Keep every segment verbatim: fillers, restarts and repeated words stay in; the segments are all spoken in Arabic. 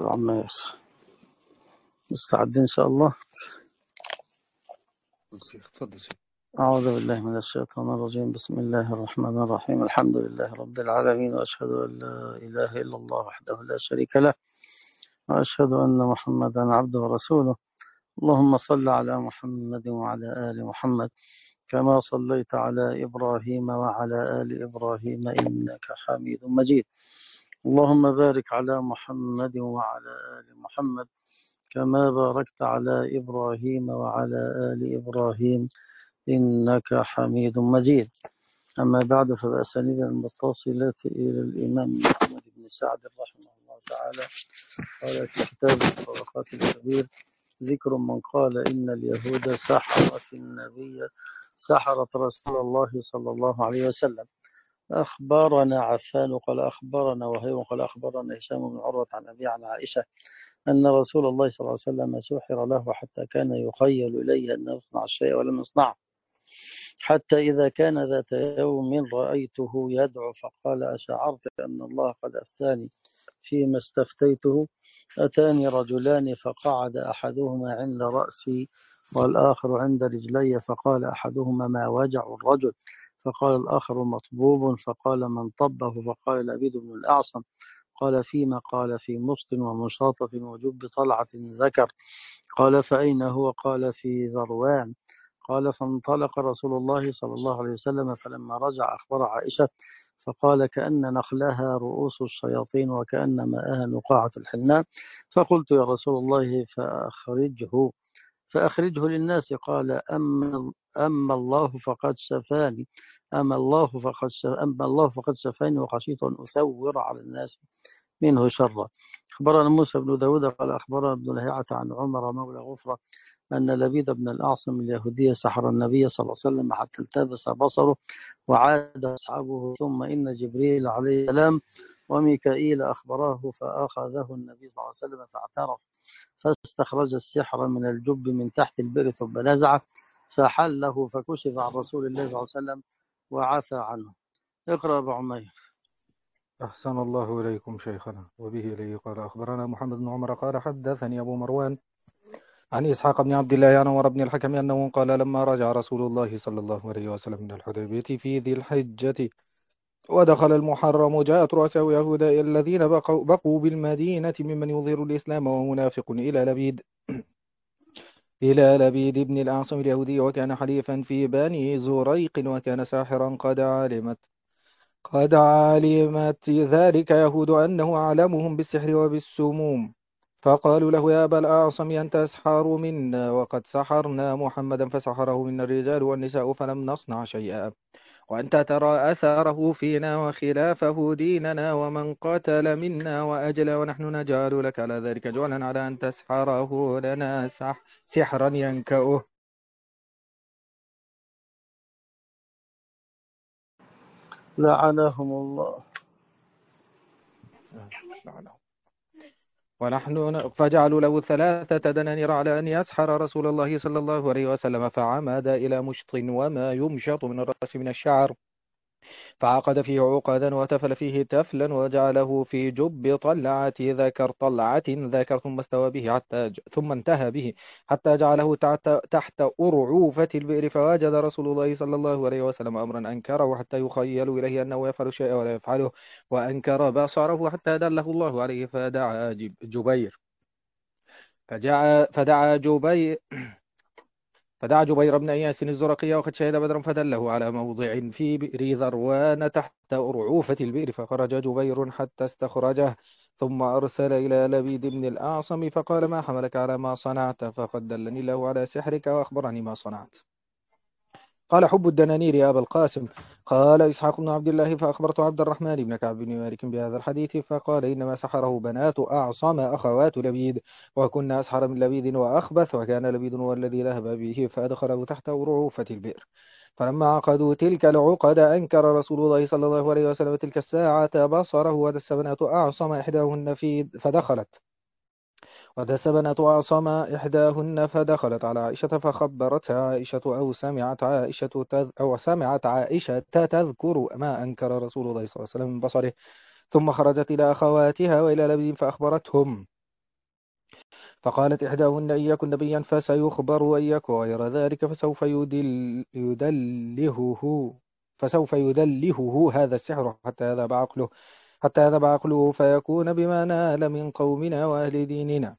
عم ياسر مستعدين إن شاء الله. أعوذ بالله من الشيطان الرجيم. بسم الله الرحمن الرحيم. الحمد لله رب العالمين، وأشهد أن لا إله إلا الله وحده لا شريك له، وأشهد أن محمدا عبده ورسوله. اللهم صل على محمد وعلى آل محمد كما صليت على إبراهيم وعلى آل إبراهيم إنك حميد مجيد. اللهم بارك على محمد وعلى آل محمد كما باركت على إبراهيم وعلى آل إبراهيم إنك حميد مجيد. أما بعد، فبأسانيد المتصلة إلى الإمام محمد بن سعد رحمه الله تعالى قال في كتاب الطبقات الكبير: ذكر من قال إن اليهود سحرت النبي سحرت رسول الله صلى الله عليه وسلم. أخبرنا عفان قال أخبرنا وهيب قال أخبرنا هشام بن عروة عن أبي عن عائشة أن رسول الله صلى الله عليه وسلم سحر له حتى كان يخيل إليه أنه يصنع الشيء ولم يصنعه، حتى إذا كان ذات يوم رأيته يدعو فقال: أشعرت أن الله قد أفتاني فيما استفتيته؟ أتاني رجلان فقعد أحدهما عند رأسي والآخر عند رجلي، فقال أحدهما: ما وجع الرجل؟ فقال الآخر: مطبوب. فقال: من طبه؟ فقال: لبيد بن الأعصم. قال: فيما؟ قال: في مسط ومشاطة وجب طلعة ذكر. قال: فأين هو؟ قال: في ذروان. قال: فانطلق رسول الله صلى الله عليه وسلم، فلما رجع أخبر عائشة فقال: كأن نخلها رؤوس الشياطين وكأن ماءها نقاعة الحناء. فقلت: يا رسول الله فأخرجه فأخرجه للناس. قال: أما, أما الله فقد شفاني أما الله فقد أما الله فقد شفاني وخشيت أن أثور على الناس منه شرا. أخبرنا موسى بن داود قال أخبرنا ابن لهيعة عن عمر مولى غفرة أن لبيد بن الأعصم اليهودي سحر النبي صلى الله عليه وسلم حتى التبس بصره وعاد أصحابه، ثم إن جبريل عليه السلام وميكائيل أخبراه فأخذه النبي صلى الله عليه وسلم فاعترف، فاستخرج السحر من الجب من تحت البئر ثم نزعه فحله فكشف عن رسول الله صلى الله عليه وسلم وعفى عنه. اقرأ أبو عمير. أحسن الله إليكم شيخنا. وبه إليه قال أخبرنا محمد بن عمر قال حدثني أبو مروان عن إسحاق بن عبد الله عن عمر بن الحكم أنه قال لما رجع رسول الله صلى الله عليه وسلم من الحديبية في ذي الحجة ودخل المحرم جاءت رؤساء يهود الذين بقوا, بقوا بالمدينة ممن يظهر الإسلام ومنافق إلى لبيد إلى لبيد بن الأعصم اليهودي، وكان حليفا في بني زريق وكان ساحرا قد علمت قد علمت ذلك يهود أنه أعلمهم بالسحر وبالسموم، فقالوا له: يا أبا الأعصم أنت تسحر منا وقد سحرنا محمدا فسحره منا الرجال والنساء فلم نصنع شيئا، وأنت ترى أثاره فينا وخلافه ديننا ومن قتل منا وأجل، ونحن نجعل لك على ذلك جعلا على أن تسحره لنا سحرا ينكأه. لعنهم الله. لعنهم. ونحن فجعلوا له ثلاثة دنانير على أن يسحر رسول الله صلى الله عليه وسلم، فعمد إلى مشط وما يمشط من الرأس من الشعر، فعقد فيه عقدا وتفل فيه تفلا وجعله في جب طلعة ذكر طلعة ذكر ثم استوى به حتى ج... ثم انتهى به حتى جعله تحت, تحت أرعوفة البئر، فوجد رسول الله صلى الله عليه وسلم أمرا أنكره حتى يخيل إليه أنه يفعل شيئا ولا يفعله، وأنكر بصره حتى دله الله عليه فدعا جب... جبير فجاء فدعا جبير فدعا جبير بن إياس الزرقي وقد شهد بدرا فدله على موضع في بئر ذروان تحت أرعوفة البئر، فخرج جبير حتى استخرجه ثم أرسل إلى لبيد بن الأعصم فقال: ما حملك على ما صنعت؟ فقد دلني الله على سحرك وأخبرني ما صنعت. قال: حب الدنانير يا أبا القاسم. قال إسحاق بن عبد الله: فأخبرت عبد الرحمن بن كعب بن مالك بهذا الحديث فقال: إنما سحره بنات أعصم أخوات لبيد، وكنا أسحر من لبيد وأخبث، وكان لبيد هو الذي ذهب به فأدخله تحت رعوفة البئر. فلما عقدوا تلك العقد أنكر رسول الله صلى الله عليه وسلم تلك الساعة بصره، ودس بنات أعصم إحداهن في فدخلت ودس بنات أعصم إحداهن فدخلت على عائشة فخبرتها عائشة أو سمعت عائشة تذ أو سمعت عائشة تذكر ما أنكر رسول الله صلى الله عليه وسلم من بصره، ثم خرجت إلى أخواتها وإلى لبيد فأخبرتهم فقالت إحداهن إن يكن نبيا فسيخبر وإن يكن غير ذلك فسوف يدل يدلهه فسوف يدلهه هذا السحر حتى يذهب عقله حتى يذهب عقله فيكون بما نال من قومنا وأهل ديننا.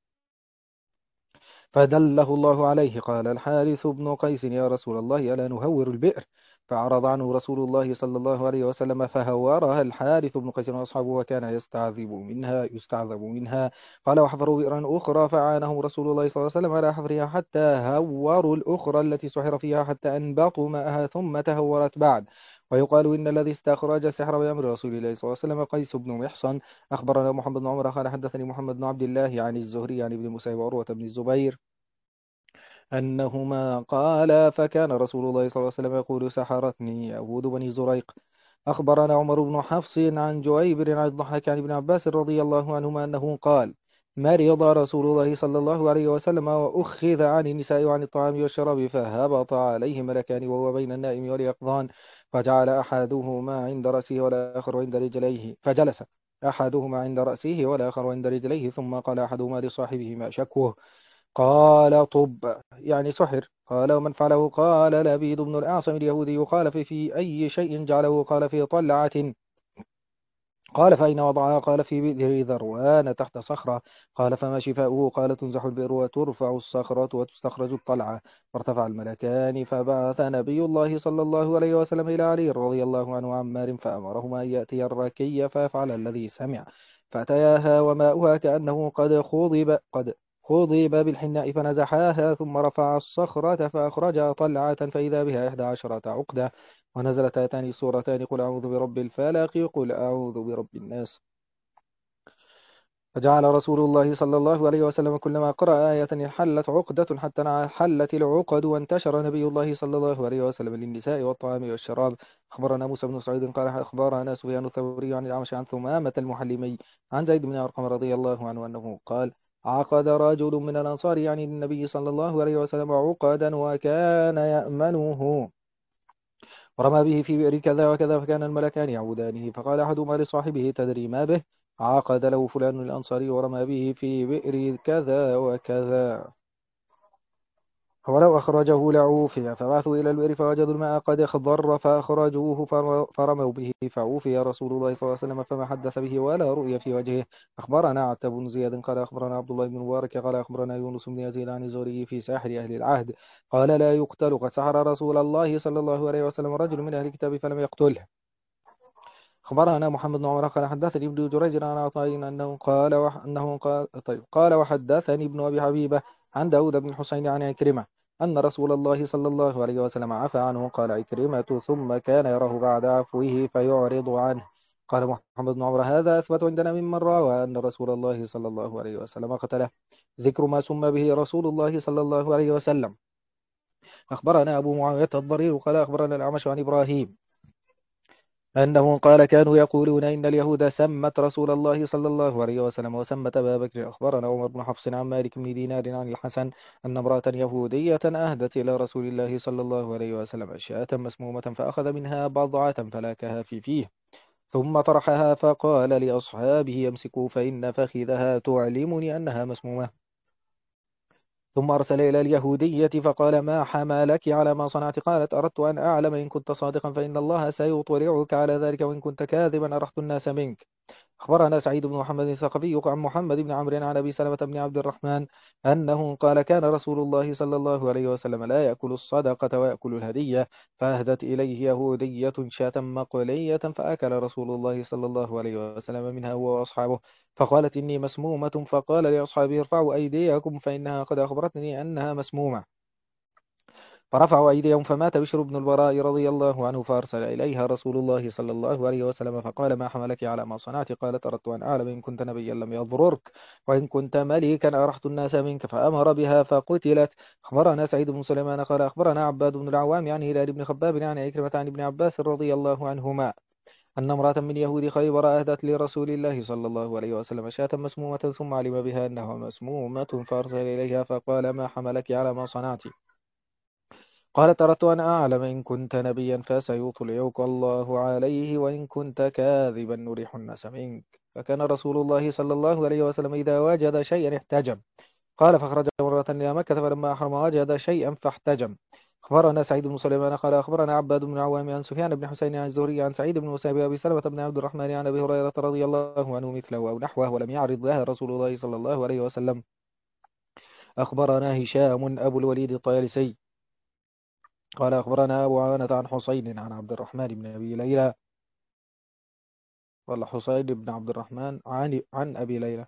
فدله الله عليه. قال الحارث بن قيس يا رسول الله ألا نهور البئر؟ فأعرض عنه رسول الله صلى الله عليه وسلم فهورها الحارث بن قيس وأصحابه وكان يستعذب منها يستعذب منها. قال وحفروا بئرا أخرى فعانهم رسول الله صلى الله عليه وسلم على حفرها حتى هوروا الأخرى التي سحر فيها حتى أنبطوا ماءها ثم تهورت بعد. ويقال إن الذي استخرج السحر بأمر رسول الله صلى الله عليه وسلم قيس بن محصن. أخبرنا محمد بن عمر قال حدثني محمد بن عبد الله عن الزهري عن ابن مسيب وعروة بن الزبير أنهما قال فكان رسول الله صلى الله عليه وسلم يقول سحرتني يهود بني زريق. أخبرنا عمر بن حفص عن جويبر عن الضحاك عن ابن عباس رضي الله عنهما أنه قال مرض رسول الله صلى الله عليه وسلم وأخذ عن النساء وعن الطعام والشراب فهبط عليه ملكان وهو بين النائم واليقظان فجعل أحدهما عند رأسه والآخر عند رجليه فجلس أحدهما عند رأسه والآخر عند رجليه ثم قال أحدهما لصاحبه ما شكوه قال طب يعني سحر. قال ومن فعله؟ قال لبيد بن الأعصم اليهودي. قال في, في أي شيء جعله؟ قال في طلعة. قال فأين وضعها؟ قال في بئر ذروان تحت صخرة. قال فما شفاؤه؟ قال تنزح البئر وترفع الصخرة وتستخرج الطلعة. فارتفع الملكان فبعث نبي الله صلى الله عليه وسلم إلى علي رضي الله عنه عمار فأمرهما أن يأتي الركي فيفعل الذي سمع. فأتياها وماؤها كأنه قد خضب قد خضب بالحناء فنزحاها ثم رفع الصخرة فأخرج طلعة فإذا بها إحدى عشرة عقدة. ونزلت هاتان السورتان قل أعوذ برب الفلق قل أعوذ برب الناس. فجعل رسول الله صلى الله عليه وسلم كلما قرأ آية انحلت عقدة حتى انحلت العقد وانتشر نبي الله صلى الله عليه وسلم للنساء والطعام والشراب. أخبرنا موسى بن سعيد قال أخبرنا سفيان الثوري عن الأعمش عن ثمامة المحلمي عن زيد بن أرقم رضي الله عنه أنه قال عقد رجل من الأنصار يعني النبي صلى الله عليه وسلم عقدا وكان يأمنه ورمى به في بئر كذا وكذا فكان الملكان يعودانه. فقال أحدهما لصاحبه تدري ما به؟ عقد له فلان الأنصاري ورمى به في بئر كذا وكذا ولو أخرجه لعوفي. فبعثوا إلى البئر فوجدوا الماء قد اخضر فأخرجوه فرموا به فعوفي رسول الله صلى الله عليه وسلم فما حدث به ولا رؤي في وجهه. أخبرنا عتاب بن زياد قال أخبرنا عبد الله بن مبارك قال أخبرنا يونس بن يزيد عن الزهري في ساحر أهل العهد قال لا يقتل قد سحر رسول الله صلى الله عليه وسلم رجل من أهل الكتاب فلم يقتله. أخبرنا محمد بن عمر قال حدثني ابن جريج عن عطاء أنه قال وح... أنه قال طيب قال وحدثني ابن أبي حبيبة عن داود بن الحسين عن عكرمة أن رسول الله صلى الله عليه وسلم عفى عنه. قال عكرمة ثم كان يراه بعد عفوه فيعرض عنه. قال محمد بن عمر هذا أثبت عندنا ممن روى أن رسول الله صلى الله عليه وسلم قتله. ذكر ما سمى به رسول الله صلى الله عليه وسلم. أخبرنا أبو معاوية الضرير قال أخبرنا الأعمش عن إبراهيم أنه قال كانوا يقولون إن اليهود سمت رسول الله صلى الله عليه وسلم وسمت أبا بكر. أخبرنا عمر بن حفص عن مالك بن دينار عن الحسن أن امرأة يهودية أهدت إلى رسول الله صلى الله عليه وسلم أشياء مسمومة فأخذ منها بضعة فلاكها في فيه ثم طرحها فقال لأصحابه يمسكوا فإن فخذها تعلمني أنها مسمومة. ثم أرسل إلى اليهودية فقال ما حملك على ما صنعت؟ قالت أردت أن أعلم إن كنت صادقا فإن الله سيطلعك على ذلك وإن كنت كاذبا أرحت الناس منك. أخبرنا سعيد بن محمد الثقفي عن محمد بن عمرو عن أبي سلمة بن عبد الرحمن أنه قال كان رسول الله صلى الله عليه وسلم لا يأكل الصدقة ويأكل الهدية فأهدت إليه يهودية شاة مقلية فأكل رسول الله صلى الله عليه وسلم منها هو وأصحابه فقالت إني مسمومة. فقال لأصحابه ارفعوا أيديكم فإنها قد أخبرتني أنها مسمومة. فرفعوا أيديهم فمات بشر بن البراء رضي الله عنه فأرسل إليها رسول الله صلى الله عليه وسلم فقال ما حملك على ما صنعت؟ قالت أردت أن أعلم إن كنت نبيا لم يضررك وإن كنت ملكا أرحت الناس منك فأمر بها فقتلت. أخبرنا سعيد بن سليمان قال أخبرنا عباد بن العوام يعني هلال بن خباب عن عكرمة عن ابن عباس رضي الله عنهما أن امرأة من يهود خيبر أهدت لرسول الله صلى الله عليه وسلم شاة مسمومة ثم علم بها أنها مسمومة فأرسل إليها فقال ما حملك على ما صنعت؟ قالت أردت أن أعلم إن كنت نبيا فسيطلعك الله عليه وإن كنت كاذبا نريح الناس منك. فكان رسول الله صلى الله عليه وسلم إذا وجد شيئا احتجم قال فخرج مرة إلى مكة فلما أحرم وجد شيئا فاحتجم. أخبرنا سعيد بن سليمان قال أخبرنا عباد بن عوام عن سفيان بن حسين عن الزهري عن سعيد بن مسيب أبي سلمة بن عبد الرحمن عن أبي هريرة رضي الله عنه مثله أو نحوه ولم يعرض لها رسول الله صلى الله عليه وسلم. أخبرنا هشام أبو الوليد الطيالسي قال أخبرنا أبو عوانة عن حسين عن عبد الرحمن بن أبي ليلى ولا حسين بن عبد الرحمن عن عن أبي ليلى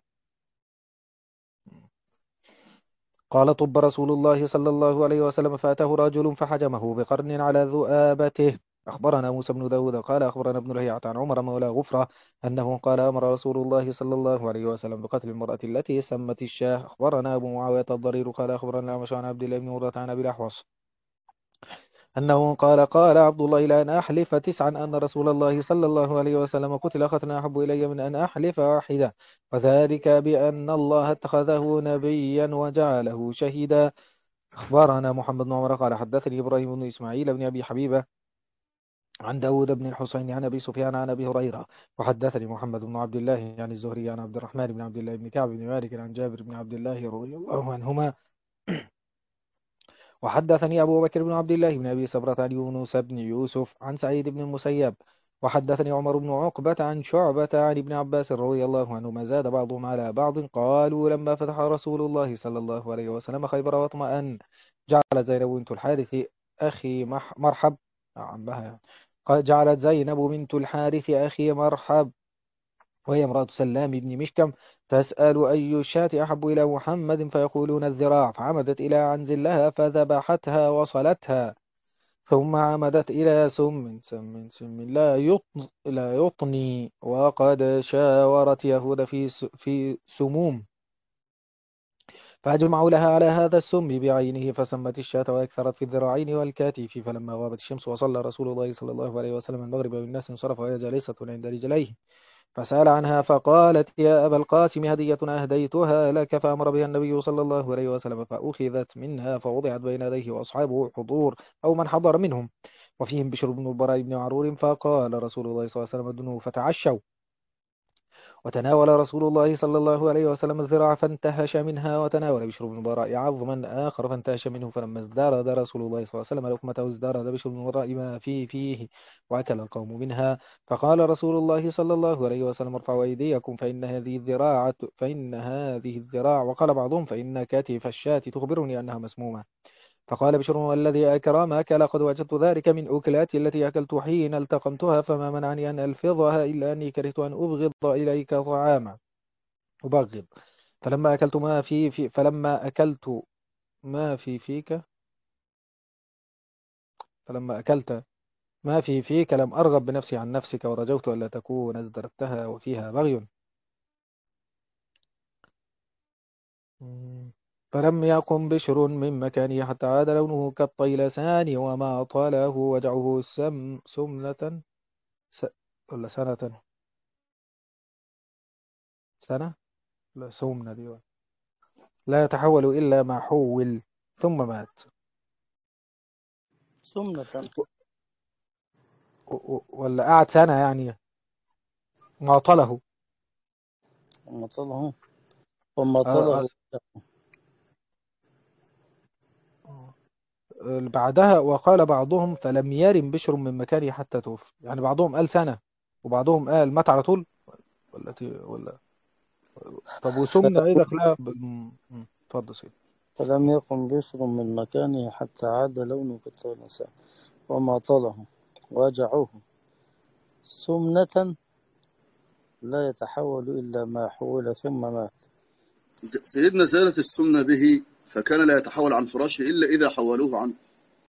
قال طب رسول الله صلى الله عليه وسلم فأتاه رجل فحجمه بقرن على ذؤابته. أخبرنا موسى بن داود قال أخبرنا ابن لهيعة عن عمر مولى غفرة أنه قال أمر رسول الله صلى الله عليه وسلم بقتل المرأة التي سمت الشاه. أخبرنا أبو معاوية الضرير قال أخبرنا الأعمش عن عبد الله بن مرة عن أبي الأحوص أنه قال قال عبد الله إلى أن أحلف تسعا أن رسول الله صلى الله عليه وسلم قتل قتلا أحب إلي من أن أحلف واحدة وذلك بأن الله اتخذه نبيا وجعله شهيدا. أخبرنا محمد بن عمر قال حدثني إبراهيم بن إسماعيل بن أبي حبيبة عن داود بن الحسين عن أبي سفيان عن أبي هريرة وحدثني محمد بن عبد الله عن الزهري عن عبد الرحمن بن عبد الله بن كعب بن مالك عن جابر بن عبد الله رضي الله عنهما وحدثني أبو بكر بن عبد الله بن أبي سبرة عن يونس بن يوسف عن سعيد بن المسيب وحدثني عمر بن عقبة عن شعبة عن ابن عباس رضي الله عنهما زاد بعضهم على بعض قالوا لما فتح رسول الله صلى الله عليه وسلم خيبر واطمأن جعلت زينب بنت الحارث أخي مح مرحب عمها يعني. قال جعلت زينب بنت الحارث أخي مرحب وهي امرأة سلام بن مشكم تسأل أي الشاة أحب إلى محمد فيقولون الذراع فعمدت إلى عنز لها فذبحتها وصلتها ثم عمدت إلى سم سم سم لا يطن لا يطني وقد شاورت يهود في س- في سموم فأجمعوا لها على هذا السم بعينه فسمت الشاة وأكثرت في الذراعين والكتف فلما غابت الشمس وصلى رسول الله صلى الله عليه وسلم المغرب والناس انصرف وهي جالسة عند رجليه فسأل عنها فقالت يا أبا القاسم هدية أهديتها لك فأمر بها النبي صلى الله عليه وسلم فأخذت منها فوضعت بين يديه وأصحابه حضور أو من حضر منهم وفيهم بشر بن البراء بن معرور فقال رسول الله صلى الله عليه وسلم ادنوا فتعشوا وتناول رسول الله صلى الله عليه وسلم الذراع فانتهش منها وتناول بشر بن البراء عظما آخر فانتهش منه فلما ازدارد رسول الله صلى الله عليه وسلم لقمته ازدارد بشر بن البراء ما في فيه وأكل القوم منها فقال رسول الله صلى الله عليه وسلم ارفعوا أيديكم فإن هذه الذراع فإن هذه الذراع وقال بعضهم فإن كتف الشاة تخبرني أنها مسمومة فقال بشر والذي أكرمك لقد وجدت ذلك من أكلاتي التي أكلت حين التقمتها فما منعني أن ألفظها إلا أني كرهت أن أبغض إليك طعاما أبغض فلما أكلت ما في, في فلما أكلت ما في فيك فلما أكلت ما في فيك لم أرغب بنفسي عن نفسك ورجوت ألا تكون ازدرتها وفيها بغي مم. فلم يقم بشر من مكانه حتى عاد لونه كالطيلسان وما طاله وجعه سم سمنة س... ولا سنة سنة لا سمنة دي ولا. لا يتحول إلا ما حول ثم مات سمنة. و- و- ولا قعد سنة يعني معطله وما طله وما آه، طله أس- بعدها وقال بعضهم فلم يرم بشر من مكانه حتى توفي يعني بعضهم قال سنة وبعضهم قال مات على طول ولا تي ولا طب وسمنة ايه دخلها بال- م- م. اتفضل سيدي. فلم يقم بشر من مكانه حتى عاد لونه كالطيلسان وما طله وجعوه سمنة لا يتحول إلا ما حول ثم مات. سيدنا زالت السمنة به فكان لا يتحول عن فراشه إلا إذا حولوه عنه.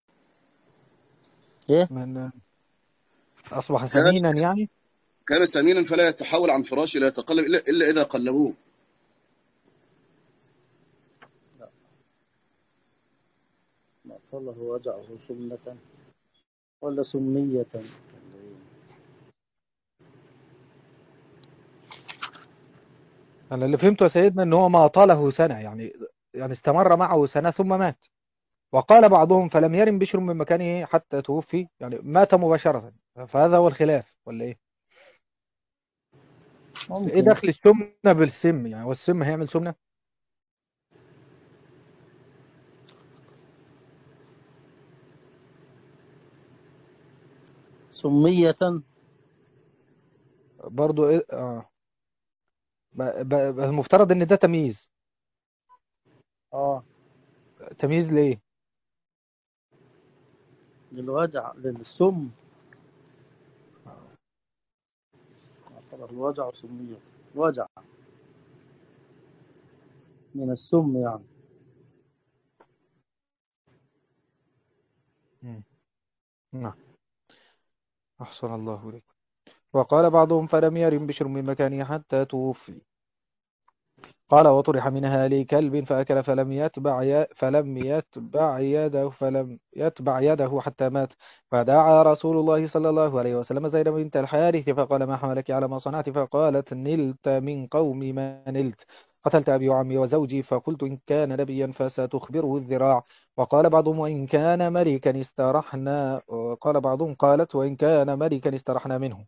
إيه؟ من أصبح كان سمينا يعني كان سمينا فلا يتحول عن فراشه لا يتقلب إلا, إلا إذا قلبوه. ما طله وجعه سمنة ولا سمية. أنا اللي فهمته يا سيدنا إن هو ما طاله سنة يعني يعني استمر معه سنة ثم مات وقال بعضهم فلم يرم بشر من مكانه حتى توفي يعني مات مباشرة فهذا هو الخلاف ولا إيه ايه ممكن. دخل السمنة بالسم يعني والسم هيعمل سمنة سمية. برضو إيه؟ آه. ب... ب... ب- المفترض ان ده تمييز. اه، تمييز ليه؟ للوجع، للسم. يعتبر الوجع سمية. وجع من السم يعني. مم. نعم. أحسن الله إليك. وقال بعضهم فلم يرم بشر من مكانه حتى توفي. قال وطرح منها لكلب فأكل فلم يتبع ي... فلم يتبع يده فلم يتبع يده حتى مات. فدعا رسول الله صلى الله عليه وسلم زينب بنت الحارث فقال ما حملك على ما صنعت؟ فقالت نلت من قوم ما نلت، قتلت أبي وعمي وزوجي. فقلت إن كان نبيا فستخبره الذراع. وقال بعضهم وإن كان ملكا استرحنا. قال بعضهم قالت وإن كان ملكا استرحنا منه.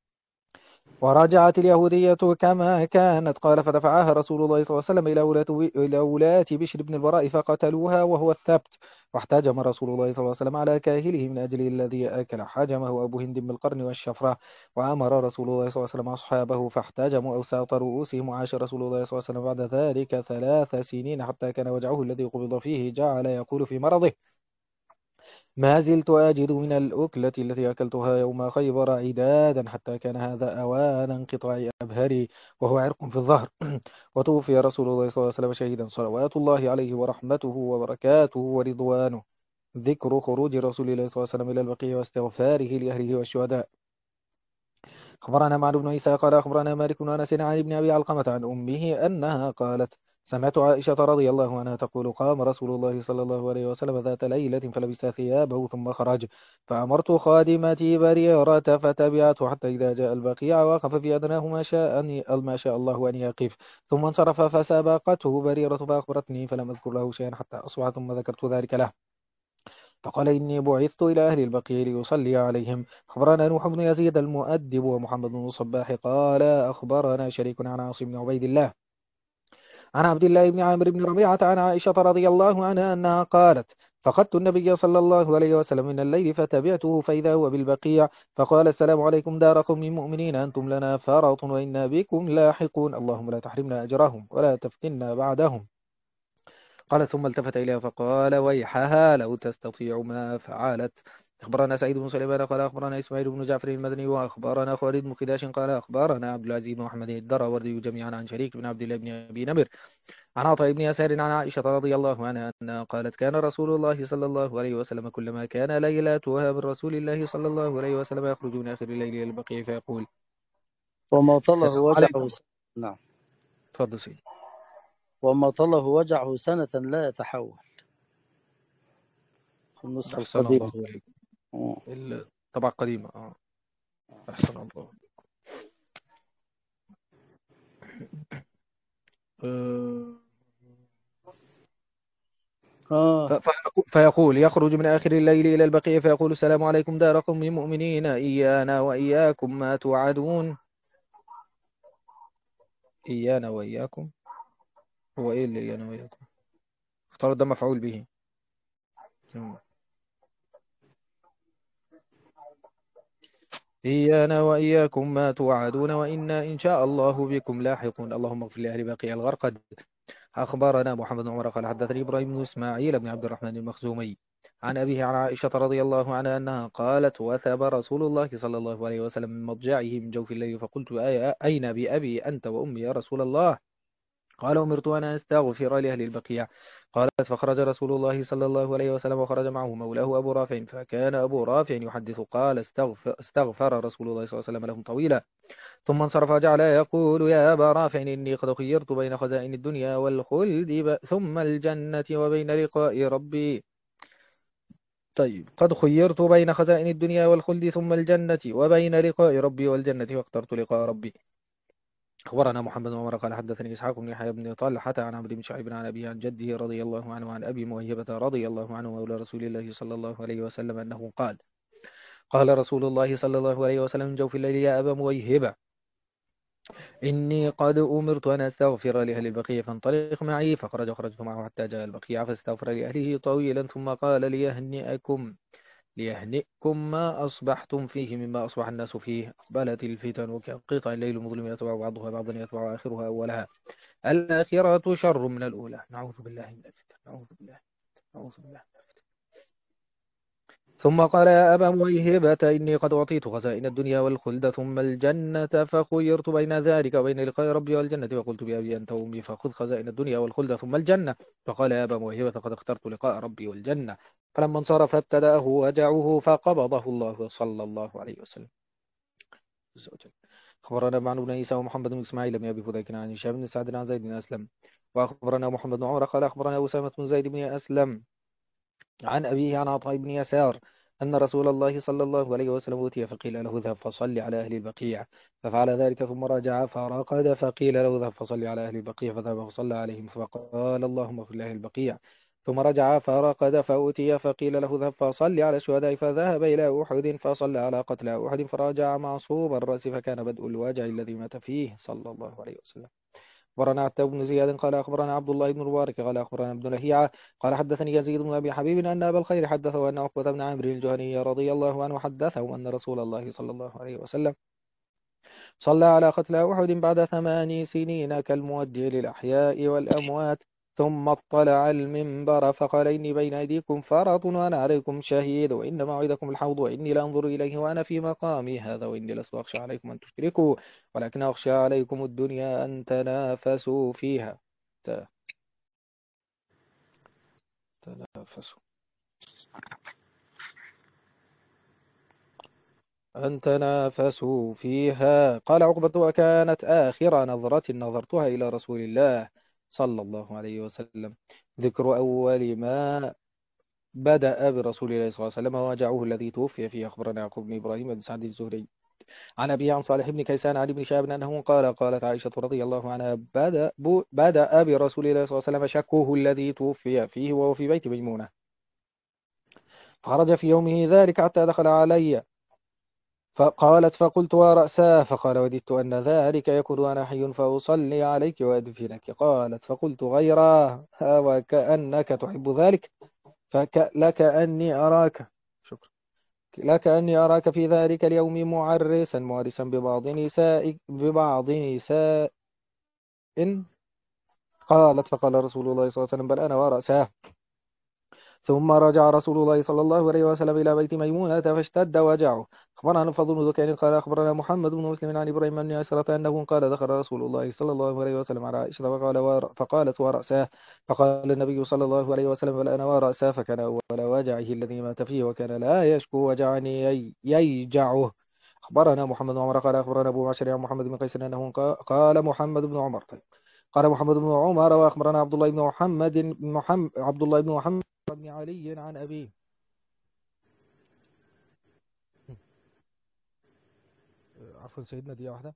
ورجعت اليهودية كما كانت. قال فدفعها رسول الله صلى الله عليه وسلم إلى ولاة إلى ولاة بشر بن البراء فقتلوها وهو الثبت. واحتجم رسول الله صلى الله عليه وسلم على كاهله من أجل الذي أكل حجمه أبو هند بالقرن والشفرة. وأمر رسول الله صلى الله عليه وسلم أصحابه فاحتجموا أوساط رؤوسهم. وعاش رسول الله صلى الله عليه وسلم بعد ذلك ثلاث سنين حتى كان وجعه الذي قبض فيه جعل يقول في مرضه ما زلت أجد من الأكلة التي أكلتها يوم خيبر عدادا حتى كان هذا أوان انقطاع أبهري وهو عرق في الظهر. وتوفي رسول الله صلى الله عليه وسلم شهيدا صلوات الله عليه ورحمته وبركاته ورضوانه. ذكر خروج رسول الله صلى الله عليه وسلم إلى البقيع واستغفاره لأهله والشهداء. أخبرنا معن بن عيسى قال أخبرنا مالك بن أنس عن ابن أبي علقمة عن أمه أنها قالت سمعت عائشة رضي الله عنها تقول قام رسول الله صلى الله عليه وسلم ذات ليلة فلبس ثيابه ثم خرج. فأمرت خادمتي بريرة فتبعته حتى إذا جاء البقيع وقف في أدناه ما شاء أن ما شاء الله أن يقف. ثم انصرف فسبقته بريرة فأخبرتني فلم أذكر له شيئا حتى أصبح ثم ذكرت ذلك له فقال إني بعثت إلى أهل البقيع ليصلي عليهم. أخبرنا نوح بن يزيد المؤدب ومحمد بن الصباح قال أخبرنا شريك عن عاصم بن عبيد الله عن عبد الله بن عامر بن ربيعة عن عائشة رضي الله عنها أنها قالت فقدت النبي صلى الله عليه وسلم من الليل فتبعته فإذا هو بالبقيع فقال السلام عليكم دار قوم مؤمنين أنتم لنا فرط وإنا بكم لاحقون اللهم لا تحرمنا أجرهم ولا تفتنا بعدهم. قال ثم التفت إليها فقال ويحها لو تستطيع ما فعلت. أخبرنا سعيد بن سليمان قال أخبرنا إسماعيل بن جعفر المدني وأخبرنا خالد بن خداش قال أخبرنا عبد العزيز بن محمد الدراوردي جميعا عن شريك بن عبد الله بن أبي نمر عن عطاء بن يسار عن عائشة رضي الله عنها أنها قالت كان رسول الله صلى الله عليه وسلم كلما كان ليلاتها من رسول الله صلى الله عليه وسلم يخرج من آخر الليل إلى البقيع فيقول وما طله السلام وجعه عليكم. س... نعم. تفضل سيدي. وما طله وجعه سنة لا يتحول في النسخة أحسن الله القديمة. عليكم. مم. الطبعة القديمة آه. أحسن الله. أه آه. ف- فيقول يخرج من آخر الليل إلى البقيع فيقول السلام عليكم دار قوم مؤمنين إيانا وإياكم ما توعدون. إيانا وإياكم هو إيه اللي إيانا وإياكم؟ افترض ده مفعول به. مم. إيانا وإياكم ما توعدون وإنا إن شاء الله بكم لاحقون اللهم اغفر لأهل بقيع الغرقد. أخبرنا محمد بن عمر قال حدثني إبراهيم بن إسماعيل بن عبد الرحمن المخزومي عن أبيه عن عائشة رضي الله عنها أنها قالت وثب رسول الله صلى الله عليه وسلم من مضجعه من جوف الليل فقلت أين بأبي أنت وأمي يا رسول الله؟ قال أمرت أن أستغفر لأهل البقيع. قالت فخرج رسول الله صلى الله عليه وسلم وخرج معه مولاه أبو رافع فكان أبو رافع يحدث قال استغفر, استغفر رسول الله صلى الله عليه وسلم لهم طويلا ثم انصرف وجعل يقول يا أبا رافع إني قد خيرت بين خزائن الدنيا والخلد ب- ثم الجنة وبين لقاء ربي. طيب قد خيرت بين خزائن الدنيا والخلد ثم الجنة وبين لقاء ربي والجنة واخترت لقاء ربي. أخبرنا محمد بن عمر قال حدثني إسحاق بن يحيى بن طلحة عن عمرو بن شعيب عن أبي عن جده رضي الله عنه عن أبي موهبة رضي الله عنه مولى رسول الله صلى الله عليه وسلم أنه قال قال رسول الله صلى الله عليه وسلم من جوف الليل يا أبا موهبة إني قد أمرت أن أستغفر لأهل البقيع فانطلق معي. فخرج خرجت معه حتى جاء البقيع فاستغفر لأهله طويلا ثم قال ليهنئكم ليهنئكم ما أصبحتم فيه مما أصبح الناس فيه. أقبلت الفتن كقطع الليل المظلم يتبع بعضها بعضا يتبع آخرها أولها. الآخرة شر من الأولى. نعوذ بالله من الفتن. نعوذ بالله. نعوذ بالله. ثم قال يا أبا مويهبة إني قد أعطيت خزائن الدنيا والخلد ثم الجنة فخيرت بين ذلك وبين لقاء ربي والجنة فقلت بأبي أنت وأمي فخذ خزائن الدنيا والخلد ثم الجنة. فقال يا أبا مويهبة قد اخترت لقاء ربي والجنة. فلما انصرف ابتدأه وجعه فقبضه الله صلى الله عليه وسلم. أخبرنا معن بن عيسى ومحمد بن إسماعيل بن أبي فديك عن هشام بن سعد عن زيد بن أسلم. وأخبرنا محمد بن عمر قال أخبرنا أسامة بن زيد بن أسلم عن أبيه عن عطاء بن يسار أن رسول الله صلى الله عليه وسلم أوتي فقيل له اذهب فصل على أهل البقيع ففعل ذلك ثم رجع فرقد فقيل له اذهب فصل على أهل البقيع فذهب فصلى عليهم فقال اللهم اغفر لأهل البقيع ثم رجع فرقد فأوتي فقيل له اذهب فصل على الشهداء فذهب إلى أحد فصلى على قتلى أحد فرجع معصوب الرأس فكان بدء الوجع الذي مات فيه صلى الله عليه وسلم. أخبرنا عتاب بن زياد قال أخبرنا عبد الله بن المبارك قال أخبرنا ابن لهيعة قال حدثني يزيد بن أبي حبيب أن أبا الخير حدثه أن عقبة بن عمرو الجهني رضي الله عنه حدثه أن رسول الله صلى الله عليه وسلم صلى على قتلى أحد بعد ثمان سنين كالمودع للأحياء والأموات ثم اطلع المنبر فقال إني بين أيديكم فرط وأنا عليكم شهيد وإن موعدكم الحوض وإني لأنظر إليه وأنا في مقامي هذا وإني لست أخشى عليكم أن تشركوا ولكن أخشى عليكم الدنيا أن تنافسوا فيها. تنافسوا أن تنافسوا فيها. قال عقبة وكانت آخر نظرة نظرتها إلى رسول الله صلى الله عليه وسلم ذكر أول ما بدأ برسول الله صلى الله عليه وسلم وجعه الذي توفي فيه. أخبرنا يعقوب بن إبراهيم بن سعد الزهري عن أبي عن صالح بن كيسان عن ابن شهاب أنه قال قالت عائشة رضي الله عنها بدأ, بدأ برسول الله صلى الله عليه وسلم شكه الذي توفي فيه وهو في بيت ميمونة فخرج في يومه ذلك حتى دخل علي فقالت فقلت ورأساه فقال وددت أن ذلك يكون وأنا حي فأصلي عليك وأدفنك. قالت فقلت غيرها وكأنك تحب ذلك فلك أني أراك شكرا لك أني أراك في ذلك اليوم معرسا معرسا ببعض نساء ببعض نساء. قالت فقال رسول الله صلى الله عليه وسلم بل أنا ورأساه. ثم رجع رسول الله صلى الله عليه وسلم إلى بيت ميمونة فاشتد وجعه. أخبرنا فضل بن ذكير قال أخبرنا محمد بن مسلم عن إبراهيم بن عسرة أنه قال دخل رسول الله صلى الله عليه وسلم على عائشة فقال ور... فقالت ورأساه فقال النبي صلى الله عليه وسلم بل أنا ورأساه فكان أول وجعه الذي مات فيه وكان لا يشكو وجعني يي... ييجعه. أخبرنا محمد بن عمر قال أخبرنا أبو معشر عن محمد بن قيس أنه قال محمد بن عمر طيب. قال محمد بن عمر وأخبرنا عبد الله بن محمد محمد عبد الله بن محمد بن علي عن أبيه. عفوا سيدنا دي واحدة.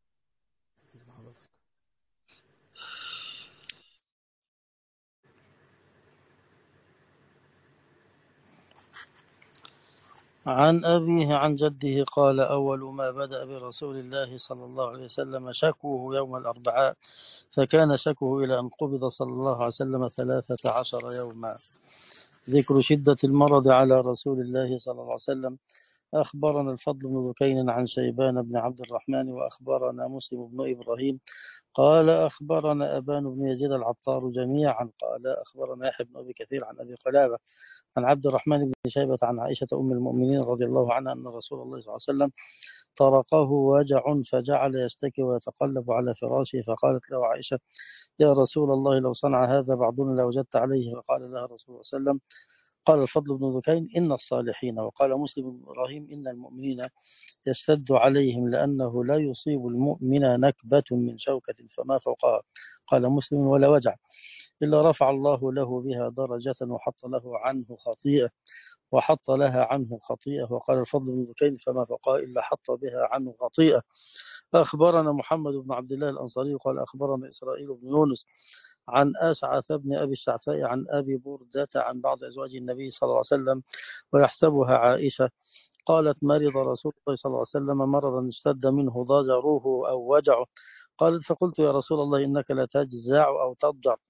عن أبيه عن جده قال أول ما بدأ برسول الله صلى الله عليه وسلم شكوه يوم الأربعاء فكان شكوه إلى أن قبض صلى الله عليه وسلم ثلاثة عشر يوما. ذكر شدة المرض على رسول الله صلى الله عليه وسلم. أخبرنا الفضل بن ذكين عن شيبان بن عبد الرحمن وأخبرنا مسلم بن إبراهيم قال أخبرنا أبان بن يزيد العطار جميعا قال أخبرنا يحيى بن أبي كثير عن أبي قلابة عن عبد الرحمن بن شيبة عن عائشة أم المؤمنين رضي الله عنها أن رسول الله صلى الله عليه وسلم طرقه وجع فجعل يشتكي ويتقلب على فراشه فقالت له عائشة يا رسول الله لو صنع هذا بعضنا لوجدت عليه فقال لها رسول الله صلى الله عليه وسلم قال الفضل بن ذكين إن الصالحين وقال مسلم بن إبراهيم إن المؤمنين يشتد عليهم لأنه لا يصيب المؤمن نكبة من شوكة فما فوقها قال مسلم ولا وجع إلا رفع الله له بها درجة وحط له عنه خطيئة وحط لها عنه خطيئة. وقال الفضل بن ذكين فما فوقها إلا حط بها عنه خطيئة. أخبرنا محمد بن عبد الله الأنصاري قال أخبرنا إسرائيل بن يونس عن أشعث بن أبي الشعثاء عن أبي بردة عن بعض أزواج النبي صلى الله عليه وسلم ويحسبها عائشة قالت مرض رسول الله صلى الله عليه وسلم مرضا اشتد منه ضجره أو وجعه قالت فقلت يا رسول الله إنك لا تجزع أو تضجر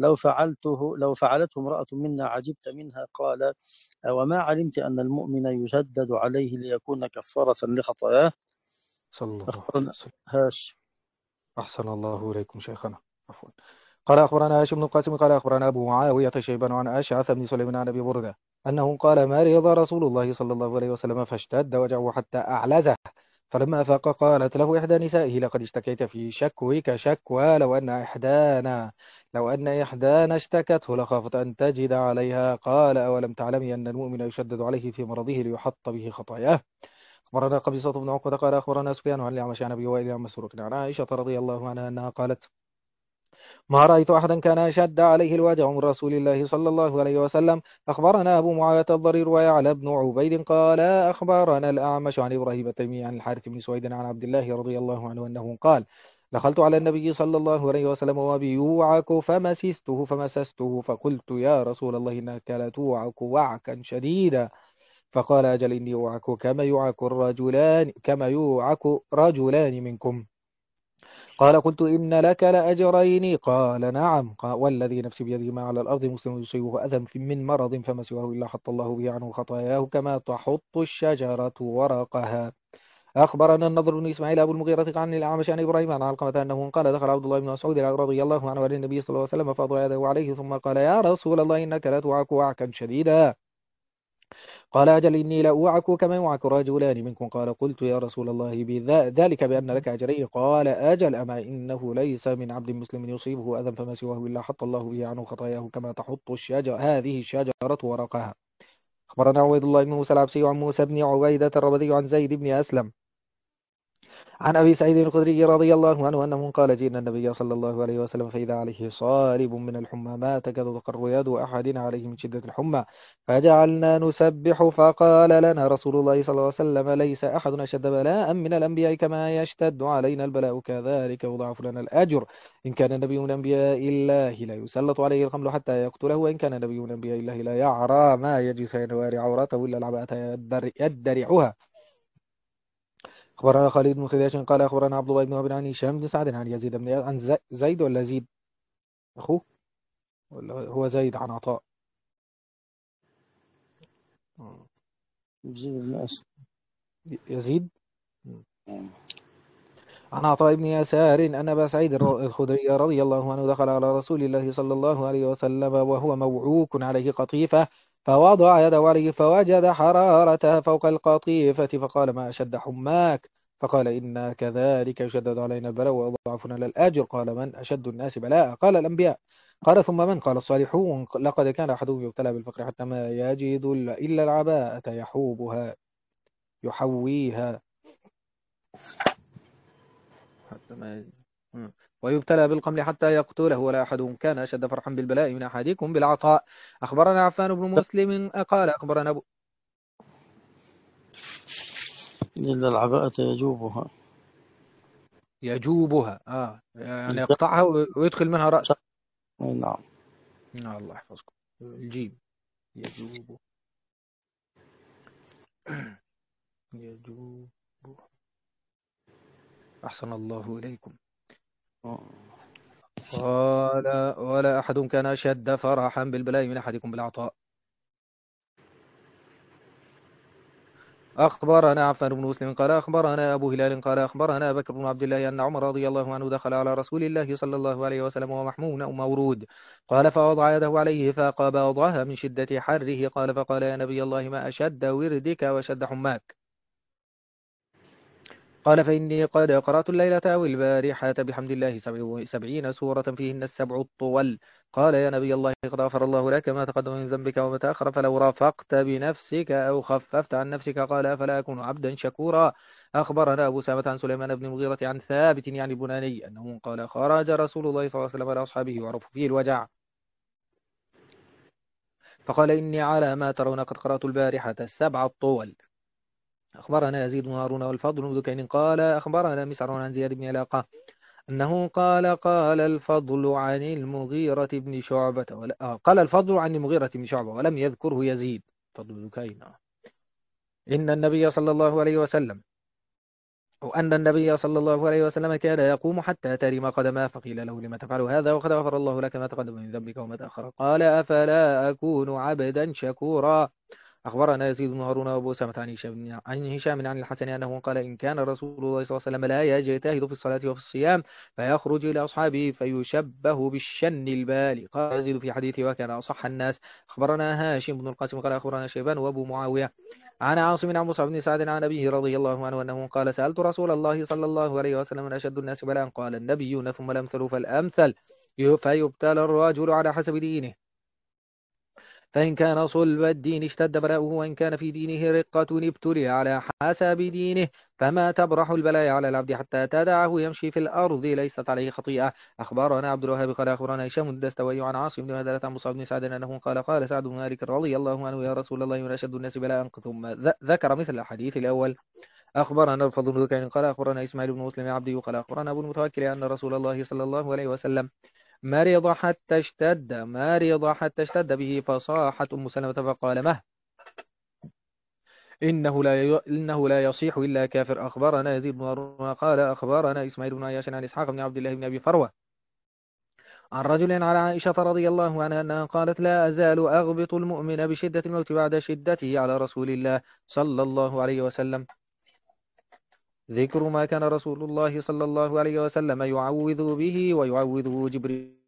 لو فعلته لو فعلته امرأة منا عجبت منها. قال: وما علمت أن المؤمن يشدد عليه ليكون كفارة لخطاياه. صلى الله عليه أخبرنا وسلم. هاش. أحسن الله إليكم شيخنا. عفوا. قال أخبرنا هاشم بن القاسم قال أخبرنا أبو معاوية شيبان عن أشعث بن سليمان عن أبي بردة أنه قال: مرض رسول الله صلى الله عليه وسلم فاشتد وجعه حتى أعلزه، فلما أفاق قالت له إحدى نسائه: لقد اشتكيت في شكوك شكوى لو أن إحدانا لو أن إحدانا اشتكته لخافت أن تجد عليها. قال: أولم تعلمي أن المؤمن يشدد عليه في مرضه ليحط به خطاياه؟ أخبرنا قبيصة بن عقبة قال أخبرنا سفيان عن الأعمش عن أبي وائل عن مسروق عن عائشة رضي الله عنها أنها قالت: ما رأيت أحدا كان أشد عليه الوجع من رسول الله صلى الله عليه وسلم. أخبرنا أبو معاوية الضرير ويعلى بن عبيد قال أخبرنا الأعمش عن إبراهيم التيمي عن الحارث بن سويد عن عبد الله رضي الله عنه أنه قال: دخلت على النبي صلى الله عليه وسلم وأبي يوعك فمسسته فمسسته فقلت: يا رسول الله إنك لتوعك وعكا شديدا. فقال: أجل إني أوعك كما يوعك الرجلان كما يوعك رجلان منكم. قال: قلت: إن لك لأجرين؟ قال: نعم. قال: والذي نفسي بيده ما على الأرض مسلم يصيبه أذى من مرض فما سواه إلا حط الله به عنه خطاياه كما تحط الشجرة ورقها. أخبرنا النضر بن إسماعيل أبو المغيرة عن الأعمش عن إبراهيم عن علقمة أنه قال: دخل عبد الله بن مسعود رضي الله عنه على النبي صلى الله عليه وسلم فوضع يده عليه ثم قال: يا رسول الله إنك لا توعك وعكا شديدا. قال: أجل إني لأوعك كما يوعك رجلان منكم. قال: قلت: يا رسول الله ذلك بأن لك أجرين؟ قال: أجل، أما إنه ليس من عبد مسلم يصيبه أذى فما سواه إلا حط الله به عنه خطاياه كما تحط الشجر هذه الشجرة ورقها. أخبرنا عبيد الله بن موسى العبسي عن موسى بن عبيدة الربذي عن زيد بن أسلم عن أبي سعيد الخدري رضي الله عنه أنه قال: جئنا النبي صلى الله عليه وسلم فإذا عليه صالب من الحمى ما تكاد تقر يد أحدنا عليه من شدة الحمى، فجعلنا نسبح فقال لنا رسول الله صلى الله عليه وسلم: ليس أحد أشد بلاء من الأنبياء كما يشتد علينا البلاء كذلك يضاعف لنا الأجر. إن كان نبي من أنبياء الله لا يسلط عليه الخمل حتى يقتله، وإن كان نبي من أنبياء الله لا يعرى ما يجري فينواري عورته إلا العباءة يدرعها. أخبرنا خالد بن خداش قال أخبرنا عبد الله بن وهب عن هشام بن سعد عن يزيد بن عن زي- زيد ولا زيد أخوه ولا هو زيد عن عطاء. يزيد بن أسد. يزيد عن عطاء بن يسار أن أبا سعيد الخدري رضي الله عنه دخل على رسول الله صلى الله عليه وسلم وهو موعوك عليه قطيفة، فوضع يده عليه فوجد حرارتها فوق القطيفة فقال: ما أشد حماك؟ فقال: إنا كذلك يشدد علينا البلاء ويضاعفنا للأجر. قال: من أشد الناس بلاء؟ قال: الأنبياء. قال: ثم من؟ قال: الصالحون. لقد كان أحدهم يبتلى بالفقر حتى ما يجد إلا العباءة يحوبها يحويها حتى ما مم. ويبتلى بالقمل حتى يقتله، ولا أحدهم كان أشد فرحا بالبلاء من أحدكم بالعطاء. أخبرنا عفان بن مسلم قال أخبرنا أبو إلا العباءة يجوبها. يجوبها آه يعني يقطعها ويدخل منها رأس. نعم. آه الله يحفظكم. الجيم يجوب يجوب. أحسن الله إليكم. قال: ولا أحد كان أشد فرحا بالبلاء من أحدكم بالعطاء. أخبرنا عفان بن مسلم قال أخبرنا أبو هلال قال أخبرنا بكر بن عبد الله أن عمر رضي الله عنه دخل على رسول الله صلى الله عليه وسلم ومحموم أو مورود، قال: فوضع يده عليه فقبضها من شدة حره. قال: فقال: يا نبي الله ما أشد وردك وشد حماك؟ قال: فإني قد قرأت الليلة أو البارحة بحمد الله سبعين سورة فيهن السبع الطول. قال: يا نبي الله قد غفر الله لك ما تقدم من ذنبك وما تأخر، فلو رافقت بنفسك أو خففت عن نفسك. قال: أفلا أكون عبدا شكورا؟ أخبرنا أبو سامة عن سليمان بن المغيرة عن ثابت يعني البناني أنه قال: خرج رسول الله صلى الله عليه وسلم على أصحابه وعرفوا فيه الوجع، فقال: إني على ما ترون قد قرأت البارحة السبع الطول. أخبرنا يزيد بن هارون والفضل بن دكين قال أخبرنا مسعر عن زياد بن علاقة أنه قال: قال الفضل عن المغيرة بن شعبة ولا آه قال الفضل عن المغيرة بن شعبة ولم يذكره يزيد. فضل بن دكين إن النبي صلى الله عليه وسلم وأن النبي صلى الله عليه وسلم كان يقوم حتى ترم قدماه، فقيل له لما تفعل هذا وقد غفر الله لك ما تقدم من ذنبك وما تأخر؟ قال أفلا أكون عبدا شكورا. أخبرنا يزيد بن هارون وأبو أسامة عن هشام عن هشام عن الحسن أنه قال إن كان رسول الله صلى الله عليه وسلم لا يجتهد في الصلاة وفي الصيام فيخرج إلى أصحابه فيشبه بالشن البالي. قال يزيد في حديثه وكان أصح الناس. أخبرنا هاشم بن القاسم قال أخبرنا شيبان وأبو معاوية عن عاصم عن مصعب بن سعد عن أبيه رضي الله عنه أنه قال سألت رسول الله صلى الله عليه وسلم من أشد الناس بلاء؟ قال النبيون ثم الأمثل فالأمثل فيبتلى الرجل على حسب دينه، فإن كان صلب الدين اشتد بلاؤه، وإن كان في دينه رقة ابتلي على حسب دينه. فما تبرح البلايا على العبد حتى تدعه يمشي في الأرض ليست عليه خطيئة. أخبرنا عبد الوهاب قال أخبرنا هشام الدستوائي عن عاصم بن هدالة عن مصعب بن سعد أنه قال قال سعد بن مالك رضي الله عنه يا رسول الله من أشد الناس بلاء؟ ثم ذكر مثل الحديث الأول. أخبرنا الفضل بن ذكر قال أخبرنا إسماعيل بن مسلم عبدي قال أخبرنا أبو المتوكل أن رسول الله صلى الله عليه وسلم مرض حتى اشتد مرض حتى اشتد به، فصاحت أم سلمة فقال مه إنه لا ي... إنه لا يصيح إلا كافر. أخبرنا يزيد بن هارون قال أخبرنا إسماعيل بن عياش عن إسحاق بن عبد الله بن أبي فروة عن رجل على عائشة رضي الله عنها أنها قالت لا أزال أغبط المؤمن بشدة الموت بعد شدته على رسول الله صلى الله عليه وسلم. ذكر ما كان رسول الله صلى الله عليه وسلم يعوذ به ويعوذه جبريل.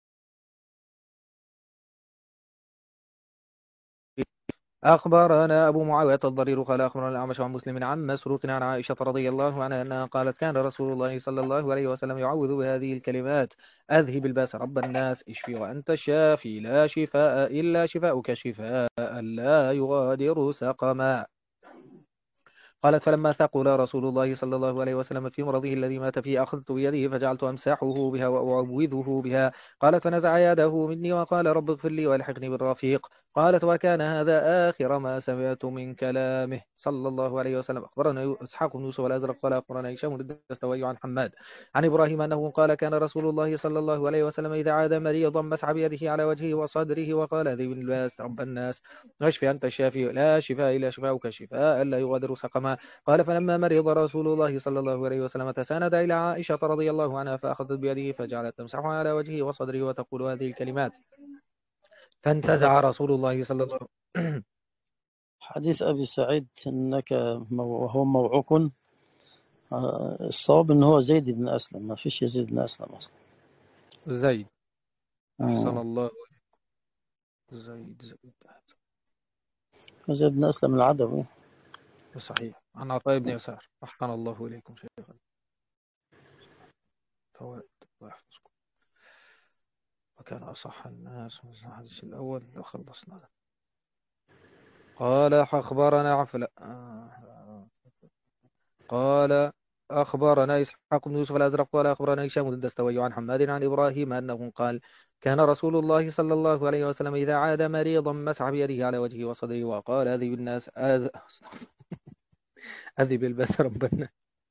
أخبرنا أبو معاوية الضرير قال أخبرنا الأعمش عن مسلم عن مسروق عن عائشة رضي الله عنها أنها قالت كان رسول الله صلى الله عليه وسلم يعوذ بهذه الكلمات أذهب الباس رب الناس اشفي وأنت الشافي لا شفاء إلا شفاؤك شفاء لا يغادر سقما. قالت فلما ثقل رسول الله صلى الله عليه وسلم في مرضه الذي مات فيه أخذت بيده فجعلت أمسحه بها وأعوذه بها. قالت فنزع يده مني وقال رب اغفر لي والحقني بالرفيق. قالت وكان هذا آخر ما سمعت من كلامه صلى الله عليه وسلم. أخبرنا إسحاق بن يوسف الأزرق قال أخبرنا هشام الدستوائي عن حماد عن إبراهيم أنه قال كان رسول الله صلى الله عليه وسلم إذا عاد مريضا مسح بيده على وجهه وصدره وقال ذي بن الباس رب الناس واشفي أنت الشافي لا شفاء إلا شفاؤك شفاء لا يغادر سقما. قال فلما مرض رسول الله صلى الله عليه وسلم تساند إلى عائشة رضي الله عنها فأخذت بيده فجعلت تمسحها على وجهه وصدره وتقول هذه الكلمات، فانتزع رسول الله صلى الله عليه وسلم. حديث أبي سعيد أنك وهو موعوك، الصواب أنه هو زيد بن أسلم، ما فيش يزيد بن أسلم أصلا. زيد أحسن آه. الله زيد زيد زيد بن أسلم العدوي. صحيح عن عطاء بن يسار أحسن الله إليكم شيخا. فوائد ويحفظكم. وكان أصح الناس من الحديث الأول لو خلصنا. قال أخبرنا عفلا قال أخبرنا إسحاق بن يوسف الأزرق قال أخبرنا هشام الدستوائي عن حماد عن إبراهيم أنه قال كان رسول الله صلى الله عليه وسلم إذا عاد مريضا مسح بيده على وجهه وصدره وقال أذهب الناس أذهب الباس ربنا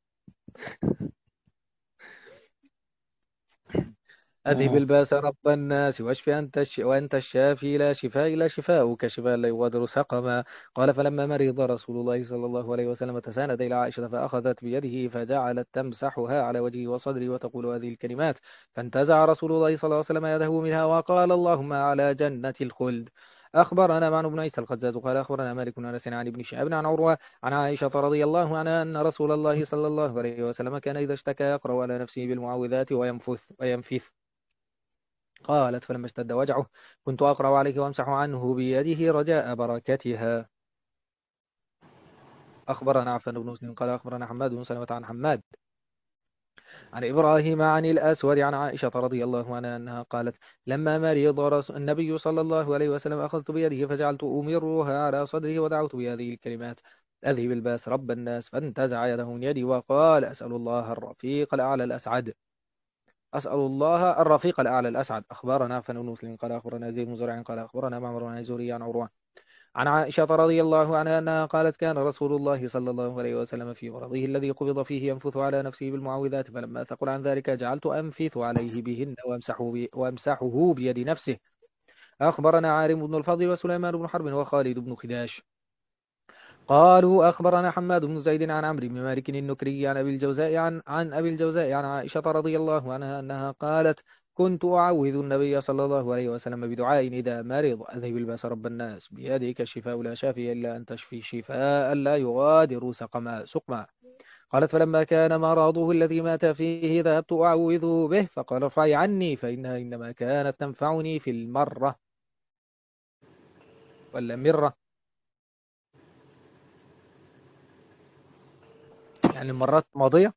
أذهب آه. الباس رب الناس واشف أنت الش... وأنت الشافي لا شفاء إلا شفاؤك شفاء لا يغادر سقما. قال فلما مرض رسول الله صلى الله عليه وسلم تساند إلى عائشة فأخذت بيده فجعلت تمسحها على وجهه وصدره وتقول هذه الكلمات، فانتزع رسول الله صلى الله عليه وسلم يده منها وقال اللهم على جنة الخلد. أخبرنا معن بن عيسى القزاز قال أخبرنا مالك بن أنس عن ابن شهاب عن عروة عن عائشة رضي الله عنها أن رسول الله صلى الله عليه وسلم كان إذا اشتكى يقرأ على نفسه بالمعوذات وينفث وينفث. قالت فلما اشتد وجعه كنت أقرأ عليه وأمسح عنه بيده رجاء بركتها. أخبرنا عفان بن مسلم قال أخبرنا حماد بن سلمة عن حماد عن إبراهيم عن الأسود عن عائشة رضي الله عنها أنها قالت لما مرض النبي صلى الله عليه وسلم أخذت بيده فجعلت أمرها على صدره ودعوت بهذه الكلمات أذهب الباس رب الناس، فانتزع يده من يدي وقال أسأل الله الرفيق الأعلى الأسعد أسأل الله الرفيق الأعلى الأسعد. أخبرنا عفان بن مسلم قال أخبرنا زيد بن زرع قال أخبرنا معمر عن الزهري عن عروة عن عائشة رضي الله عنها أنها قالت كان رسول الله صلى الله عليه وسلم في مرضه الذي قبض فيه ينفث على نفسه بالمعوذات، فلما ثقل عن ذلك جعلت أنفث عليه بهن وأمسحه, بي وأمسحه بيد نفسه. أخبرنا عارم بن الفضل وسليمان بن حرب وخالد بن خداش قالوا أخبرنا حماد بن زيد عن عمرو بن مالك النكري عن أبي الجوزاء عن عن أبي الجوزاء عن عائشة رضي الله عنها أنها قالت: كنت أعوذ النبي صلى الله عليه وسلم بدعاء إذا مرض: أذهب الباس رب الناس، بيدك الشفاء لا شافي إلا أن تشفي شفاء لا يغادر سقما سقما. قالت: فلما كان مرضه الذي مات فيه ذهبت أعوذه به، فقال: ارفعي عني فإنها إنما كانت تنفعني في المرة ولا مرة، يعني المرات ماضية.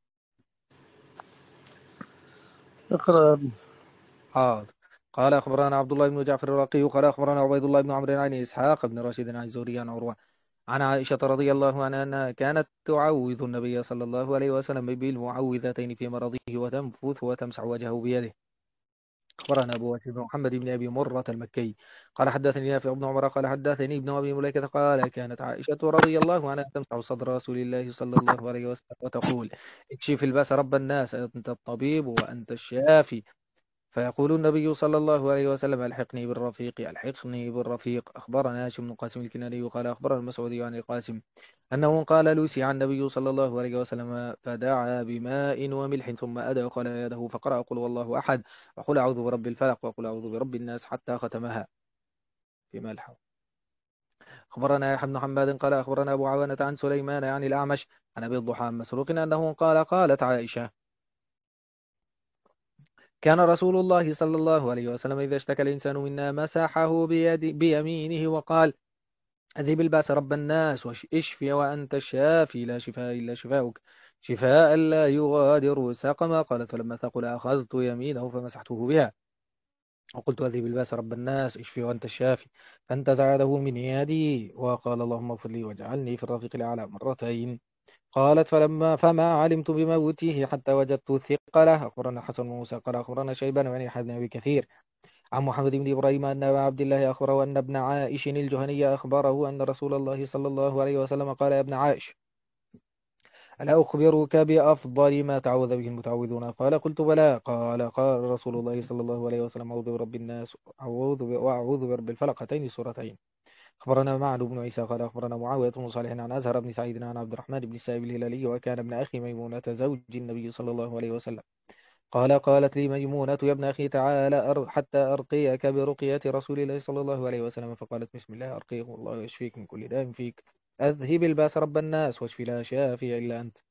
اقرأ. حاضر. قال أخبرنا عبد الله بن جعفر الرقي قال أخبرنا عبيد الله بن عمرو عن إسحاق بن رشيد عن الزهري عن عروة عن عائشة رضي الله عنها أنها كانت تعوذ النبي صلى الله عليه وسلم بالمعوذتين في مرضه وتنفث وتمسح وجهه بيده. أخبرنا أبو بكر بن محمد بن أبي مرة المكي قال حدثني نافع بن عمر قال حدثني ابن أبي مليكة قال: كانت عائشة رضي الله عنها تمسح صدر رسول الله صلى الله عليه وسلم وتقول: اكشف الباس رب الناس، أنت الطبيب وأنت الشافي. فيقول النبي صلى الله عليه وسلم: ألحقني بالرفيق ألحقني بالرفيق. أخبرنا هاشم بن قاسم الكناني قال أخبرنا المسعودي عن القاسم أنه قال: لوسع النبي صلى الله عليه وسلم فدعا بماء وملح ثم أدخل يده فقرأ: قل والله أحد وقل أعوذ برب الفلق وقل أعوذ برب الناس حتى ختمها في ملح. أخبرنا يحيى بن حماد قال أخبرنا أبو عوانة عن سليمان عن الأعمش عن أبي الضحى عن مسروق أنه قال: قالت عائشة: كان رسول الله صلى الله عليه وسلم إذا اشتكى الإنسان منا مسحه بيد بيمينه وقال: أذهب البأس رب الناس واشفي وأنت الشافي لا شفاء إلا شفاؤك شفاء لا يغادر سقما. قالت: فلما ثقل أخذت يمينه فمسحته بها وقلت: أذهب البأس رب الناس اشفي وأنت الشافي. فانتزع يده من يدي وقال: اللهم اغفر لي واجعلني في الرفيق الأعلى مرتين. قالت: فلما فما علمت بموته حتى وجدت ثقله. أخبرنا حسن بن موسى قال أخبرنا شيبان بن يحيى بن أبي كثير عن محمد بن إبراهيم أن أبا عبد الله أخبره أن ابن عائش الجهني أخبره أن رسول الله صلى الله عليه وسلم قال: يا ابن عائش، ألا أخبرك بأفضل ما تعوذ به المتعوذون؟ قال: قلت بلى. قال: قال رسول الله صلى الله عليه وسلم: أعوذ برب الناس أعوذ ب- وأعوذ برب الفلق، هاتين السورتين. أخبرنا معن بن عيسى قال أخبرنا معاوية بن صالح عن أزهر بن سعيد عن عبد الرحمن بن السائب الهلالي وكان ابن أخي ميمونة زوج النبي صلى الله عليه وسلم. قال: قالت لي ميمونة: يا ابن أخي تعالى أر حتى أرقيك برقية رسول الله صلى الله عليه وسلم. فقالت: بسم الله أرقيك والله يشفيك من كل داء فيك، أذهب الباس رب الناس واشفي لا شافي إلا أنت.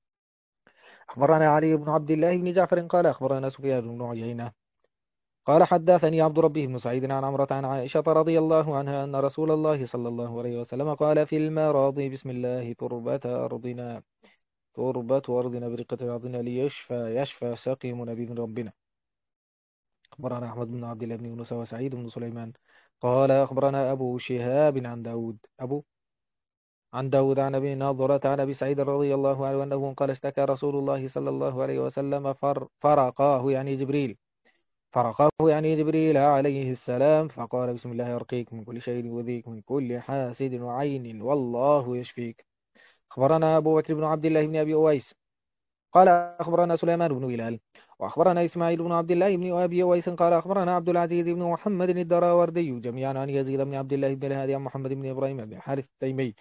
أخبرنا علي بن عبد الله بن جعفر قال أخبرنا سفيان بن عيينة قال حدثني عبد ربه بن سعيد عن عمرة عن عائشة رضي الله عنها أن رسول الله صلى الله عليه وسلم قال في المراضي: بسم الله تربة أرضنا تربة أرضنا برقة أرضنا ليشفى يشفى سقيمنا بإذن ربنا. أخبرنا أحمد بن عبد الله بن يونس وسعيد بن سليمان قال أخبرنا أبو شهاب عن داود أبو عن داود عن أبي ناظرة عن أبي سعيد رضي الله عنه أنه قال: اشتكى رسول الله صلى الله عليه وسلم فر فرقاه يعني جبريل فرقاه يعني جبريل عليه السلام فقال: بسم الله يرقيك من كل شيء يؤذيك من كل حاسد وعين والله يشفيك. أخبرنا أبو بكر بن عبد الله بن أبي أويس قال أخبرنا سليمان بن هلال وأخبرنا إسماعيل بن عبد الله بن أبي أويس قال أخبرنا عبد العزيز بن محمد الدراوردي جميعا عن يزيد بن عبد الله بن الهادي عن محمد بن إبراهيم بن حارث التيمي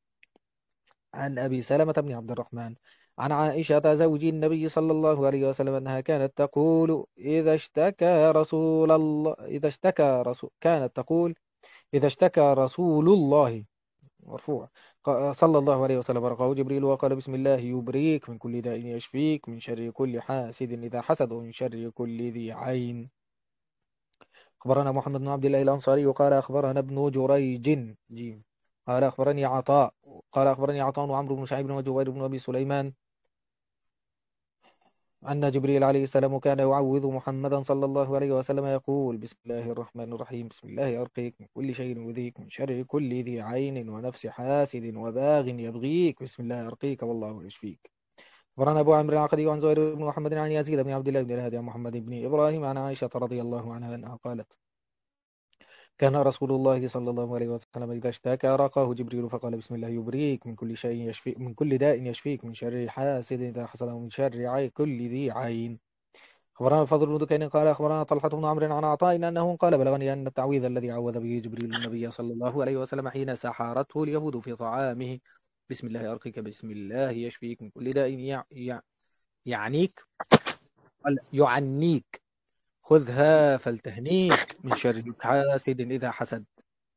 عن أبي سلمة بن عبد الرحمن عن عائشة زوج النبي صلى الله عليه وسلم أنها كانت تقول إذا اشتكى رسول الله إذا اشتكى رسول كانت تقول إذا اشتكى رسول الله مرفوع ق- صلى الله عليه وسلم رقاه جبريل وقال: بسم الله يبريك من كل داء يشفيك من شر كل حاسد إذا حسد ومن شر كل ذي عين. أخبرنا محمد بن عبد الله الأنصاري وقال أخبرنا ابن جريج جيم قال أخبرني عطاء قال أخبرني عطاء وعمرو بن شعيب وجوير بن أبي سليمان أن جبريل عليه السلام كان يعوذ محمدا صلى الله عليه وسلم يقول: بسم الله الرحمن الرحيم بسم الله أرقيك من كل شيء يؤذيك من شر كل ذي عين ونفس حاسد وباغ يبغيك بسم الله أرقيك والله يشفيك. أخبرنا أبو عمرو العقدي عن زهير بن محمد عن يزيد بن عبد الله بن الهادي عن محمد بن إبراهيم عن عائشة رضي الله عنها أنها قالت: كان رسول الله صلى الله عليه وسلم إذا اشتكى رقاه جبريل فقال: بسم الله يبريك من كل شيء يشفي من كل داء يشفيك من شر حاسد إذا حسد ومن شر عين كل ذي عين. أخبرنا الفضل بن دكين قال أخبرنا طلحة بن عمرو عن عطاء أنه قال بلغني أن التعويذ الذي عوذ به جبريل النبي صلى الله عليه وسلم حين سحرته اليهود في طعامه: بسم الله أرقيك، بسم الله يشفيك من كل داء يع... يع... يعنيك، قال يعنيك، خذها فلتهنيك من شر حاسد إذا حسد.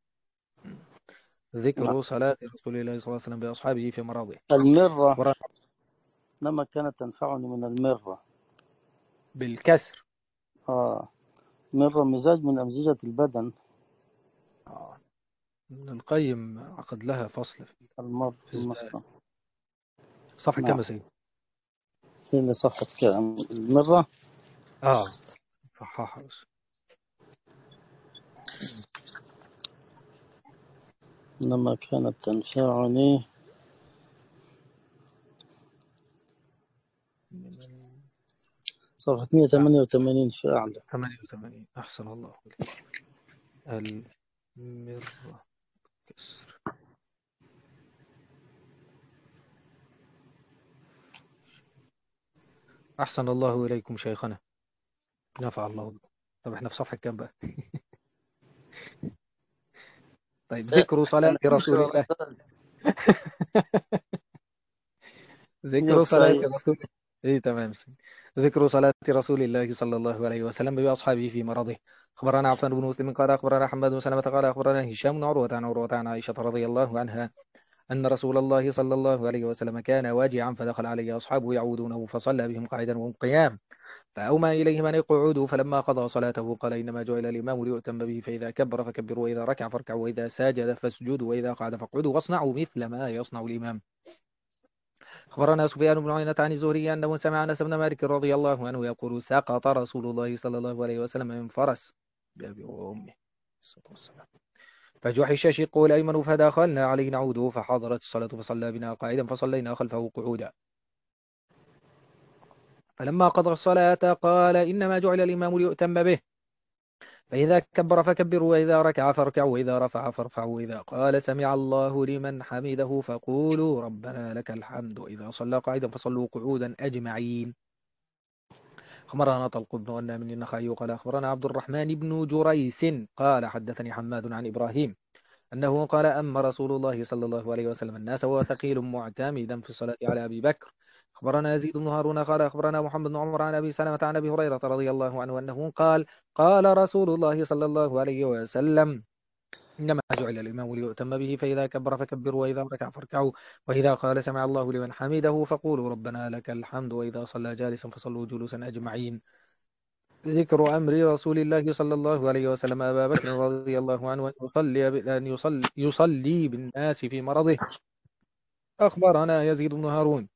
نعم. ذكر صلاة رسول الله صلى الله عليه وسلم بأصحابه في مراضه. المرة أخبرنا لما كانت تنفعني من المرة. بالكسر. آه مرة مزاج من أمزجة البدن. آه. ابن القيم عقد لها فصل في المر في الزاد. المصنع. صفحة كم نعم. يا سيد؟ هي اللي صحت كام المرة. آه صححها بس. لما كانت تنفعني صفحة مئة وثمانية وثمانين في أعلى. ثمانية وثمانين. أحسن الله إليك. المرة كسر. أحسن الله إليكم شيخنا، نفع الله بكم. طب إحنا في صفحة كم بقى؟ طيب ذكر صلاة أنا أمشي رسول ورا الله. ذلك. ذكر يبقى صلاة إيه؟ رسول إيه تمام سيدي. ذكر صلاة رسول الله صلى الله عليه وسلم بأصحابه في مرضه. أخبرنا عفان بن مسلم قال أخبرنا حماد بن سلمة قال أخبرنا هشام بن عروة عن عروة عن عائشة رضي الله عنها أن رسول الله صلى الله عليه وسلم كان واجعا فدخل عليه أصحابه يعودونه فصلى بهم قاعدا وهم قيام، فأومى إليهم أن يقعدوا، فلما قضى صلاته قال: إنما جعل الإمام ليؤتم به، فإذا كبر فكبروا، وإذا ركع فاركعوا، وإذا سجد فاسجدوا، وإذا قعد فاقعدوا، واصنعوا مثل ما يصنع الإمام. أخبرنا سفيان بن عيينة عن الزهري أنه سمع أنس بن مالك رضي الله عنه يقول: سقط رسول الله صلى الله عليه وسلم من فرس بأبي وأمه الصلاة والسلام، فجحش شقه الأيمن فدخلنا عليه نعوده، فحضرت الصلاة فصلى بنا قاعدا فصلينا خلفه قعودا، فلما قضى الصلاة قال: إنما جعل الإمام ليؤتم به، فإذا كبر فكبروا، وإذا ركع فاركعوا، وإذا رفع فارفعوا، وإذا قال سمع الله لمن حمده فقولوا ربنا لك الحمد، وإذا صلى قاعدا فصلوا قعودا أجمعين. أخبرنا طلق بن غنام من النخعي قال أخبرنا عبد الرحمن بن جريس قال حدثني حماد عن إبراهيم أنه قال: أما رسول الله صلى الله عليه وسلم الناس وهو ثقيل معتمدا في الصلاة على أبي بكر. أخبرنا يزيد بن هارون قال أخبرنا محمد بن عمر عن أبي سلمة عن أبي هريرة رضي الله عنه أنه قال: قال رسول الله صلى الله عليه وسلم: إنما جعل الإمام ليؤتم به، فإذا كبر فكبروا، وإذا ركع فاركعوا، وإذا قال سمع الله لمن حمده فقولوا ربنا لك الحمد، وإذا صلى جالسا فصلوا جلوسا أجمعين. ذكر أمر رسول الله صلى الله عليه وسلم أبا بكر رضي الله عنه أن يصلي أن يصلي, يصلي بالناس في مرضه. أخبرنا يزيد بن هارون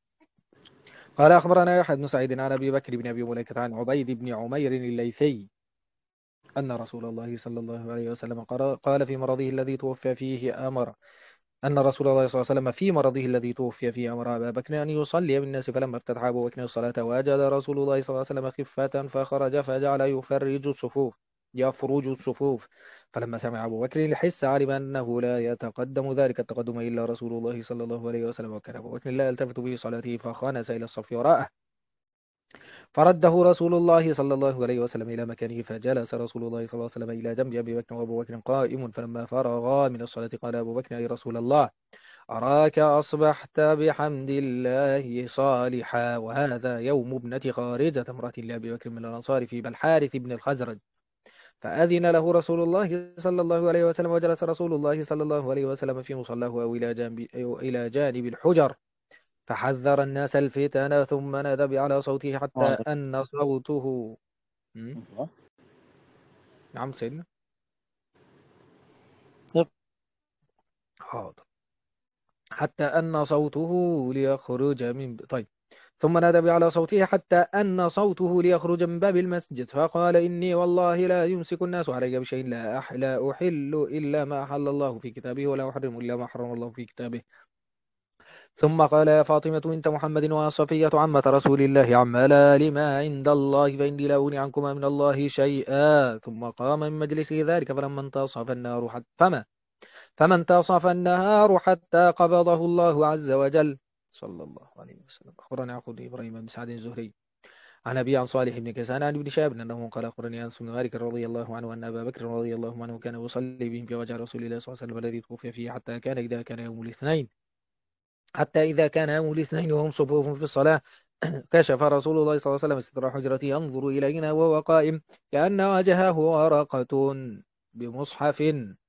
قال أخبرنا يحيى بن سعيد عن أبي بكر بن أبي مليكة عن عبيد بن عمير الليثي أن رسول الله صلى الله عليه وسلم قال في مرضه الذي توفى فيه أمر أن رسول الله صلى الله عليه وسلم في مرضه الذي توفي فيه أمر أبا بكر أن يصلي بالناس، فلما افتتح أبو بكر الصلاة وجد رسول الله صلى الله عليه وسلم خفة فخرج فجعل يفرج الصفوف يفرج الصفوف، فلما سمع أبو بكر الحس علم أنه لا يتقدم ذلك التقدم إلا رسول الله صلى الله عليه وسلم، وكان أبو بكر لا يلتفت في صلاته فخانس إلى الصف وراءه، فرده رسول الله صلى الله عليه وسلم إلى مكانه، فجلس رسول الله صلى الله عليه وسلم إلى جنب أبي بكر وأبو بكر قائم، فلما فرغا من الصلاة قال أبو بكر: أي رسول الله، أراك أصبحت بحمد الله صالحا، وهذا يوم ابنة خارجة امرأة لأبي بكر من الأنصار في بالحارث بن الخزرج، فأذن له رسول الله صلى الله عليه وسلم، وجلس رسول الله صلى الله عليه وسلم في مصلاه أو إلى جانب, أو إلى جانب الحجر، فحذر الناس الفتن، ثم نادى بأعلى صوته حتى أن صوته م? نعم سيدنا حاضر حتى أن صوته ليخرج من طيب ثم نادى بأعلى صوته حتى أن صوته ليخرج من باب المسجد، فقال: إني والله لا يمسك الناس علي بشيء لا أح لا أحل إلا ما أحل الله في كتابه، ولا أحرم إلا ما حرم الله في كتابه. ثم قال: يا فاطمة بنت محمد وصفية عمة رسول الله، عملا لما عند الله، فإني لا أغني عنكما من الله شيئا. ثم قام من مجلسه ذلك، فلما انتصف النار حتى فما فما انتصف النهار حتى قبضه الله عز وجل، صلى الله عليه وسلم. أخبرنا يعقوب بن إبراهيم بن سعد الزهري عن أبي عن صالح بن كيسان عن ابن شهاب أنه قال أخبرني أنس بن مالك رضي الله عنه أن أبا بكر رضي الله عنه كان يصلي بهم في وجه رسول الله صلى الله عليه وسلم الذي توفي فيه حتى كان إذا كان يوم الاثنين حتى إذا كان يوم الاثنين وهم صفوف في الصلاة كشف رسول الله صلى الله عليه وسلم ستر حجرته ينظر إلينا وهو قائم كأن وجهه ورقة بمصحف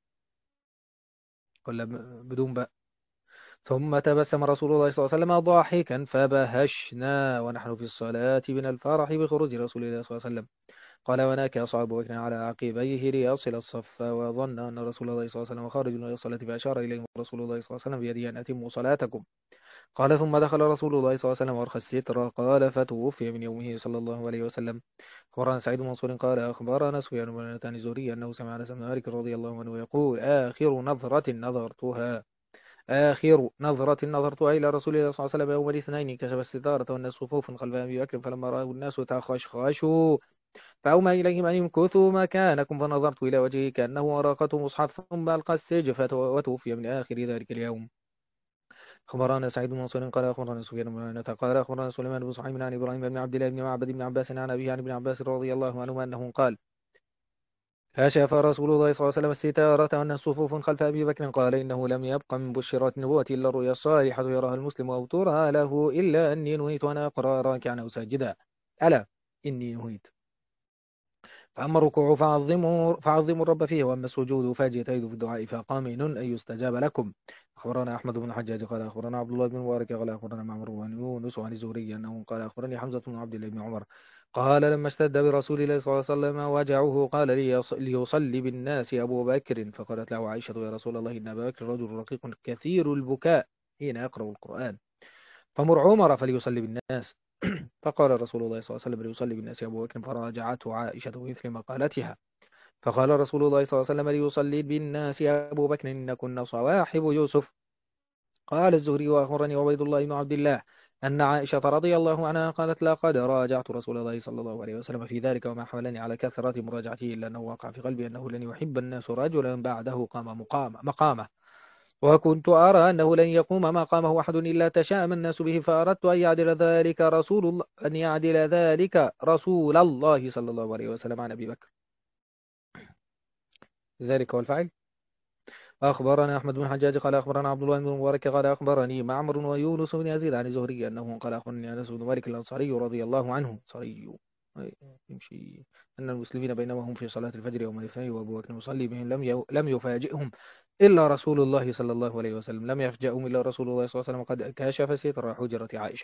ولا بدون باء. ثم تبسم رسول الله صلى الله عليه وسلم ضاحكا فبهشنا ونحن في الصلاة من الفرح بخروج رسول الله صلى الله عليه وسلم. قال وناكى أصحاب بكر على عقبيه ليصل الصف وظن أن رسول الله صلى الله عليه وسلم خارج إلى الصلاة فأشار إليهم رسول الله صلى الله عليه وسلم بيده أن أتموا صلاتكم. قال ثم دخل رسول الله صلى الله عليه وسلم وأرخى الستر قال فتوفي من يومه صلى الله عليه وسلم. أخبرنا سعيد بن منصور قال أخبرنا سفيان بن عتان الزهري أنه سمع أنس بن مالك رضي الله عنه يقول آخر نظرة نظرتها آخر نظرة نظرتها إلى رسول الله صلى الله عليه وسلم يوم الاثنين كشف الستارة والناس صفوف خلف أبي بكر فلما رأوا الناس تخشخشوا فأومى إليهم أن يمكثوا مكانكم فنظرت إلى وجهه كأنه ورقة مصحف ثم ألقى السجف وتوفي من آخر ذلك اليوم. أخبرنا سعيد بن منصور قال أخبرنا سفيان بن عيينة قال أخبرنا سليمان بن صحيح عن إبراهيم بن عبد الله بن معبد بن عباس عن أبيه عن ابن عباس رضي الله عنهما أنه قال كشف رسول الله صلى الله عليه وسلم الستارة وأن صفوف خلف أبي بكر قال إنه لم يبق من بشرات النبوة إلا الرؤيا الصالحة يراها المسلم أو ترى له إلا أني نهيت أن أقرأ راكعا أو ساجدا ألا إني نهيت. فأما الركوع فعظموا فعظموا الرب فيه وأما السجود فاجتهدوا في الدعاء فقامن أن يستجاب لكم. أخبرنا أحمد بن حجاج قال أخبرنا عبد الله بن مبارك قال أخبرنا معمر بن يونس عن الزهري أنه قال أخبرني حمزة بن عبد الله بن عمر قال لما اشتد برسول الله صلى الله عليه وسلم وجعه قال ليص- ليصلي بالناس أبو بكر فقالت له عائشة يا رسول الله إن أبا بكر رجل رقيق كثير البكاء حين يقرأ القرآن فمر عمر فليصلي بالناس. فقال رسول الله صلى الله عليه وسلم ليصلي بالناس أبو بكر فراجعته عائشة بمثل مقالتها. فقال رسول الله صلى الله عليه وسلم ليصلي بالناس أبو بكر إن كنا صواحب يوسف. قال الزهري وأخبرني عبيد الله بن عبد الله أن عائشة رضي الله عنها قالت لقد راجعت رسول الله صلى الله عليه وسلم في ذلك وما حملني على كثرة مراجعته إلا أنه وقع في قلبي أنه لن يحب الناس رجلا بعده قام مقام مقامه وكنت أرى أنه لن يقوم مقامه أحد إلا تشاءم الناس به فأردت أن يعدل ذلك رسول الله أن يعدل ذلك رسول الله صلى الله عليه وسلم عن أبي بكر. ذلك هو الفعل. أخبرنا أحمد بن حجاج قال أخبرنا عبد الله بن مبارك قال أخبرني معمر ويونس بن يزيد عن الزهري أنه قال أخبرني أنس بن مالك الأنصاري رضي الله عنه صري يمشي أن المسلمين بينما هم في صلاة الفجر يوم الاثنين وأبو بكر يصلي بهم لم يو... لم يفاجئهم إلا رسول الله صلى الله عليه وسلم لم يفجأهم إلا رسول الله صلى الله عليه وسلم قد كاشف ستر حجرة عائشة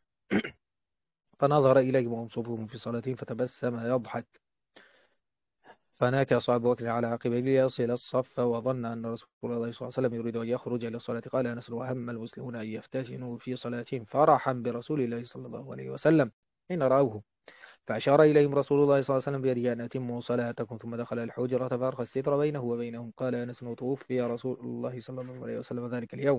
فنظر إليهم وهم صفوف في صلاتهم فتبسم يضحك فناك أصحاب بكر على عقبيه ليصل الصف وظن أن رسول الله صلى الله عليه وسلم يريد أن يخرج إلى الصلاة قال أنس وهم المسلمون أن يفتتنوا في صلاتهم فرحا برسول الله صلى الله عليه وسلم حين رأوه فأشار إليهم رسول الله صلى الله عليه وسلم بيده أن أتموا صلاتكم ثم دخل الحجرة فأرخى الستر بينه وبينهم قال أنس وتوفي رسول الله صلى الله عليه وسلم ذلك اليوم.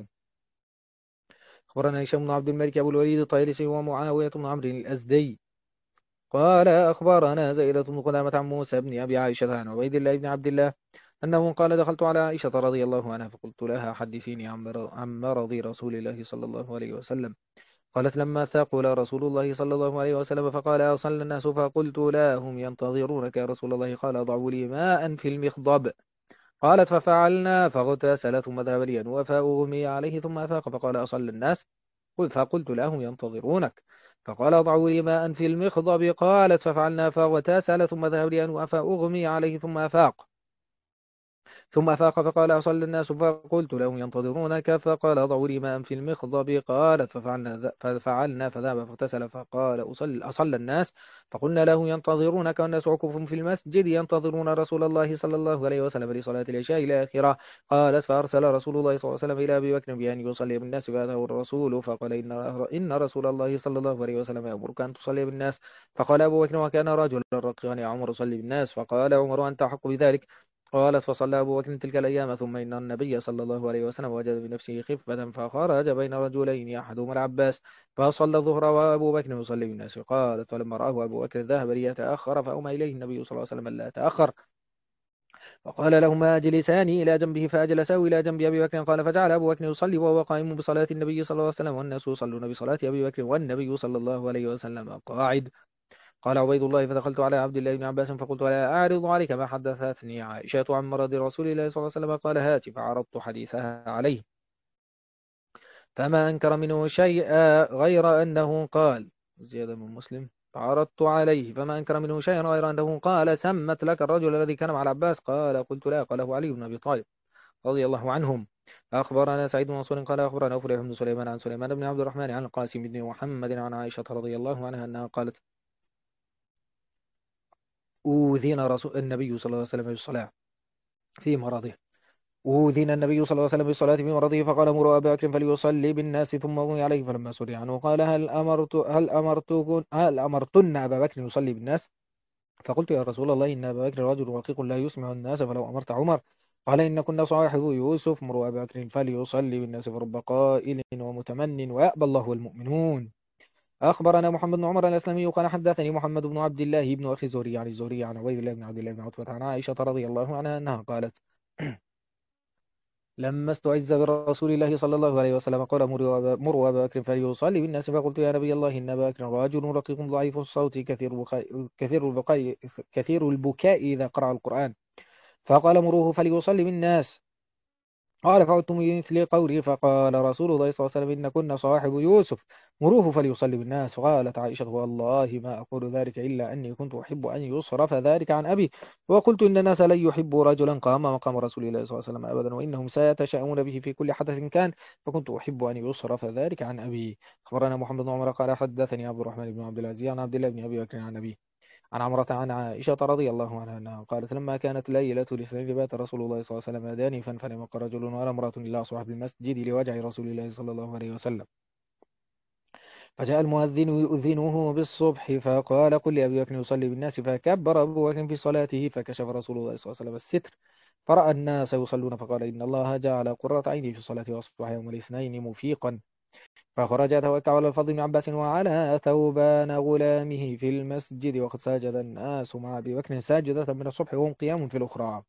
أخبرنا هشام بن عبد الملك أبو الوليد الطيلسي ومعاوية بن عمرو الأزدي قال أخبرنا زيدة بن قدامة عن موسى بن أبي عائشة عن عبيد الله بن عبد الله أنه قال دخلت على عائشة رضي الله عنها فقلت لها حدثيني عن مر- عن مرض رسول الله صلى الله عليه وسلم. قالت لما ثقل رسول الله صلى الله عليه وسلم فقال أصلى الناس فقلت لا هم ينتظرونك يا رسول الله قال ضعوا لي ماء في المخضب. قالت ففعلنا فاغتسل ثم ذهب لينوى فأغمي عليه ثم أفاق فقال أصلى الناس قل فقلت لهم ينتظرونك فقال ضعوا لي ماء في المخضب. قالت ففعلنا فاغتسل ثم ذهب لينوى فأغمي عليه ثم أفاق ثم أفاق فقال أصلى الناس فقلت لهم ينتظرونك فقال ضعوا لي ماء في المخضب. قالت ففعلنا ذ- ففعلنا فذهب فاغتسل فقال أصل أصلى الناس فقلنا له ينتظرونك والناس عكوف في المسجد ينتظرون رسول الله صلى الله عليه وسلم لصلاة العشاء إلى آخره. قالت فأرسل رسول الله صلى الله عليه وسلم إلى أبي بكر بأن يصلي بالناس فأتاه الرسول فقال إن إن رسول الله صلى الله عليه وسلم يأمرك أن تصلي بالناس. فقال أبو بكر وكان رجلا رقيقا يا عمر صلي بالناس فقال عمر أنت أحق بذلك. قالت فصلى أبو بكر تلك الأيام ثم إن النبي صلى الله عليه وسلم وجد بنفسه خفة فخرج بين رجلين أحدهما العباس فصلى الظهر وأبو بكر يصلي بالناس. قالت فلما رآه أبو بكر ذهب ليتأخر فأومى إليه النبي صلى الله عليه وسلم لا تأخر فقال لهما أجلساني إلى جنبه فأجلسه إلى جنب أبي بكر. قال فجعل أبو بكر يصلي وهو قائم بصلاة النبي صلى الله عليه وسلم والناس يصلون بصلاة أبي بكر والنبي صلى الله عليه وسلم قاعد. قال عبيد الله فدخلت على عبد الله بن عباس فقلت لا أعرض عليك ما حدثتني عائشة عن مرض رسول الله صلى الله عليه وسلم قال هات فعرضت حديثها عليه فما أنكر منه شيئا غير أنه قال زيادة من مسلم فعرضت عليه فما أنكر منه شيئا غير أنه قال سمت لك الرجل الذي كان مع العباس قال قلت لا قاله علي بن أبي طالب رضي الله عنهم. أخبرنا سعيد بن منصور قال أخبرنا فليح بن سليمان عن سليمان بن عبد الرحمن عن القاسم بن محمد عن عائشة رضي الله عنها أنها قالت أوذين رسول النبي صلى الله عليه وسلم بالصلاة في مرضه أوذن النبي صلى الله عليه وسلم بالصلاة في مرضه فقال مروا أبا بكر فليصلي بالناس ثم أمي عليه فلما سري عنه قال هل أمرت هل أمرتكن هل أمرتن أبا بكر يصلي بالناس فقلت يا رسول الله إن أبا بكر رجل رقيق لا يسمع الناس فلو أمرت عمر قال إن كنا صاحب يوسف مروا أبا بكر فليصلي بالناس فرب قائل ومتمن ويأبى الله والمؤمنون. أخبرنا محمد بن عمر الأسلمي قال حدثني محمد بن عبد الله بن أخي الزهري عن الزهري عن عبيد الله بن عبد الله بن عتبة عن عائشة رضي الله عنها أنها قالت لما استعز برسول الله صلى الله عليه وسلم قال مروا أبا مروا أبا بكر فليصلي بالناس فقلت يا نبي الله إن أبا بكر رجل رقيق ضعيف الصوت كثير البكاء كثير البكاء كثير البكاء إذا قرأ القرآن فقال مروه فليصلي بالناس قال فعدت مثل قولي فقال رسول الله صلى الله عليه وسلم إن كنا صاحب يوسف مروه فليصلي بالناس فقالت عائشة والله ما أقول ذلك إلا أني كنت أحب أن يصرف ذلك عن أبي وقلت إن الناس لن يحبوا رجلا قام مقام رسول الله صلى الله عليه وسلم أبدا وإنهم سيتشاءمون به في كل حدث كان فكنت أحب أن يصرف ذلك عن أبي. أخبرنا محمد بن عمر قال حدثني عبد الرحمن بن عبد العزيز عن عبد الله بن أبي بكر عن أبي عن عمرة عن عائشة رضي الله عنها أنها قالت لما كانت ليلة الاثنين بات رسول الله صلى الله عليه وسلم دانفا فنم رجل ولا امرأة إلا أصبح بالمسجد لوجع رسول الله صلى الله عليه وسلم فجاء المؤذن يؤذنه بالصبح فقال قل لأبي بكر يصلي بالناس فكبر أبو بكر في صلاته فكشف رسول الله صلى الله عليه وسلم الستر فرأى الناس يصلون فقال إن الله جعل قرة عيني في الصلاة وأصبح يوم الاثنين مفيقا فخرج توكل على الفضل بن عباس وعلى ثوبان غلامه في المسجد وقد سجد الناس مع أبي بكر ساجدة من الصبح وهم قيام في الأخرى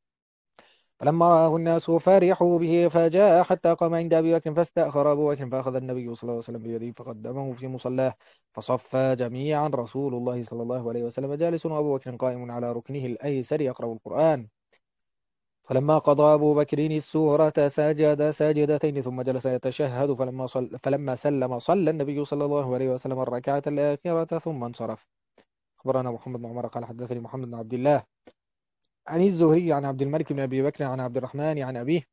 فلما رآه الناس فرحوا به فجاء حتى قام عند أبي بكر فاستأخر أبو بكر فأخذ النبي صلى الله عليه وسلم بيده فقدمه في مصلاه فصفى جميعا رسول الله صلى الله عليه وسلم جالس وأبو بكر قائم على ركنه الأيسر يقرأ القرآن فلما قضى أبو بكر السورة سجد ساجدتين ثم جلس يتشهد فلما, صل فلما سلم صلى النبي صلى الله عليه وسلم الركعة الآخرة ثم انصرف. أخبرنا محمد بن عمر قال حدثني محمد بن عبد الله عن الزهري عن عبد الملك بن أبي بكر عن عبد الرحمن عن أبيه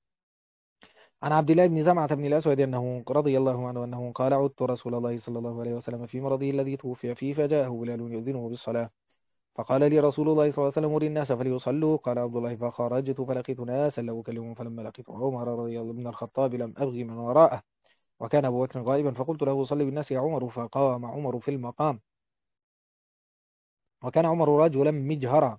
عن عبد الله بن زمعة بن الأسود أنه رضي الله عنه أنه قال عدت رسول الله صلى الله عليه وسلم في مرضه الذي توفي فيه فجاءه بلال يؤذنه بالصلاة فقال لي رسول الله صلى الله عليه وسلم مر الناس فليصلوا قال عبد الله فخرجت فلقيت ناسا لو أكلمهم فلما لقيت عمر رضي الله بن الخطاب لم أبغي من وراءه وكان أبو بكر غائبا فقلت له صلي بالناس يا عمر فقام عمر في المقام وكان عمر رجلا مجهرا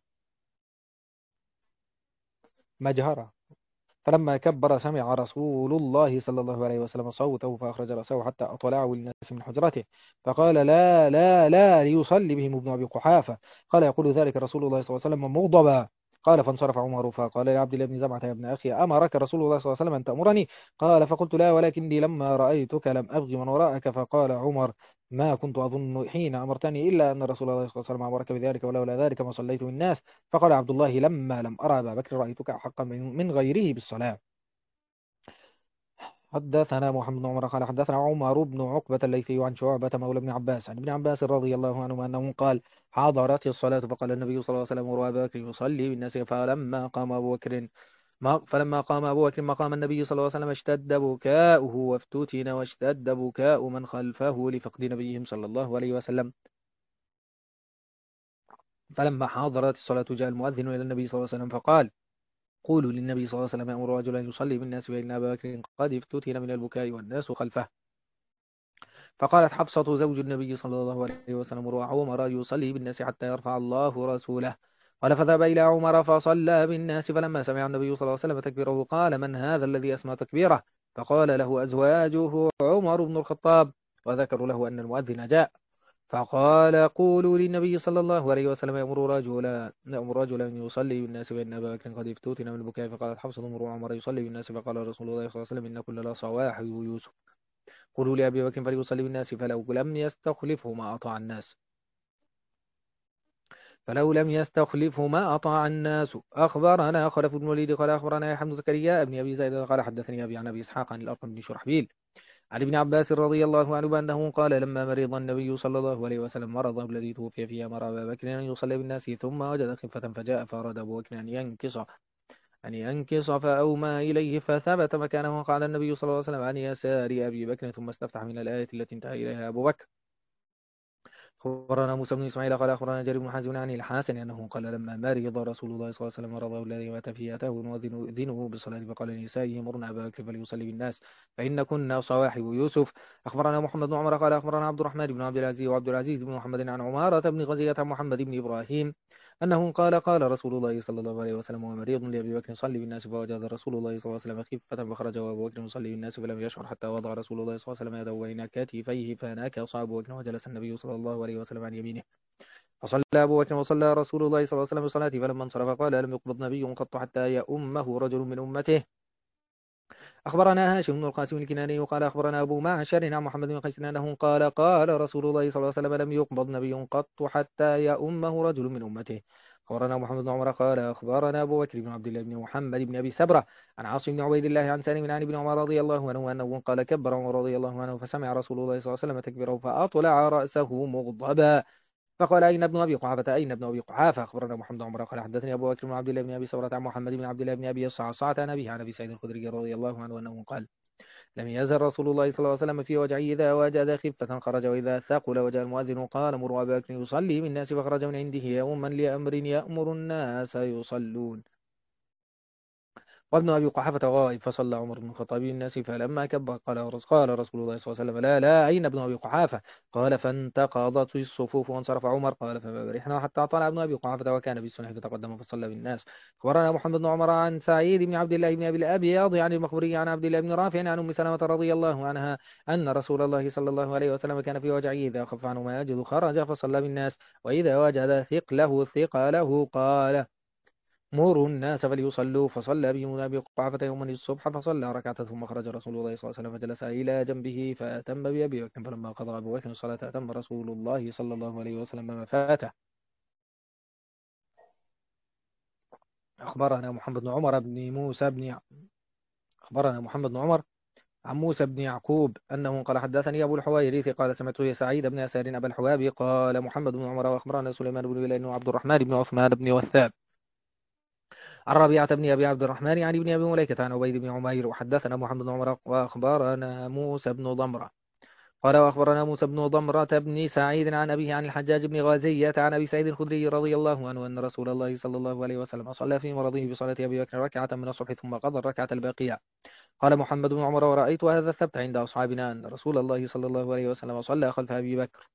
مجهرا فلما كبر سمع رسول الله صلى الله عليه وسلم صوته فأخرج رأسه حتى أطلعه للناس من حجرته فقال لا لا لا ليصلي بهم ابن أبي قحافة قال يقول ذلك رسول الله صلى الله عليه وسلم مغضبا قال فانصرف عمر فقال لعبد الله بن زمعة يا ابن أخي أمرك رسول الله صلى الله عليه وسلم أن تأمرني قال فقلت لا ولكني لما رأيتك لم أبغي من وراءك فقال عمر ما كنت أظن حين أمرتني إلا أن رسول الله صلى الله عليه وسلم أمرك بذلك ولولا ذلك ما صليت بالناس فقال عبد الله لما لم أرى أبا بكر رأيتك أحق من من غيره بالصلاة. حدثنا محمد بن عمر قال حدثنا عمر بن عقبة الليثي عن شعبة مولى ابن عباس عن ابن عباس رضي الله عنهما أنه قال حضرت الصلاة فقال النبي صلى الله عليه وسلم مر أبا بكر يصلي بالناس فلما قام أبو بكر ما فلما قام أبو بكر مقام النبي صلى الله عليه وسلم اشتد بكاؤه وافتتن واشتد بكاء من خلفه لفقد نبيهم صلى الله عليه وسلم فلما حضرت الصلاة جاء المؤذن إلى النبي صلى الله عليه وسلم فقال قولوا للنبي صلى الله عليه وسلم يأمر رجلا يصلي بالناس فإن أبا بكر قد افتتن من البكاء والناس خلفه. فقالت حفصة زوج النبي صلى الله عليه وسلم مر عمر يصلي بالناس حتى يرفع الله رسوله قال فذهب إلى عمر فصلى بالناس فلما سمع النبي صلى الله عليه وسلم تكبيره قال من هذا الذي أسمع تكبيره فقال له أزواجه عمر بن الخطاب وذكروا له أن المؤذن جاء فقال قولوا للنبي صلى الله عليه وسلم يأمر رجلا يأمر رجلا يصلي بالناس وإن أبا بكر قد افتتن من البكاء فقالت حفصة مر عمر يصلي بالناس فقال رسول الله صلى الله عليه وسلم إن كل لا صواحب يوسف قولوا لأبي بكر فليصلي بالناس فلو لم يستخلفه ما أطاع الناس. فلو لم يستخلفه ما أطاع الناس. أخبرنا خلف بن الوليد قال أخبرنا يحيى بن زكريا ابن أبي زيد قال حدثني أبي عن أبي إسحاق عن الأرقم بن شرحبيل عن ابن عباس رضي الله عنه بأنه قال لما مرض النبي صلى الله عليه وسلم مرضه الذي توفي فيه أمر أبا بكر أن يصلي بالناس ثم وجد خفة فجاء فأراد أبو بكر أن ينكص أن ينكص فأومى إليه فثبت مكانه وقعد النبي صلى الله عليه وسلم عن يسار أبي بكر ثم استفتح من الآية التي انتهى إليها أبو بكر. أخبرنا موسى بن إسماعيل قال أخبرنا جرير بن حازم عن الحسن أنه قال لما مرض رسول الله صلى الله عليه وسلم مرضه الذي مات فيه أتاه مؤذنه بالصلاة فقال لنسائه مرن أبا بكر فليصلي بالناس فإن كنا صواحب يوسف. أخبرنا محمد بن عمر قال أخبرنا عبد الرحمن بن عبد العزيز وعبد العزيز بن محمد عن عمارة بن غزية عن محمد بن إبراهيم أنه قال قال رسول الله صلى الله عليه وسلم ومريض لأبي بكر صلي بالناس فوجد رسول الله صلى الله عليه وسلم خفة فخرج وأبو بكر يصلي بالناس فلم يشعر حتى وضع رسول الله صلى الله عليه وسلم يده بين كتفيه فنكص أبو بكر وجلس النبي صلى الله عليه وسلم عن يمينه فصلى أبو بكر وصلى رسول الله صلى الله عليه وسلم بصلاته فلما انصرف قال لم يقبض نبي قط حتى يؤمه رجل من أمته. أخبرنا هاشم بن القاسم الكناني وقال أخبرنا أبو معشر عن محمد بن قيس أنه قال قال رسول الله صلى الله عليه وسلم لم يقبض نبي قط حتى يؤمه رجل من أمته. أخبرنا محمد بن عمر قال أخبرنا أبو بكر بن عبد الله بن محمد بن أبي سبرة عن عاصم بن عبيد الله عن سالم عن ابن عمر رضي الله عنه أنه قال كبر عمر رضي الله عنه فسمع رسول الله صلى الله عليه وسلم تكبيره فأطلع رأسه مغضبا فقال أين ابن أبي قحافة أين ابن أبي قحافة. أخبرنا محمد بن عمر قال حدثني أبو بكر بن عبد الله بن أبي سبرة عن محمد بن عبد الله بن أبي الصعصعة عن أبيه عن أبي سعيد الخدري رضي الله عنه أنه قال لم يزل رسول الله صلى الله عليه وسلم في وجعه إذا وجد خفة خرج وإذا ثقل وجاء المؤذن قال مروا أبا بكر يصلي بالناس فخرج من عنده يوما لأمر يأمر الناس يصلون وابن أبي قحافة غائب فصلى عمر بن الخطاب بالناس فلما كبر قال قال رسول الله صلى الله عليه وسلم لا لا أين ابن أبي قحافة قال فانتقضت الصفوف وانصرف عمر قال فما برحنا حتى طلع ابن أبي قحافة وكان بالسنة فتقدم فصلى بالناس. أخبرنا محمد بن عمر عن سعيد بن عبد الله بن أبي الأبيض عن المخبري عن عبد الله بن رافع عن أم سلمة رضي الله عنها أن رسول الله صلى الله عليه وسلم كان في وجعه إذا خف عنه ما يجد خرج فصلى بالناس وإذا وجد ثقله ثقله قال مروا الناس فليصلوا فصلى بهم أبي قحافة يوما الصبح فصلى ركعة ثم خرج رسول الله صلى الله عليه وسلم فجلس إلى جنبه فأتم بأبي بكر فلما قضى أبو بكر الصلاة أتم رسول الله صلى الله عليه وسلم ما فاته. أخبرنا محمد بن عمر بن موسى بن أخبرنا محمد بن عمر عن موسى بن يعقوب أنه قال حدثني أبو الحويرث قال سمعت سعيد بن يسار أبا الحواب قال محمد بن عمر وأخبرنا سليمان بن بلال وعبد الرحمن بن عثمان بن وثاب عن ربيعة بن أبي عبد الرحمن عن ابن أبي مليكة عن عبيد بن عمير وحدثنا محمد بن عمر وأخبرنا موسى بن ضمرة قال وأخبرنا موسى بن ضمرة بن سعيد عن أبيه عن الحجاج بن غازية عن أبي سعيد الخدري رضي الله عنه أن رسول الله صلى الله عليه وسلم صلى في مرضه بصلاة أبي بكر ركعة من الصبح ثم قضى الركعة الباقية. قال محمد بن عمر ورأيت هذا الثبت عند أصحابنا أن رسول الله صلى الله عليه وسلم صلى خلف أبي بكر.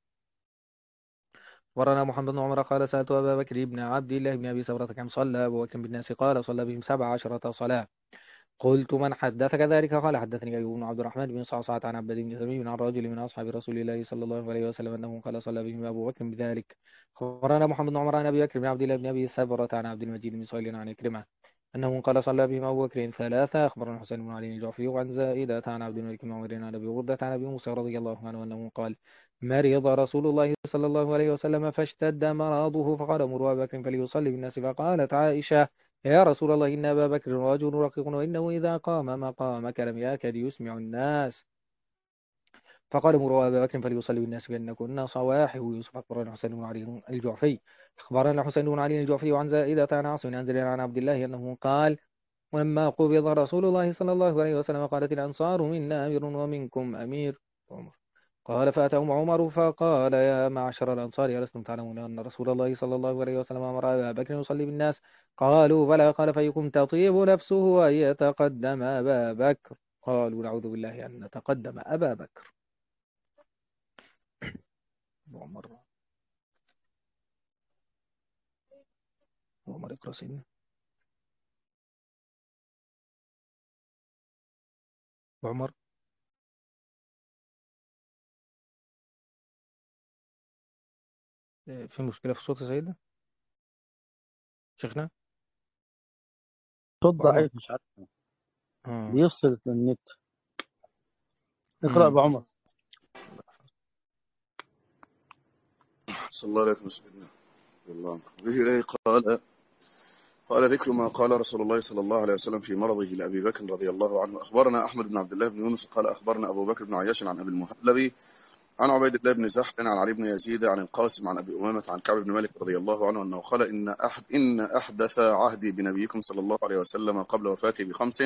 ورنا محمد بن عمر قال سألت أبا بكر بن عبد الله بن أبي سبرة كم صلى أبو بكر بالناس قال صلى بهم سبع عشرة صلاة. قلت من حدثك ذلك قال حدثني أيوب بن عبد الرحمن بن صعصعة عن عبد بن تميم عن رجل من أصحاب رسول الله صلى الله عليه وسلم أنه قال صلى بهم أبو بكر بذلك. أخبرنا محمد بن عمر عن أبي بكر بن عبد الله بن أبي سبرة عن عبد المجيد بن سهيل عن كرمة أنه قال صلى بهم أبو بكر ثلاثة. أخبرنا حسين بن علي الجعفي وعن زائدة عن عبد الملك بن عمر عن أبي بردة عن أبي موسى رضي الله عنه أنه قال مرض رسول الله صلى الله عليه وسلم فاشتد مرضه فقال مروا أبا بكر فليصلي بالناس فقالت عائشة يا رسول الله إن أبا بكر رجل رقيق وإنه إذا قام مقامك لم يكد يسمع الناس فقال مروا أبا بكر فليصلي بالناس بأن كنا صواحب يوسف. أخبرنا حسين بن علي الجعفي أخبرنا حسين بن علي الجعفي عن زائدة عن عاصم عن زرير عن عبد الله أنه قال ولما قبض رسول الله صلى الله عليه وسلم قالت الأنصار منا أمير ومنكم أمير عمر. قال فأتهم عمر فقال يا معشر الأنصار ألستم تعلمون أن رسول الله صلى الله عليه وسلم أمر أبا بكر يصلي بالناس قالوا بلى قال فيكم تطيب نفسه أن يتقدم أبا بكر قالوا نعوذ بالله أن نتقدم أبا بكر. عمر عمر اقرأ سيدنا عمر في مشكلة في الصوت يا سيدنا شيخنا صوت عمر ضعيف مش عارف آه. بيفصل النت. اقرأ مم. بعمر. صلى الله عليه وسلم. الله به إليه قال قال ذكر ما قال رسول الله صلى الله عليه وسلم في مرضه لأبي بكر رضي الله عنه. أخبرنا أحمد بن عبد الله بن يونس قال أخبرنا أبو بكر بن عياش عن أبي المهلبي عن عبيد الله بن زحل عن علي بن يزيد عن القاسم عن أبي أمامة عن كعب بن مالك رضي الله عنه أنه قال إن أحد إن أحدث عهدي بنبيكم صلى الله عليه وسلم قبل وفاته بخمس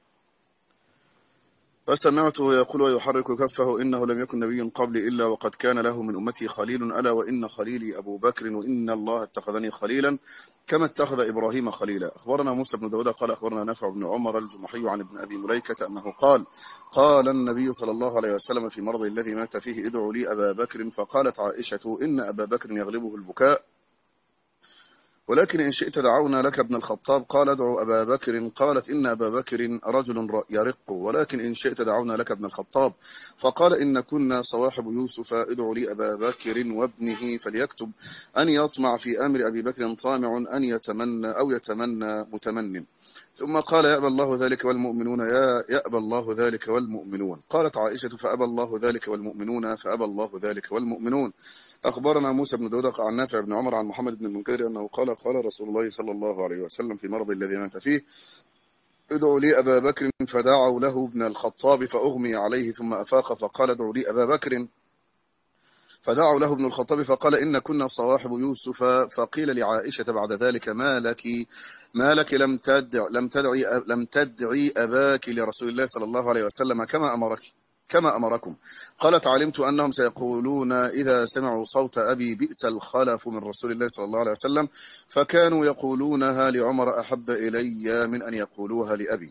فسمعته يقول ويحرك كفه إنه لم يكن نبي قبلي إلا وقد كان له من أمتي خليل ألا وإن خليلي أبو بكر وإن الله اتخذني خليلا كما اتخذ إبراهيم خليلا. أخبرنا موسى بن داود قال أخبرنا نافع بن عمر الجمحي عن ابن أبي مليكة أنه قال قال النبي صلى الله عليه وسلم في مرضه الذي مات فيه ادعوا لي أبا بكر فقالت عائشة إن أبا بكر يغلبه البكاء ولكن إن شئت دعونا لك ابن الخطاب قال ادعوا أبا بكر قالت إن أبا بكر رجل يرق ولكن إن شئت دعونا لك ابن الخطاب فقال إن كنا صواحب يوسف ادعوا لي أبا بكر وابنه فليكتب أن يطمع في أمر أبي بكر طامع أن يتمنى أو يتمنى متمن. ثم قال يأبى الله ذلك والمؤمنون يا يأبى الله ذلك والمؤمنون. قالت عائشة فأبى الله ذلك والمؤمنون فأبى الله ذلك والمؤمنون. أخبرنا موسى بن داود عن نافع بن عمر عن محمد بن المنكدر أنه قال قال رسول الله صلى الله عليه وسلم في مرض الذي مات فيه ادعوا لي أبا بكر فدعوا له ابن الخطاب فأغمي عليه ثم أفاق فقال ادعوا لي أبا بكر فدعوا له ابن الخطاب فقال إن كنا صواحب يوسف. فقيل لعائشة بعد ذلك ما لك ما لك لم تدع لم تدعي لم تدعي أباك لرسول الله صلى الله عليه وسلم كما أمرك كما أمركم. قالت علمت أنهم سيقولون إذا سمعوا صوت أبي بئس الخلف من رسول الله صلى الله عليه وسلم فكانوا يقولونها لعمر أحب إلي من أن يقولوها لأبي.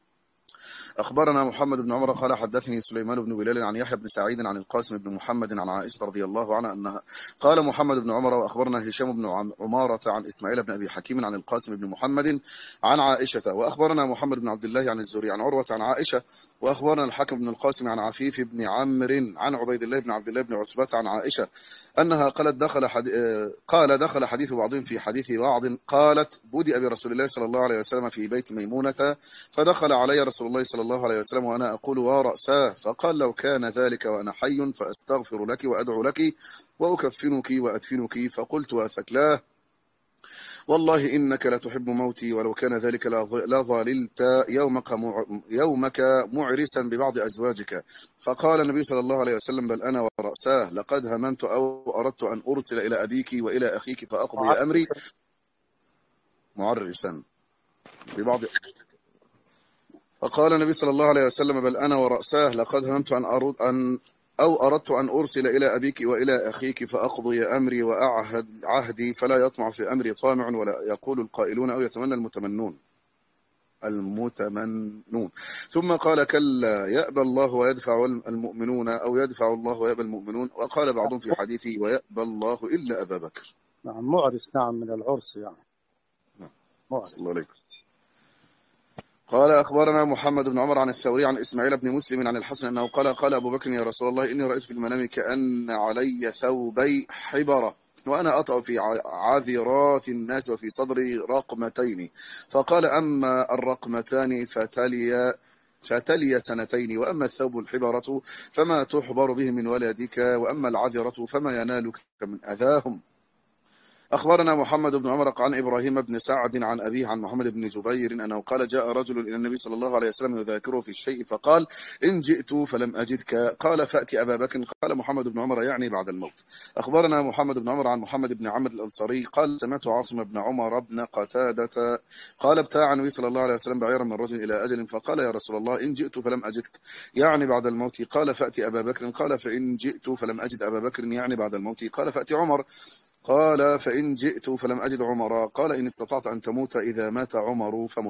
أخبرنا محمد بن عمر قال حدثني سليمان بن بلال عن يحيى بن سعيد عن القاسم بن محمد عن عائشة رضي الله عنها أنها قال محمد بن عمر وأخبرنا هشام بن عمارة عن إسماعيل بن أبي حكيم عن القاسم بن محمد عن عائشة وأخبرنا محمد بن عبد الله عن الزهري عن عروة عن عائشة وأخبرنا الحكم بن القاسم عن عفيف بن عمرو عن عبيد الله بن عبد الله بن عتبة عن عائشة أنها قالت دخل حدي... قال دخل حديث بعضهم في حديث بعض. قالت بدأ برسول الله صلى الله عليه وسلم في بيت ميمونة فدخل علي رسول الله صلى الله عليه وسلم وأنا أقول ورأساه فقال لو كان ذلك وأنا حي فأستغفر لك وأدعو لك وأكفنك وأدفنك فقلت وأثكلاه والله إنك لتحب موتي ولو كان ذلك لظللت يومك يومك معرسا ببعض أزواجك. فقال النبي صلى الله عليه وسلم بل أنا ورأساه لقد هممت أو أردت أن أرسل إلى أبيك وإلى أخيك فأقضي أمري معرسا ببعض. فقال النبي صلى الله عليه وسلم بل أنا ورأساه لقد هممت أن أرد أن أو أردت أن أرسل إلى أبيك وإلى أخيك فأقضي أمري وأعهد عهدي فلا يطمع في أمري طامع ولا يقول القائلون أو يتمنى المتمنون المتمنون. ثم قال كلا يأبى الله ويدفع المؤمنون أو يدفع الله ويأبى المؤمنون. وقال بعضهم في حديثه ويأبى الله إلا أبا بكر. نعم معرس نعم من العرس يعني نعم. معرس. الله عليكم. قال أخبرنا محمد بن عمر عن الثوري عن إسماعيل بن مسلم عن الحسن أنه قال قال أبو بكر يا رسول الله إني رأيت في المنام كأن علي ثوبي حبرة وأنا أطأ في عاذرات الناس وفي صدري رقمتين. فقال أما الرقمتان فتلي فتلي سنتين وأما الثوب الحبرة فما تحبر به من ولدك وأما العذرة فما ينالك من أذاهم. أخبرنا محمد بن عمر عن إبراهيم بن سعد عن أبيه عن محمد بن جبير أنه قال جاء رجل إلى النبي صلى الله عليه وسلم يذاكره في الشيء فقال إن جئت فلم أجدك قال فأتي أبا بكر. قال محمد بن عمر يعني بعد الموت. أخبرنا محمد بن عمر عن محمد بن عمرو الأنصاري قال سمعت عاصم بن عمر بن قتادة قال ابتاع النبي صلى الله عليه وسلم بعيرا من رجل إلى أجل فقال يا رسول الله إن جئت فلم أجدك يعني بعد الموت. قال فأتي أبا بكر. قال فإن جئت فلم أجد أبا بكر يعني بعد الموت. قال فأتي عمر. قال فإن جئت فلم أجد عمر. قال إن استطعت أن تموت إذا مات عمر فمت.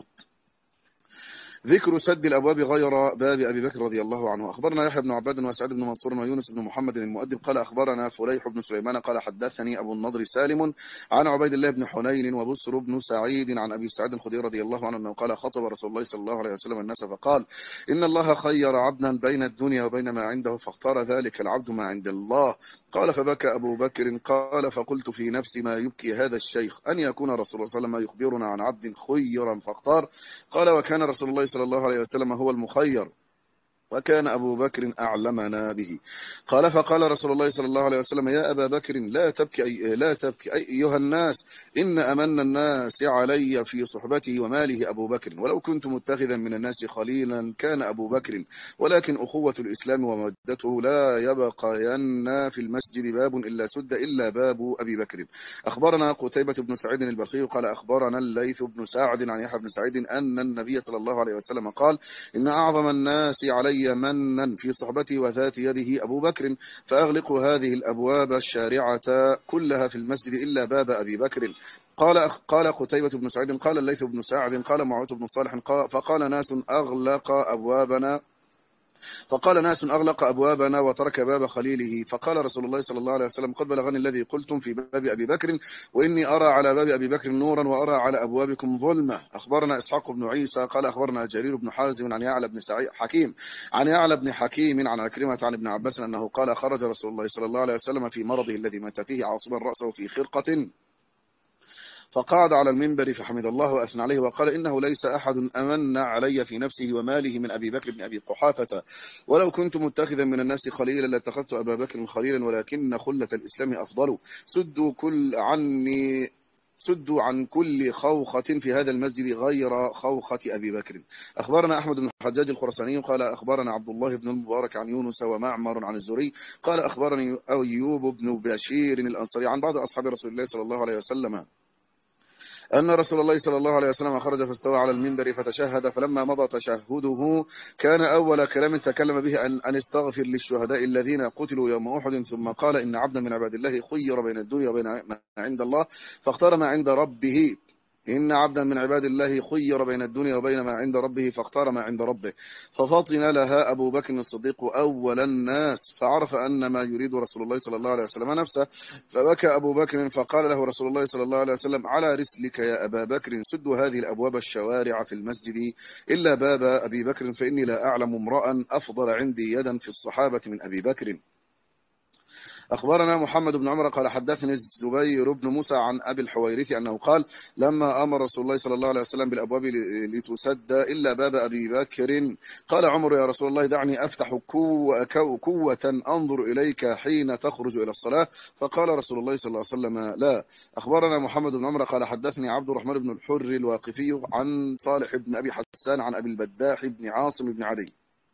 ذكر سد الأبواب غير باب أبي بكر رضي الله عنه. أخبرنا يحيى بن عباد وسعد بن منصور ويونس بن محمد المؤدب قال أخبرنا فليح بن سليمان قال حدثني أبو النضر سالم عن عبيد الله بن حنين وبسر بن سعيد عن أبي سعيد الخدري رضي الله عنه أنه قال خطب رسول الله صلى الله عليه وسلم الناس فقال إن الله خير عبدا بين الدنيا وبين ما عنده فاختار ذلك العبد ما عند الله. قال فبكى أبو بكر. قال فقلت في نفسي ما يبكي هذا الشيخ أن يكون رسول الله صلى الله عليه وسلم يخبرنا عن عبد خيرا فاختار. قال وكان رسول الله صلى الله عليه وسلم هو المخير وكان أبو بكر أعلمنا به. قال فقال رسول الله صلى الله عليه وسلم يا أبا بكر لا تبكي أي لا تبكي أي أيها الناس إن أمن الناس علي في صحبته وماله أبو بكر، ولو كنت متخذا من الناس خليلا كان أبو بكر، ولكن أخوة الإسلام ومودته لا يبقين في المسجد باب إلا سد إلا باب أبي بكر. أخبرنا قتيبة بن سعيد البلخي قال أخبرنا الليث بن سعد عن يحيى بن سعيد أن النبي صلى الله عليه وسلم قال إن أعظم الناس علي منا في صحبتي وذات يده أبو بكر، فأغلق هذه الأبواب الشارعة كلها في المسجد إلا باب أبي بكر. قال قال قتيبة بن سعيد قال الليث بن سعد قال معوذ بن صالح فقال ناس أغلق أبوابنا فقال ناس أغلق أبوابنا وترك باب خليله، فقال رسول الله صلى الله عليه وسلم قد بلغني الذي قلتم في باب أبي بكر، وإني أرى على باب أبي بكر نورا وأرى على أبوابكم ظلمة. أخبرنا إسحاق بن عيسى قال أخبرنا جرير بن حازم عن يعلى بن سعيد حكيم عن يعلى بن حكيم عن عكرمة عن ابن عباس أنه قال خرج رسول الله صلى الله عليه وسلم في مرضه الذي مات فيه عاصبا رأسه في خرقة، فقعد على المنبر فحمد الله وأثنى عليه وقال إنه ليس أحد أمن علي في نفسه وماله من أبي بكر بن أبي قحافة، ولو كنت متخذا من الناس خليلا لاتخذت أبا بكر خليلا، ولكن خلة الإسلام أفضل. سدوا كل عني سدوا عن كل خوخة في هذا المسجد غير خوخة أبي بكر. أخبرنا أحمد بن الحجاج الخرساني قال أخبرنا عبد الله بن المبارك عن يونس ومعمر عن الزهري قال أخبرني أيوب بن بشير الأنصاري عن بعض أصحاب رسول الله صلى الله عليه وسلم أن رسول الله صلى الله عليه وسلم خرج فاستوى على المنبر فتشهد، فلما مضى تشهده كان أول كلام تكلم به أن, أن استغفر للشهداء الذين قتلوا يوم أحد، ثم قال إن عبدا من عباد الله خير بين الدنيا وبين ما عند الله فاختار ما عند ربه إن عبدا من عباد الله خير بين الدنيا وبين ما عند ربه فاختار ما عند ربه. ففطن لها أبو بكر الصديق أول الناس فعرف أن ما يريد رسول الله صلى الله عليه وسلم نفسه، فبكى أبو بكر فقال له رسول الله صلى الله عليه وسلم على رسلك يا أبا بكر سدوا هذه الأبواب الشوارع في المسجد إلا باب أبي بكر، فإني لا أعلم امرأ أفضل عندي يدا في الصحابة من أبي بكر. أخبرنا محمد بن عمر قال حدثني الزبير بن موسى عن أبي الحويرث أنه قال لما أمر رسول الله صلى الله عليه وسلم بالأبواب لتسد إلا باب أبي بكر قال عمر يا رسول الله دعني أفتح كوة أنظر إليك حين تخرج إلى الصلاة، فقال رسول الله صلى الله عليه وسلم لا. أخبرنا محمد بن عمر قال حدثني عبد الرحمن بن الحر الواقفي عن صالح بن أبي حسان عن أبي البداح بن عاصم بن عدي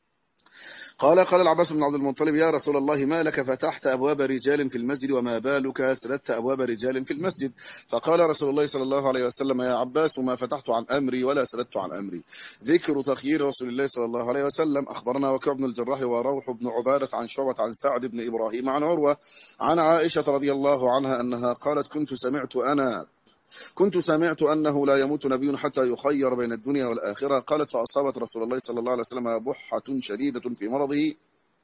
قال قال العباس بن عبد المطلب يا رسول الله ما لك فتحت أبواب رجال في المسجد وما بالك سددت أبواب رجال في المسجد؟ فقال رسول الله صلى الله عليه وسلم يا عباس ما فتحت عن أمري ولا سددت عن أمري. ذكر تخيير رسول الله صلى الله عليه وسلم. أخبرنا وكيع بن الجراح وروح بن عبادة عن شعبة عن سعد بن إبراهيم عن عروة عن عائشة رضي الله عنها أنها قالت كنت سمعت أنا كنت سمعت أنه لا يموت نبي حتى يخير بين الدنيا والآخرة. قالت فأصابت رسول الله صلى الله عليه وسلم بحة شديدة في مرضه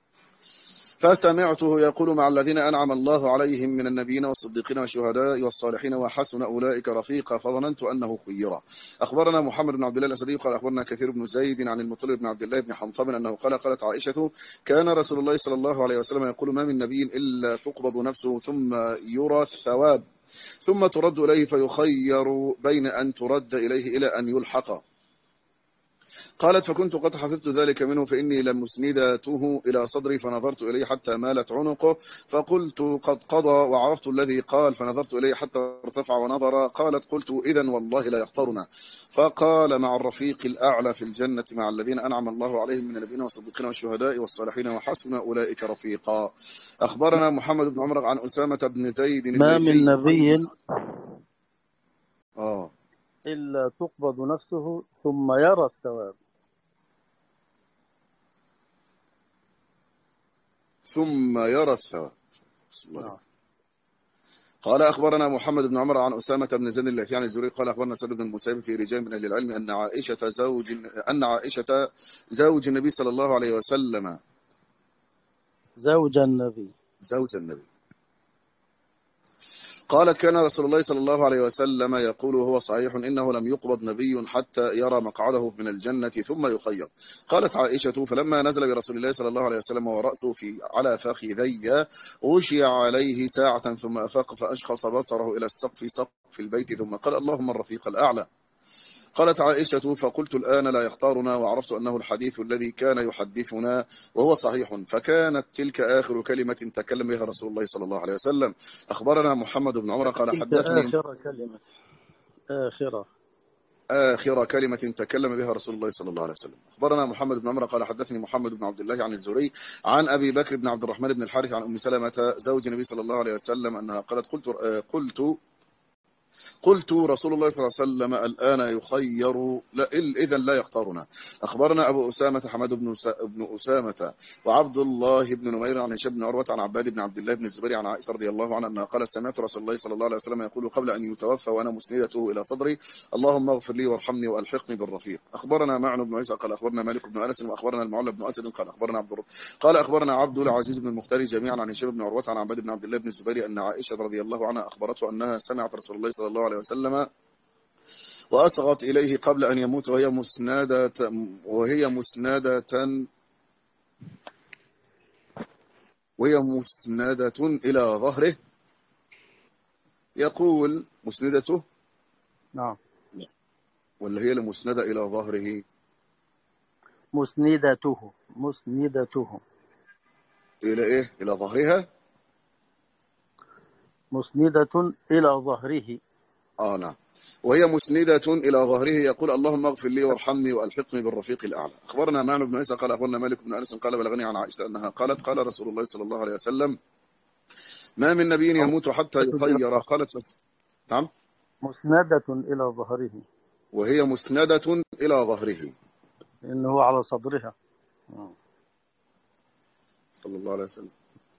فسمعته يقول مع الذين أنعم الله عليهم من النبيين والصديقين والشهداء والصالحين وحسن أولئك رفيقا، فظننت أنه خيرا. أخبرنا محمد بن عبد الله الأسدي قال أخبرنا كثير بن زيد عن المطلب بن عبد الله بن حنطب أنه قال قالت عائشة كان رسول الله صلى الله عليه وسلم يقول ما من نبي إلا تقبض نفسه ثم يرى الثواب ثم ترد إليه فيخير بين أن ترد إليه إلى أن يلحق. قالت فكنت قد حفظت ذلك منه فإني لمسندته إلى صدري فنظرت إليه حتى مالت عنقه فقلت قد قضى وعرفت الذي قال فنظرت إليه حتى ارتفع ونظر. قالت قلت إذن والله لا يختارنا. فقال مع الرفيق الأعلى في الجنة مع الذين أنعم الله عليهم من النبيين والصديقين والشهداء والصالحين وحسن أولئك رفيقا. أخبرنا محمد بن عمر عن أسامة بن زيد ما من نبي آه إلا تقبض نفسه ثم يرى الثواب ثم يرى الثواب. قال أخبرنا محمد بن عمر عن أسامة بن زيد الليثي عن الزهري قال أخبرنا سعد بن المسيب في رجال من أهل العلم أن عائشة زوج أن عائشة زوج النبي صلى الله عليه وسلم زوج النبي زوج النبي قالت كان رسول الله صلى الله عليه وسلم يقول وهو صحيح إنه لم يقبض نبي حتى يرى مقعده من الجنة ثم يخير. قالت عائشة فلما نزل برسول الله صلى الله عليه وسلم ورأسه في على فخذي غشي عليه ساعة ثم أفاق فأشخص بصره إلى السقف سقف البيت ثم قال اللهم الرفيق الأعلى. قالت عائشة: فقلت الآن لا يختارنا، وعرفت أنه الحديث الذي كان يحدثنا وهو صحيح، فكانت تلك آخر كلمة تكلم بها رسول الله صلى الله عليه وسلم. أخبرنا محمد بن عمر قال تلك حدثني آخر كلمة، آخرة. آخر كلمة تكلم بها رسول الله صلى الله عليه وسلم. أخبرنا محمد بن عمر قال حدثني محمد بن عبد الله عن الزهري عن أبي بكر بن عبد الرحمن بن الحارث عن أم سلمة زوج النبي صلى الله عليه وسلم أنها قالت: قلت قلت قلت رسول الله صلى الله عليه وسلم الآن يخير، لا إذا لا يختارنا. أخبرنا أبو أسامة حماد بن بن أسامة وعبد الله بن نمير عن هشام بن عروة عن عباد بن عبد الله بن الزبير عن عائشة رضي الله عنها أنها قالت: سمعت رسول الله صلى الله عليه وسلم يقول قبل أن يتوفى وأنا مسندته إلى صدري: اللهم اغفر لي وارحمني وألحقني بالرفيق. أخبرنا معن بن عيسى قال أخبرنا مالك بن أنس وأخبرنا المعلى بن أسد قال أخبرنا عبد قال أخبرنا عبد العزيز بن المختار جميعا عن هشام بن عروة عن عباد بن عبد الله بن الزبير أن عائشة رضي الله عنها أخبرته أنها سمعت رسول الله صلى الله عليه وسلم وأصغت إليه قبل أن يموت وهي مسندة وهي مسندة وهي مسندة إلى ظهره، يقول مسندته نعم، ولا هي المسندة إلى ظهره؟ مسندته مسندته إلى إيه؟ إلى ظهرها، مسندة إلى ظهره. آه نعم، وهي مسندة إلى ظهره يقول: اللهم اغفر لي وارحمني وألحقني بالرفيق الأعلى. أخبرنا معن بن عيسى قال أخبرنا مالك بن أنس قال بلغني عن عائشة أنها قالت: قال رسول الله صلى الله عليه وسلم: ما من نبي يموت حتى يخير. قالت فس... نعم، مسندة إلى ظهره، وهي مسندة إلى ظهره إنه على صدرها صلى الله عليه وسلم.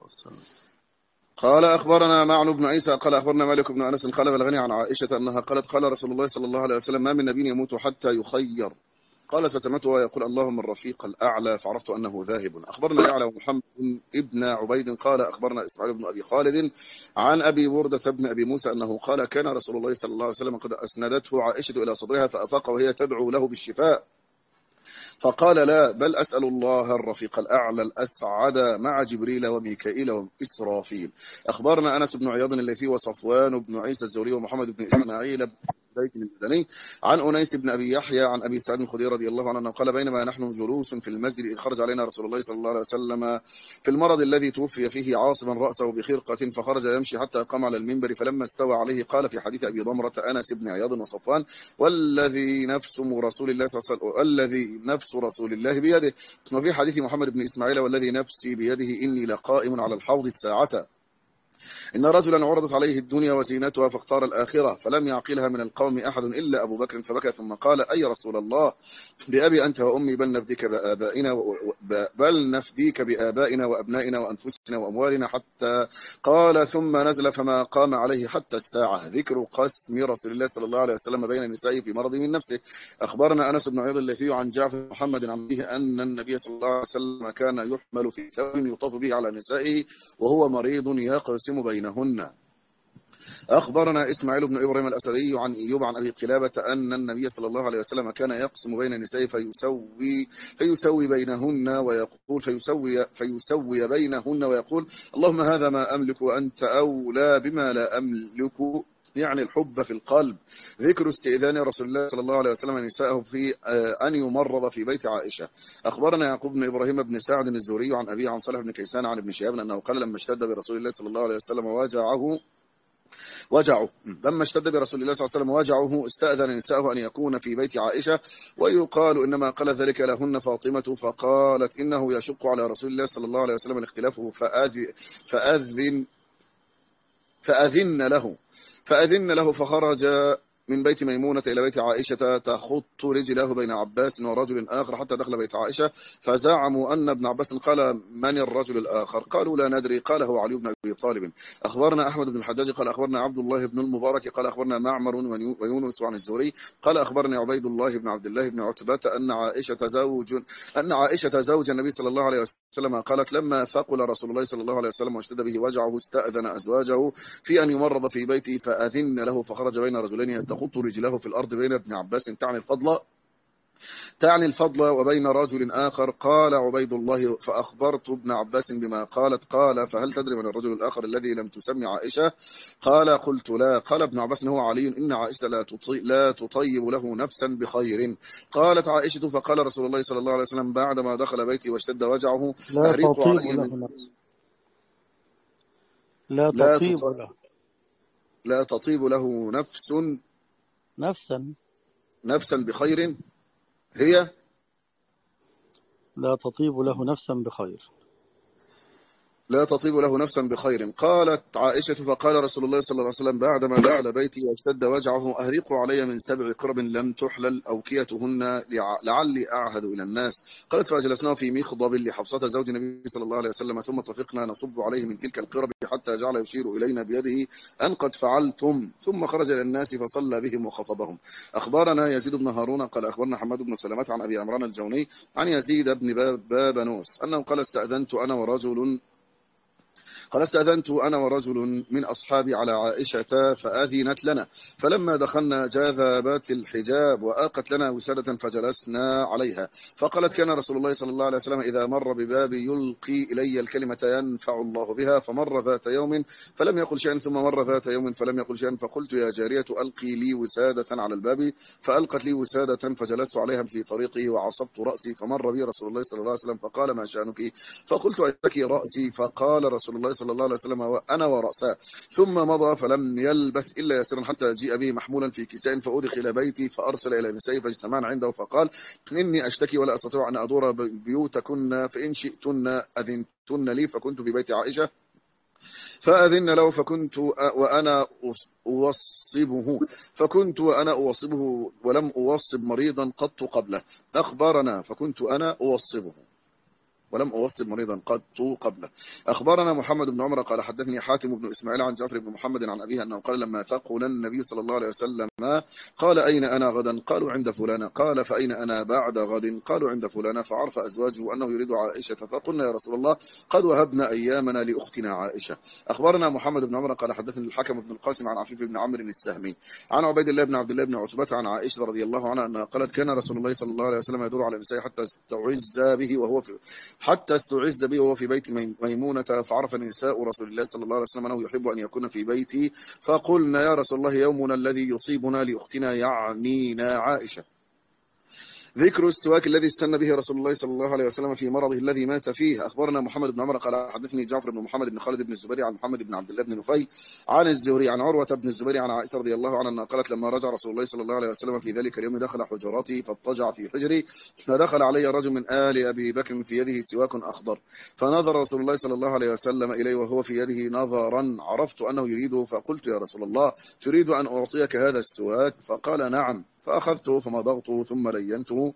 قال أخبرنا معن بن عيسى قال أخبرنا مالك بن أنس قال بلغني عن عائشة أنها قالت: قال رسول الله صلى الله عليه وسلم: ما من نبي يموت حتى يخير. قال فسمعته يقول: اللهم الرفيق الأعلى، فعرفت أنه ذاهب. أخبرنا يعلى ومحمد ابن عبيد قال أخبرنا إسماعيل بن أبي خالد عن أبي بردة بن أبي موسى أنه قال: كان رسول الله صلى الله عليه وسلم قد أسندته عائشة إلى صدرها فأفاق وهي تدعو له بالشفاء، فقال: لا، بل أسأل الله الرفيق الأعلى الأسعد مع جبريل وميكائيل وإسرافيل. أخبرنا أنس بن عياض الليثي وصفوان بن عيسى الزوري ومحمد بن إسماعيل بن زيد المدني عن أنيس بن أبي يحيى عن أبي سعيد الخدري رضي الله عنه قال: بينما نحن جلوس في المسجد إذ خرج علينا رسول الله صلى الله عليه وسلم في المرض الذي توفي فيه عاصما رأسه بخرقة، فخرج يمشي حتى قام على المنبر، فلما استوى عليه قال في حديث أبي ضمرة أنس بن عياض وصفوان: والذي نفس رسول الله صلى الله عليه وسلم والذي نفس رسول الله بيده، وفي حديث محمد بن إسماعيل: والذي نفسي بيده إني لقائم على الحوض الساعة، إن رجلا عرضت عليه الدنيا وزينتها فاختار الآخرة فلم يعقلها من القوم أحد إلا أبو بكر، فبكى ثم قال: أي رسول الله، بأبي أنت وأمي، بل نفديك بآبائنا و... بل نفديك بآبائنا وأبنائنا وأنفسنا وأموالنا، حتى قال ثم نزل فما قام عليه حتى الساعة. ذكر قسم رسول الله صلى الله عليه وسلم بين النساء في مرض من نفسه. أخبرنا أنس بن عياض الليثي عن جعفر محمد عن أبيه أن النبي صلى الله عليه وسلم كان يحمل في ثوب يطاف به على نسائه وهو مريض يقسم بينهن. أخبرنا إسماعيل بن إبراهيم الأسدي عن إيوب عن أبي قلابة أن النبي صلى الله عليه وسلم كان يقسم بين النساء فيسوي فيسوي بينهن ويقول فيسوي فيسوي بينهن ويقول: اللهم هذا ما أملك وأنت أولى بما لا أملك، يعني الحب في القلب. ذكر استئذان رسول الله صلى الله عليه وسلم نساءه في أن يمرض في بيت عائشة. أخبرنا يعقوب بن إبراهيم بن سعد الزهري عن أبي عن صالح بن كيسان عن ابن شهاب أنه قال: لما اشتد برسول الله صلى الله عليه وسلم وجعه وجعه لما اشتد برسول الله صلى الله عليه وسلم وجعه استأذن نساءه أن يكون في بيت عائشة، ويقال إنما قال ذلك لهن فاطمة، فقالت: إنه يشق على رسول الله صلى الله عليه وسلم الاختلاف فأذن فأذن له فأذن له فخرج من بيت ميمونة إلى بيت عائشة تخط رجله بين عباس ورجل آخر حتى دخل بيت عائشة، فزعموا أن ابن عباس قال: من الرجل الآخر؟ قالوا: لا ندري. قال: هو علي بن أبي طالب. أخبرنا أحمد بن الحجاج قال أخبرنا عبد الله بن المبارك قال أخبرنا معمر ويونس عن الزهري قال أخبرني عبيد الله بن عبد الله بن عتبة أن عائشة زوج أن عائشة زوج النبي صلى الله عليه وسلم قالت: لما ثقل رسول الله صلى الله عليه وسلم واشتد به وجعه استأذن أزواجه في أن يمرض في بيته فأذن له، فخرج بين رجلين تخط رجله في الأرض بين ابن عباس تعني الفضل تعني الفضل وبين رجل آخر. قال عبيد الله فأخبرت ابن عباس بما قالت. قال فهل تدري من الرجل الآخر الذي لم تسمي عائشة؟ قال قلت لا. قال ابن عباس هو علي إن عائشة لا تطي لا تطيب له نفسا بخير. قالت عائشة فقال رسول الله صلى الله عليه وسلم بعدما دخل بيتي واشتد وجعه لا أهريق تطيب علي له من نفس لا لا تطيب تط... له لا تطيب له نفس نفسا نفسا بخير. هي لا تطيب له نفسا بخير. لا تطيب له نفسا بخير. قالت عائشة فقال رسول الله صلى الله عليه وسلم بعدما دخل بيتي واشتد وجعه أهريق علي من سبع قرب لم تحلل أوكيتهن لعلي أعهد إلى الناس. قالت فأجلسناه في مخضب لحفصة زوج النبي صلى الله عليه وسلم ثم طفقنا نصب عليه من تلك القرب حتى جعل يشير إلينا بيده أن قد فعلتم ثم خرج إلى الناس فصلى بهم وخطبهم. أخبرنا يزيد بن هارون قال أخبرنا حماد بن سلمة عن أبي عمران الجوني عن يزيد بن بابنوس أنه قال استأذنت أنا ورجل قال استأذنت أنا ورجل من أصحابي على عائشة فأذنت لنا فلما دخلنا جاذبت الحجاب وآقت لنا وسادة فجلسنا عليها فقالت كان رسول الله صلى الله عليه وسلم إذا مر بباب يلقي إلي الكلمة ينفع الله بها فمر ذات يوم فلم يقل شيئا ثم مر ذات يوم فلم يقل شيئا فقلت يا جارية ألقي لي وسادة على الباب فألقت لي وسادة فجلست عليها في طريقي وعصبت رأسي فمر بي رسول الله صلى الله عليه وسلم فقال ما شأنك فقلت أشتكي رأسي فقال رسول الله صلى الله عليه وسلم وأنا ورأساه ثم مضى فلم يلبث إلا يسيرا حتى جيء به محمولا في كساء فأدخل بيتي فأرسل إلى نسائه فاجتمعن عنده فقال إني أشتكي ولا أستطيع أن أدور بيوتكن فإن شئتن أذنتن لي فكنت في بيت عائشة فأذن له فكنت وأنا أوصبه فكنت وأنا أوصبه ولم أوصب مريضا قط قبله. أخبرنا فكنت أنا أوصبه ولم أوصل مريضا قد قبله. أخبرنا محمد بن عمر قال حدثني حاتم بن إسماعيل عن جعفر بن محمد عن أبيه أنه قال لما ثقل النبي صلى الله عليه وسلم قال أين أنا غدا؟ قالوا عند فلانة. قال فأين أنا بعد غد؟ قالوا عند فلانة. فعرف أزواجه أنه يريد عائشة فقلنا يا رسول الله قد وهبنا أيامنا لأختنا عائشة. أخبرنا محمد بن عمر قال حدثني الحكم بن القاسم عن عفيف بن عمرو السهمي عن عبيد الله بن عبد الله بن عتبة عن عائشة رضي الله عنها أنها قالت كان رسول الله صلى الله عليه وسلم يدور على النساء حتى استعز به وهو في حتى استعز به وهو في بيت ميمونة فعرف نساء رسول الله صلى الله عليه وسلم أنه يحب أن يكون في بيتي فقلنا يا رسول الله يومنا الذي يصيبنا لأختنا يعنينا عائشة. ذكر السواك الذي استنى به رسول الله صلى الله عليه وسلم في مرضه الذي مات فيه. أخبرنا محمد بن عمر قال حدثني جعفر بن محمد بن خالد بن الزبير عن محمد بن عبد الله بن نفيل عن الزهري عن عروة بن الزبير عن عائشة رضي الله عنها قالت لما رجع رسول الله صلى الله عليه وسلم في ذلك اليوم دخل حجراتي فاضطجع في حجري فدخل علي رجل من آل أبي بكر في يده سواك أخضر فنظر رسول الله صلى الله عليه وسلم إليه وهو في يده نظرا عرفت أنه يريده فقلت يا رسول الله تريد أن أعطيك هذا السواك؟ فقال نعم. فأخذته فمضغته ثم لينته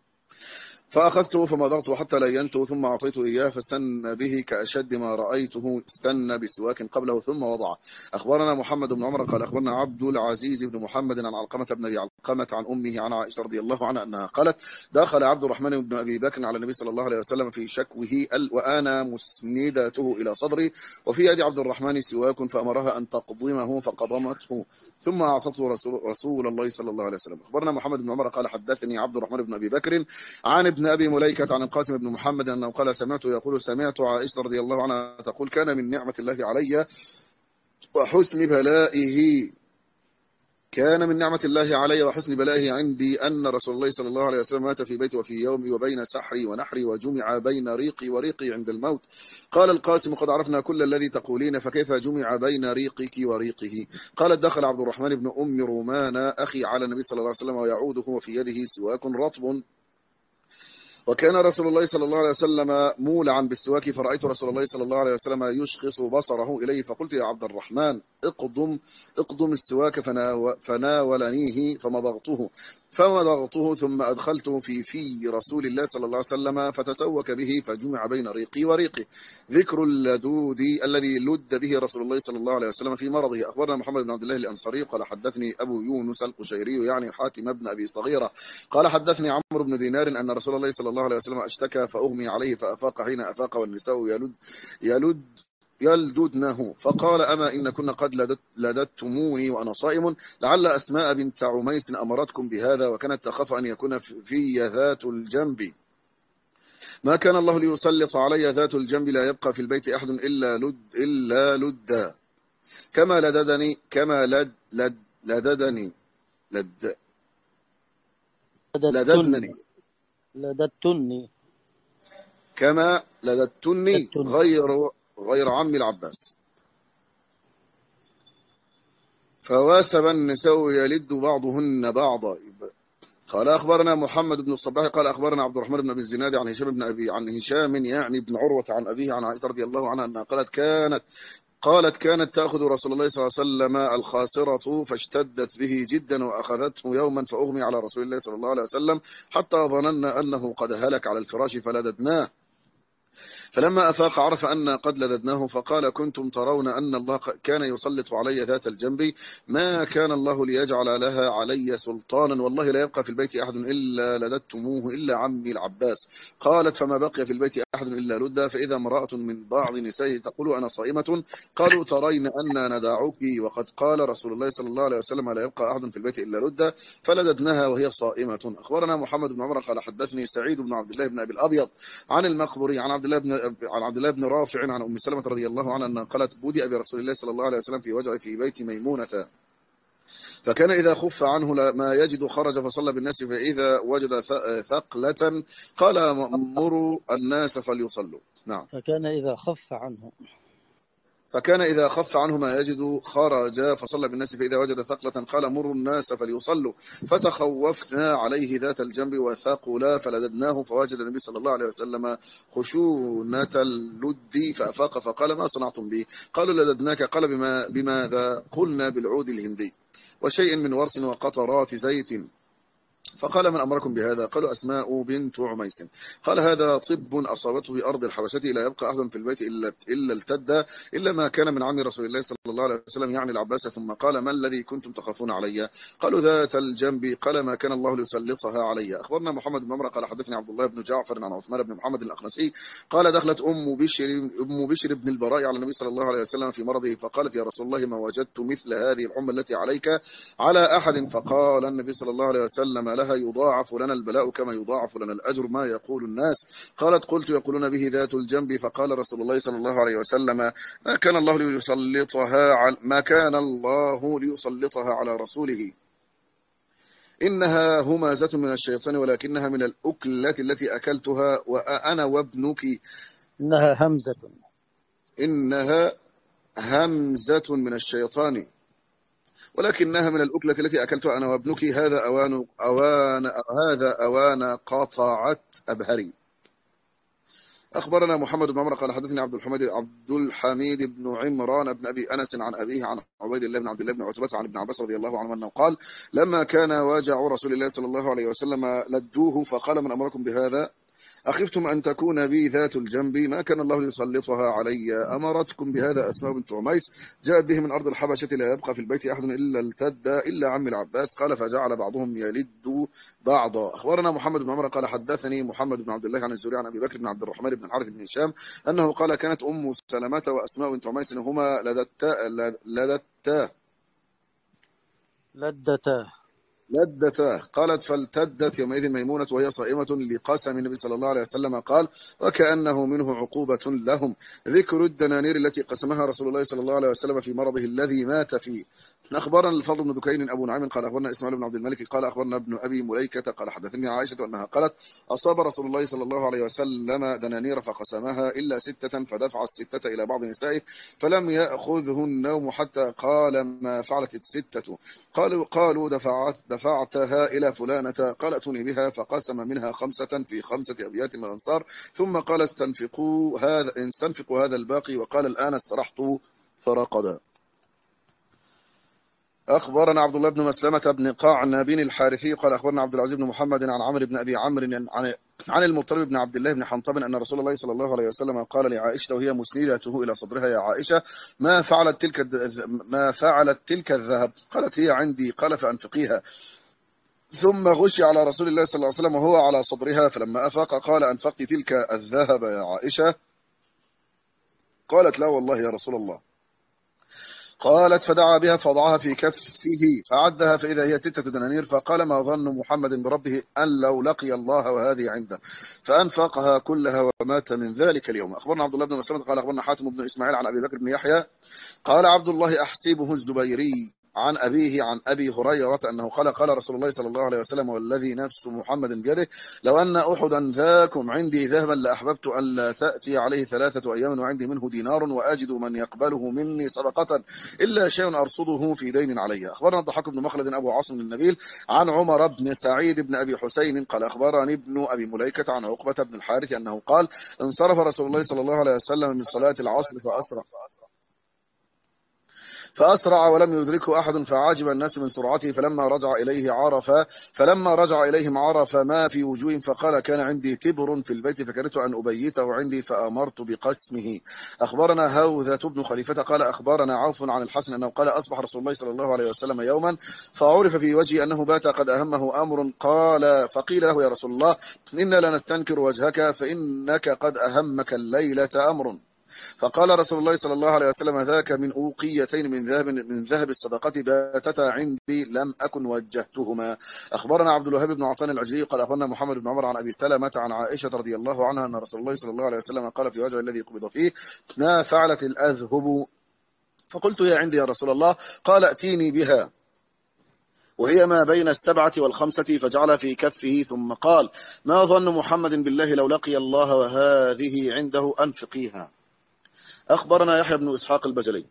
فأخذته فمضغته حتى لينته ثم أعطيته إياه فاستنى به كأشد ما رأيته استنى بسواك قبله ثم وضعه. أخبرنا محمد بن عمر قال أخبرنا عبد العزيز بن محمد عن علقمة بن أبي علقمة عن أمه عن عائشة رضي الله عنها أنها قالت دخل عبد الرحمن بن أبي بكر على النبي صلى الله عليه وسلم في شكوه وأنا مسندته إلى صدري وفي يد عبد الرحمن سواك فأمرها أن تقضمه فقضمته ثم أعطته رسول, رسول الله صلى الله عليه وسلم. أخبرنا محمد بن عمر قال حدثني عبد الرحمن بن أبي بكر عن ابن أبي مليكة عن القاسم بن محمد أنه قال سمعت يقول سمعت عائشة رضي الله عنها تقول كان من نعمة الله علي وحسن بلائه كان من نعمة الله علي وحسن بلائه عندي أن رسول الله صلى الله عليه وسلم مات في بيتي وفي يومي وبين سحري ونحري وجمع بين ريقي وريقي عند الموت. قال القاسم قد عرفنا كل الذي تقولين فكيف جمع بين ريقك وريقه؟ قالت دخل عبد الرحمن بن أم رومان أخي على النبي صلى الله عليه وسلم ويعوده وفي يده سواك رطب وكان رسول الله صلى الله عليه وسلم مولعا بالسواك فرأيت رسول الله صلى الله عليه وسلم يشخص بصره إليه فقلت يا عبد الرحمن اقضم اقضم السواك فناولنيه فمضغته فمضغته ثم أدخلته في في رسول الله صلى الله عليه وسلم فتسوك به فجمع بين ريقي وريقه. ذكر اللدود الذي لد به رسول الله صلى الله عليه وسلم في مرضه. أخبرنا محمد بن عبد الله الأنصاري قال حدثني أبو يونس القشيري يعني حاتم بن أبي صغيرة قال حدثني عمرو بن دينار أن رسول الله صلى الله عليه وسلم اشتكى فأغمي عليه فأفاق حين أفاق والنساء يلد يلد يلددنه، فقال أما إن كنا قد لدت لددتموني وأنا صائم، لعل أسماء بنت عميس أمرتكم بهذا وكانت تخاف أن يكون في ذات الجنب. ما كان الله ليسلط علي ذات الجنب، لا يبقى في البيت أحد إلا لد إلا لدا، كما لددني كما لد لد لددني لد لددتني لددنني لددتني كما لددتني لددتني غير غير عمي العباس. فواسب النساء يلد بعضهن بعضا. قال أخبرنا محمد بن الصباح قال أخبرنا عبد الرحمن بن أبي الزناد عن هشام بن أبي عن هشام يعني بن عروة عن أبيه عن عائشة رضي الله عنها أنها قالت كانت قالت كانت تأخذ رسول الله صلى الله عليه وسلم الخاصرة فاشتدت به جدا وأخذته يوما فأغمي على رسول الله صلى الله عليه وسلم حتى ظننا أنه قد هلك على الفراش فلددناه، فلما أفاق عرف أن قد لددناه، فقال كنتم ترون أن الله كان يسلط علي ذات الجنب، ما كان الله ليجعل لها علي سلطانا، والله لا يبقى في البيت أحد إلا لددتموه إلا عمي العباس. قالت فما بقي في البيت أحد إلا لدا، فإذا امرأة من بعض نسائه تقول أنا صائمة، قالوا ترين أن ندعك وقد قال رسول الله صلى الله عليه وسلم لا يبقى أحد في البيت إلا لدا، فلددناها وهي صائمة. أخبرنا محمد بن عمر قال حدثني سعيد بن عبد الله بن أبي الأبيض عن المقبري عن عبد الله بن عن عبد الله بن رافع عن أم سلمة رضي الله عنها أنها قالت بدأ برسول الله صلى الله عليه وسلم في وجعه في بيت ميمونة، فكان إذا خف عنه ما يجد خرج فصلى بالناس، فإذا وجد ثقلة قال مروا الناس فليصلوا. نعم. فكان إذا خف عنه فكان إذا خف عنه ما يجد خرج فصلى بالناس، فإذا وجد ثقلة قال مروا الناس فليصلوا، فتخوفنا عليه ذات الجنب وثقلا فلددناه، فوجد النبي صلى الله عليه وسلم خشونة اللد فأفاق فقال ما صنعتم به؟ قالوا لددناك. قال بما بماذا؟ قلنا بالعود الهندي وشيء من ورس وقطرات زيت. فقال من أمركم بهذا؟ قالوا أسماء بنت عميس. قال هذا طب أصابته بأرض الحبشة، لا يبقى أحد في البيت إلا إلا التد إلا ما كان من عم رسول الله صلى الله عليه وسلم يعني العباس. ثم قال ما الذي كنتم تخافون علي؟ قالوا ذات الجنب. قال ما كان الله ليسلطها علي. أخبرنا محمد بن عمر قال حدثني عبد الله بن جعفر عن عثمان بن محمد الأخنسي قال دخلت أم بشر أم بشر بن البراء على النبي صلى الله عليه وسلم في مرضه، فقالت يا رسول الله ما وجدت مثل هذه الحمى التي عليك على أحد، فقال النبي صلى الله عليه وسلم لها يضاعف لنا البلاء كما يضاعف لنا الأجر ما يقول الناس. قالت قلت يقولون به ذات الجنب، فقال رسول الله صلى الله عليه وسلم ما كان الله ليسلطها على ما كان الله ليسلطها على رسوله، إنها همازة من الشيطان ولكنها من الأكلة التي أكلتها وأنا وابنك. إنها همزة إنها همزة من الشيطان ولكنها من الأكلة التي أكلتها أنا وابنك، هذا أوان أوان هذا أوان قطعت أبهري. أخبرنا محمد بن عمر قال حدثني عبد الحميد عبد الحميد بن عمران بن أبي أنس عن أبيه عن عبيد الله بن عبد الله بن عتبة عن ابن عباس رضي الله عنه أنه قال لما كان واجع رسول الله صلى الله عليه وسلم لدوه، فقال من أمركم بهذا؟ أخفتم أن تكون بي ذات الجنب، ما كان الله ليسلطها علي، أمرتكم بهذا أسماء بنت عميس، جاءت به من أرض الحبشة، لا يبقى في البيت أحد إلا التد إلا عم العباس. قال فجعل بعضهم يلد بعضا. أخبرنا محمد بن عمر قال حدثني محمد بن عبد الله عن الزهري عن أبي بكر بن عبد الرحمن بن الحارث بن هشام أنه قال كانت أم سلمة وأسماء بنت عميس هما لدتا لدتا لدتا لدتا. قالت فالتدت يومئذ ميمونة وهي صائمة لقسم النبي صلى الله عليه وسلم قال وكأنه منه عقوبة لهم، ذكر الدنانير التي قسمها رسول الله صلى الله عليه وسلم في مرضه الذي مات فيه. أخبرنا الفضل بن دكين أبو نعيم قال أخبرنا إسماعيل بن عبد الملك قال أخبرنا ابن أبي مليكة قال حدثني عائشة أنها قالت أصاب رسول الله صلى الله عليه وسلم دنانير فقسمها إلا ستة، فدفع الستة إلى بعض نسائه فلم يأخذه النوم حتى قال ما فعلت الستة؟ قالوا قالوا دفعت دفعتها إلى فلانة، قال أتوني بها، فقسم منها خمسة في خمسة أبيات من الأنصار، ثم قال استنفقوا هذا استنفقوا هذا الباقي، وقال الآن استرحت فرقدا. أخبرنا عبد الله بن مسلمة بن قعنب الحارثي قال أخبرنا عبد العزيز بن محمد عن عمرو بن أبي عمرو عن عن المطلب بن عبد الله بن حنطب أن رسول الله صلى الله عليه وسلم قال لعائشة وهي مسندته إلى صدرها يا عائشة ما فعلت تلك ما فعلت تلك الذهب؟ قالت هي عندي. قال فأنفقيها. ثم غشي على رسول الله صلى الله عليه وسلم وهو على صدرها، فلما أفاق قال أنفقت تلك الذهب يا عائشة؟ قالت لا والله يا رسول الله. قالت فدعا بها فوضعها في كفه فعدها فإذا هي ستة دنانير، فقال ما ظن محمد بربه أن لو لقي الله وهذه عنده، فأنفقها كلها ومات من ذلك اليوم. أخبرنا عبد الله بن مسلمة قال أخبرنا حاتم بن إسماعيل عن أبي بكر بن يحيى قال عبد الله أحسبه الزبيري عن أبيه عن أبي هريرة أنه قال قال رسول الله صلى الله عليه وسلم والذي نفس محمد بيده لو أن أحدا ذاكم عندي ذهبا لأحببت أن لا تأتي عليه ثلاثة أيام وعندي منه دينار وأجد من يقبله مني صدقة إلا شيء أرصده في دين علي. أخبرنا الضحاك بن مخلد أبو عاصم النبيل عن عمر بن سعيد بن أبي حسين قال أخبرني ابن أبي مليكة عن عقبة بن الحارث أنه قال انصرف رسول الله صلى الله عليه وسلم من صلاة العصر فأسرع فأسرع ولم يدركه أحد فعجب الناس من سرعته فلما رجع إليه عرف فلما رجع إليهم عرف ما في وجوههم فقال كان عندي تبر في البيت فكرهت أن أبيته عندي فأمرت بقسمه. أخبرنا هوذة بن خليفة قال أخبرنا عوف عن الحسن أنه قال أصبح رسول الله صلى الله عليه وسلم يوما فعرف في وجهه أنه بات قد أهمه أمر قال فقيل له يا رسول الله إنا لنستنكر وجهك فإنك قد أهمك الليلة أمر. فقال رسول الله صلى الله عليه وسلم ذاك من أوقيتين من ذهب من ذهب الصدقة باتتا عندي لم أكن وجهتهما. أخبرنا عبد الوهاب بن عطان العجلي قال أخبرنا محمد بن عمر عن أبي سلمة عن عائشة رضي الله عنها أن رسول الله صلى الله عليه وسلم قال في وجه الذي قبض فيه ما فعلت الأذهب؟ فقلت يا عندي يا رسول الله. قال ائتيني بها وهي ما بين السبعة والخمسة فجعل في كفه ثم قال ما ظن محمد بالله لو لقي الله وهذه عنده أنفقيها. أخبرنا يحيى بن إسحاق البجلي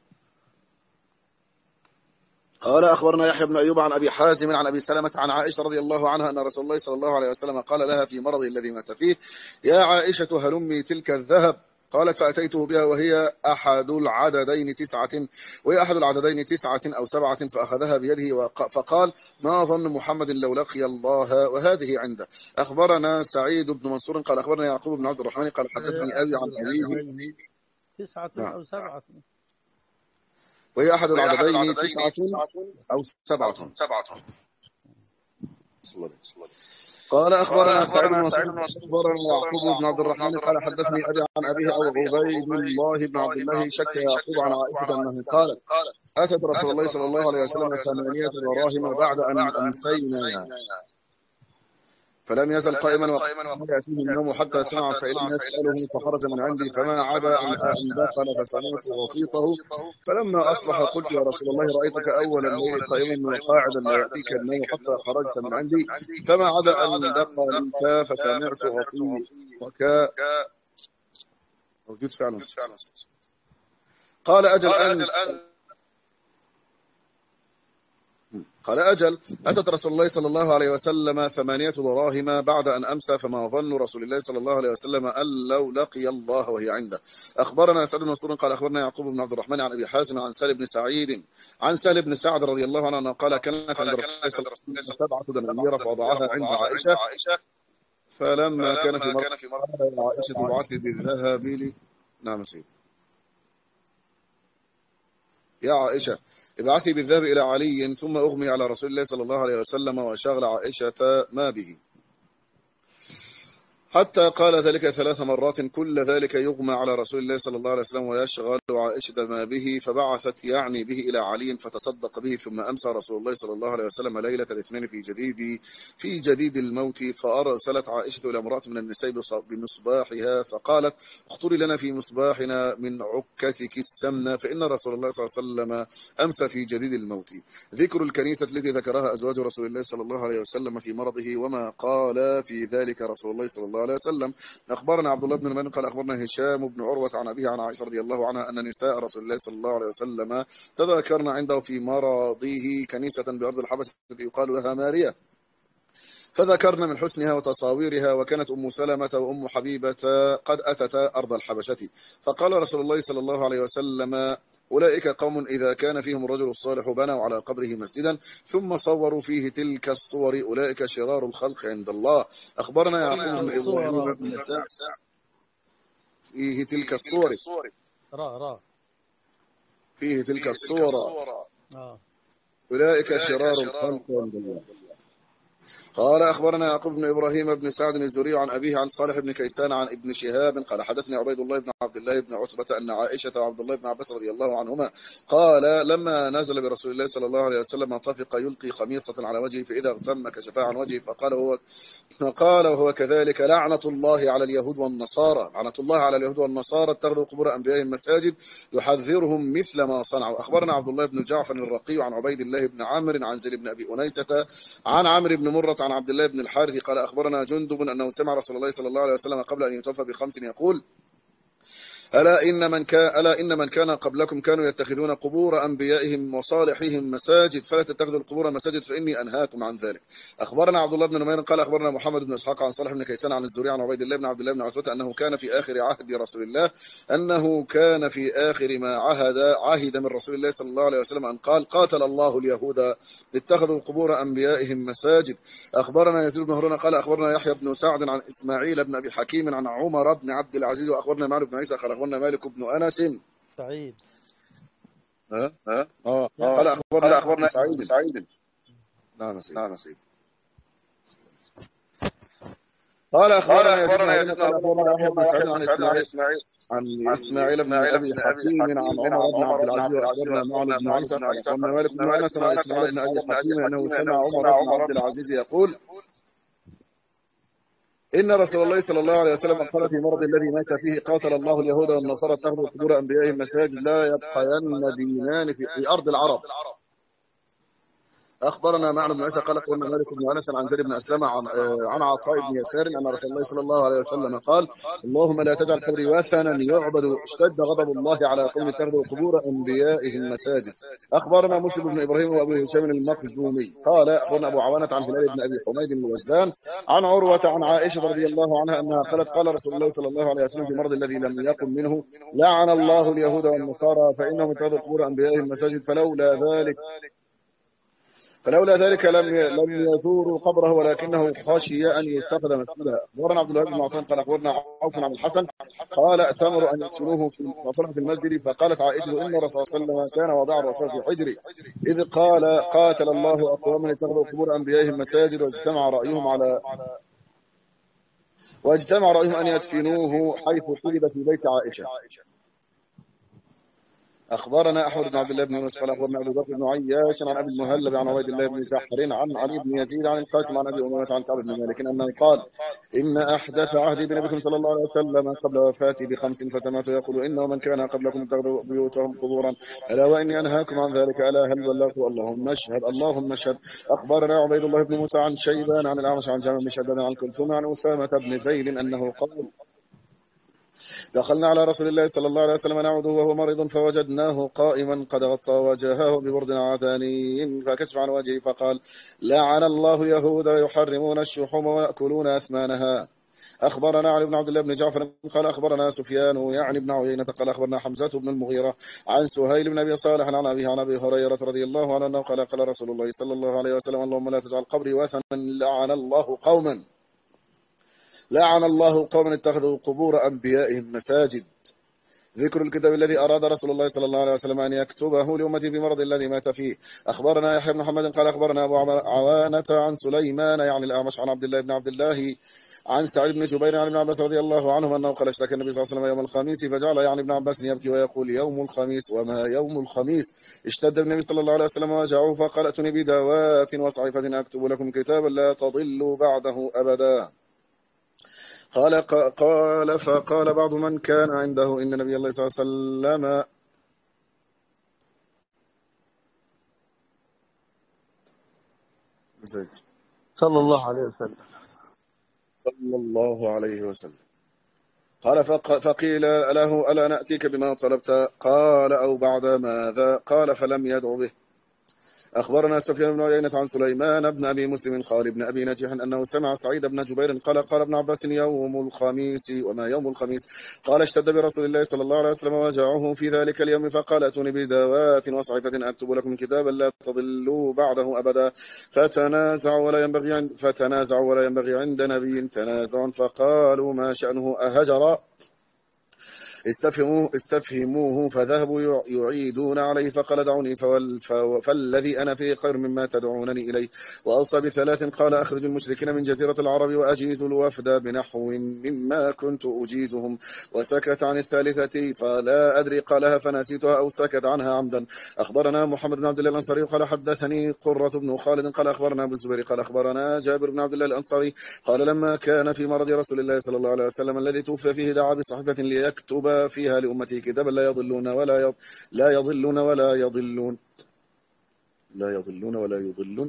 قال أخبرنا يحيى بن أيوب عن أبي حازم عن أبي سلمة عن عائشة رضي الله عنها أن رسول الله صلى الله عليه وسلم قال لها في مرضه الذي مات فيه يا عائشة هلمي تلك الذهب. قالت فأتيته بها وهي أحد العددين تسعة وهي أحد العددين تسعة أو سبعة فأخذها بيده فقال ما ظن محمد لو لقي الله وهذه عنده. أخبرنا سعيد بن منصور قال أخبرنا يعقوب بن عبد الرحمن قال حدثني أبي عن أبيه تسعة أو سبعة وهي أحد العددين تسعة أو سبعة. قال أخبرنا سعيد بن مسعود أخبرنا يعقوب بن عبد الرحمن قال حدثني أبي عن أبيه أو عبيد الله بن عبد الله شك يعقوب عن عائشة أنه قالت أتت رسول الله صلى الله عليه وسلم ثمانية دراهم بعد أن أمسينا فلم يزل قائما وقال يأتيه النوم حتى سمع سائلا يسأله فخرج من عندي فما عدا أن دخل فسمعت غطيطه فلما أصبح قلت يا رسول الله رأيتك أول الليل قائما وقاعدا لا يأتيك النوم حتى خرجت من عندي فما عدا أن دخلت فسمعت غطيطك موجود فعلا. قال أجل أن قال أجل أتت رسول الله صلى الله عليه وسلم ثمانية دراهم بعد أن أمسى فما ظن رسول الله صلى الله عليه وسلم أن لو لقي الله وهي عنده. أخبرنا سعد بن منصور قال أخبرنا يعقوب بن عبد الرحمن عن أبي حازم عن سهل بن سعيد عن سهل بن سعد رضي الله عنه قال كانت عند رسول الله صلى الله عليه وسلم سبعة دنانير فوضعها عند عائشة فلما كان في مرة عائشة بعثي بالذهب لي نعم سيد يا عائشة ابعثي بالذهب إلى علي ثم أغمي على رسول الله صلى الله عليه وسلم وشغل عائشة ما به حتى قال ذلك ثلاث مرات كل ذلك يغمى على رسول الله صلى الله عليه وسلم ويشغل عائشة ما به فبعثت يعني به إلى علي فتصدق به ثم أمسى رسول الله صلى الله عليه وسلم ليلة الاثنين في جديد في جديد الموت فأرسلت عائشة إلى امرأة من النساء بمصباحها فقالت اختري لنا في مصباحنا من عكتك السمنة فإن رسول الله صلى الله عليه وسلم أمسى في جديد الموت. ذكر الكنيسة التي ذكرها أزواج رسول الله صلى الله عليه وسلم في مرضه وما قال في ذلك رسول الله صلى الله عليه وسلم. أخبرنا عبد الله بن المن قال أخبرنا هشام بن عروة عن أبيه عن عائشة رضي الله عنها أن نساء رسول الله صلى الله عليه وسلم تذكرن عنده في مرضه كنيسة بأرض الحبشة يقال لها ماريا فذكرنا من حسنها وتصاويرها وكانت أم سلمة وأم حبيبة قد أتتا أرض الحبشة فقال رسول الله صلى الله عليه وسلم أولئك قوم إذا كان فيهم الرجل الصالح بنوا على قبره مسجدا ثم صوروا فيه تلك الصور أولئك شرار الخلق عند الله. أخبرنا يعقوب بن إبراهيم بن سعد فيه تلك الصور را را فيه تلك الصور أولئك شرار الخلق عند الله. قال أخبرنا يعقوب بن إبراهيم بن سعد الزهري عن أبيه عن صالح بن كيسان عن ابن شهاب قال حدثني عبيد الله بن عبد الله بن عتبة أن عائشة وعبد الله بن عباس رضي الله عنهما قال لما نزل برسول الله صلى الله عليه وسلم طفق يلقي خميصة على وجهه فإذا اغتم كشفها عن وجهه فقال هو فقال وهو كذلك لعنة الله على اليهود والنصارى لعنة الله على اليهود والنصارى اتخذوا قبور أنبيائهم مساجد يحذرهم مثل ما صنعوا. أخبرنا عبد الله بن جعفر الرقي عن عبيد الله بن عامر عن زيد بن أبي أنيسة عن عمرو بن مرة عن عبد الله بن الحارث قال أخبرنا جندب أنه سمع رسول الله صلى الله عليه وسلم قبل أن يتوفى بخمس يقول ألا إن من كان ألا إن من كان قبلكم كانوا يتخذون قبور أنبيائهم وصالحهم مساجد فلا تتخذوا القبور مساجد فإني أنهاكم عن ذلك. أخبرنا عبد الله بن نمير قال أخبرنا محمد بن إسحاق عن صالح بن كيسان عن الزهري عن عبيد الله بن عبد الله بن عتبة أنه كان في آخر عهد رسول الله أنه كان في آخر ما عهد عهد من رسول الله صلى الله عليه وسلم أن قال قاتل الله اليهود اتخذوا قبور أنبيائهم مساجد. أخبرنا يزيد بن هارون قال أخبرنا يحيى بن سعد عن إسماعيل بن أبي حكيم عن عمر بن عبد العزيز وأخبرنا معن بن عيسى قال أخبرنا مالك بن أنس سعيد ها ها اه قال أخبرنا أخبرنا سعيد سعيد لا نسيب لا نسيب قال أخبرنا يزيد قال أخبرنا يحيى بن سعيد عن إسماعيل عن إسماعيل بن أبي حكيم عن عمر بن عبد العزيز وأخبرنا معن بن عيسى قال أخبرنا مالك بن أنس عن إسماعيل بن أبي حكيم أنه سمع عمر بن عبد العزيز يقول إن رسول الله صلى الله عليه وسلم قال في مرض الذي مات فيه قاتل الله اليهود والنصارى اتخذوا قبور أنبيائهم مساجد لا يبقين دينان في أرض العرب. أخبرنا معن بن عيسى قال أخبرنا مالك بن أنس عن زيد بن أسلم عن عن عطاء بن يسار أن رسول الله صلى الله عليه وسلم قال اللهم لا تجعل قبري وثنا يعبد اشتد غضب الله على قوم اتخذوا قبور أنبيائهم مساجد. أخبرنا مسلم بن إبراهيم وأبو هشام المخزومي قال أخبرنا أبو عوانة عن هلال بن أبي حميد الوزان عن عروة عن عائشة رضي الله عنها أنها قالت قال رسول الله صلى الله عليه وسلم في مرض الذي لم يقم منه لعن الله اليهود والنصارى فإنهم اتخذوا قبور أنبيائهم مساجد فلولا ذلك فلولا ذلك لم لم يزوروا قبره ولكنه خشي أن يتخذ مسجدا. أخبرنا عبد الله بن معطان قال أخبرنا عوف عن الحسن قال أتمر أن يدفنوه في في المسجد فقالت عائشة إن الرسول صلى الله عليه وسلم كان وضع الرسول في حجري إذ قال قاتل الله أقواما اتخذوا قبور أنبيائهم مساجد واجتمع رأيهم على واجتمع رأيهم أن يدفنوه حيث طلب في بيت عائشة. أخبرنا أحمد بن عبد الله بن يونس قال أخبرنا أبو بكر بن عياش عن أبي المهلب عن عبيد الله بن سحر عن علي بن يزيد عن القاسم عن أبي أمامة عن كعب بن مالك أنه قال إن أحدث عهدي بنبيكم صلى الله عليه وسلم قبل وفاتي بخمس فسمعت يقول إنه من كان قبلكم اتخذوا بيوتهم قبورا ألا وإني أنهاكم عن ذلك ألا هل بلغت اللهم اشهد اللهم اشهد. أخبرنا عبيد الله بن موسى عن شيبان عن الأعمش عن جابر بن شداد عن كلثوم عن أسامة بن زيد أنه قال دخلنا على رسول الله صلى الله عليه وسلم نعوده وهو مريض فوجدناه قائما قد غطى وجهه ببرد عدني فكشف عن وجهه فقال لعن الله يهود يحرمون الشحوم ويأكلون أثمانها. أخبرنا علي بن عبد الله بن جعفر قال أخبرنا سفيان يعني بن عيينة قال أخبرنا حمزة بن المغيرة عن سهيل بن أبي صالح عن أبيه عن أبي هريرة رضي الله عنه قال قال رسول الله صلى الله عليه وسلم اللهم لا تجعل قبري وثنا لعن الله قوما لعن الله قوما اتخذوا قبور أنبيائهم مساجد. ذكر الكتاب الذي أراد رسول الله صلى الله عليه وسلم أن يكتبه لأمته في مرض الذي مات فيه. أخبرنا يحيى بن محمد قال أخبرنا أبو عوانة عن سليمان يعني الأعمش عن عبد الله بن عبد الله عن سعيد بن جبير عن ابن عباس رضي الله عنه أنه قال اشتكى النبي صلى الله عليه وسلم يوم الخميس فجعل يعني ابن عباس يبكي ويقول يوم الخميس وما يوم الخميس. اشتد النبي صلى الله عليه وسلم وجعه فقال ائتوني بدوات وصحيفة أكتب لكم كتابا لا تضلوا بعده أبدا. قال قال فقال بعض من كان عنده إن النبي الله صلى الله عليه وسلم صلى الله عليه وسلم صلى الله عليه وسلم قال فقيل له ألا نأتيك بما طلبت قال أو بعد ماذا قال فلم يدع به. أخبرنا سفيان بن عيينة عن سليمان بن أبي مسلم خالد بن أبي نجيح أنه سمع سعيد بن جبير قال قال ابن عباس يوم الخميس وما يوم الخميس قال اشتد برسول الله صلى الله عليه وسلم وجعه في ذلك اليوم فقال اتوني بدوات وصحيفة أكتب لكم كتابا لا تضلوا بعده أبدا فتنازعوا ولا ينبغي عند فتنازعوا ولا ينبغي عند نبي تنازع فقالوا ما شأنه أهجر استفهموه, استفهموه فذهبوا يعيدون عليه فقال دعوني فالذي أنا فيه خير مما تدعونني إليه. وأوصى بثلاث قال أخرج المشركين من جزيرة العرب وأجيز الوفد بنحو مما كنت أجيزهم. وسكت عن الثالثة فلا أدري قالها فنسيتها أو سكت عنها عمدا. أخبرنا محمد بن عبد الله الأنصاري قال حدثني قرة بن خالد قال أخبرنا أبو الزبير قال أخبرنا جابر بن عبد الله الأنصاري قال لما كان في مرض رسول الله صلى الله عليه وسلم الذي توفي فيه دعا بصحيفة ليكتب فيها لأمته كتابا لا يضلون ولا يض... لا يضلون ولا يضلون لا يضلون ولا يضلون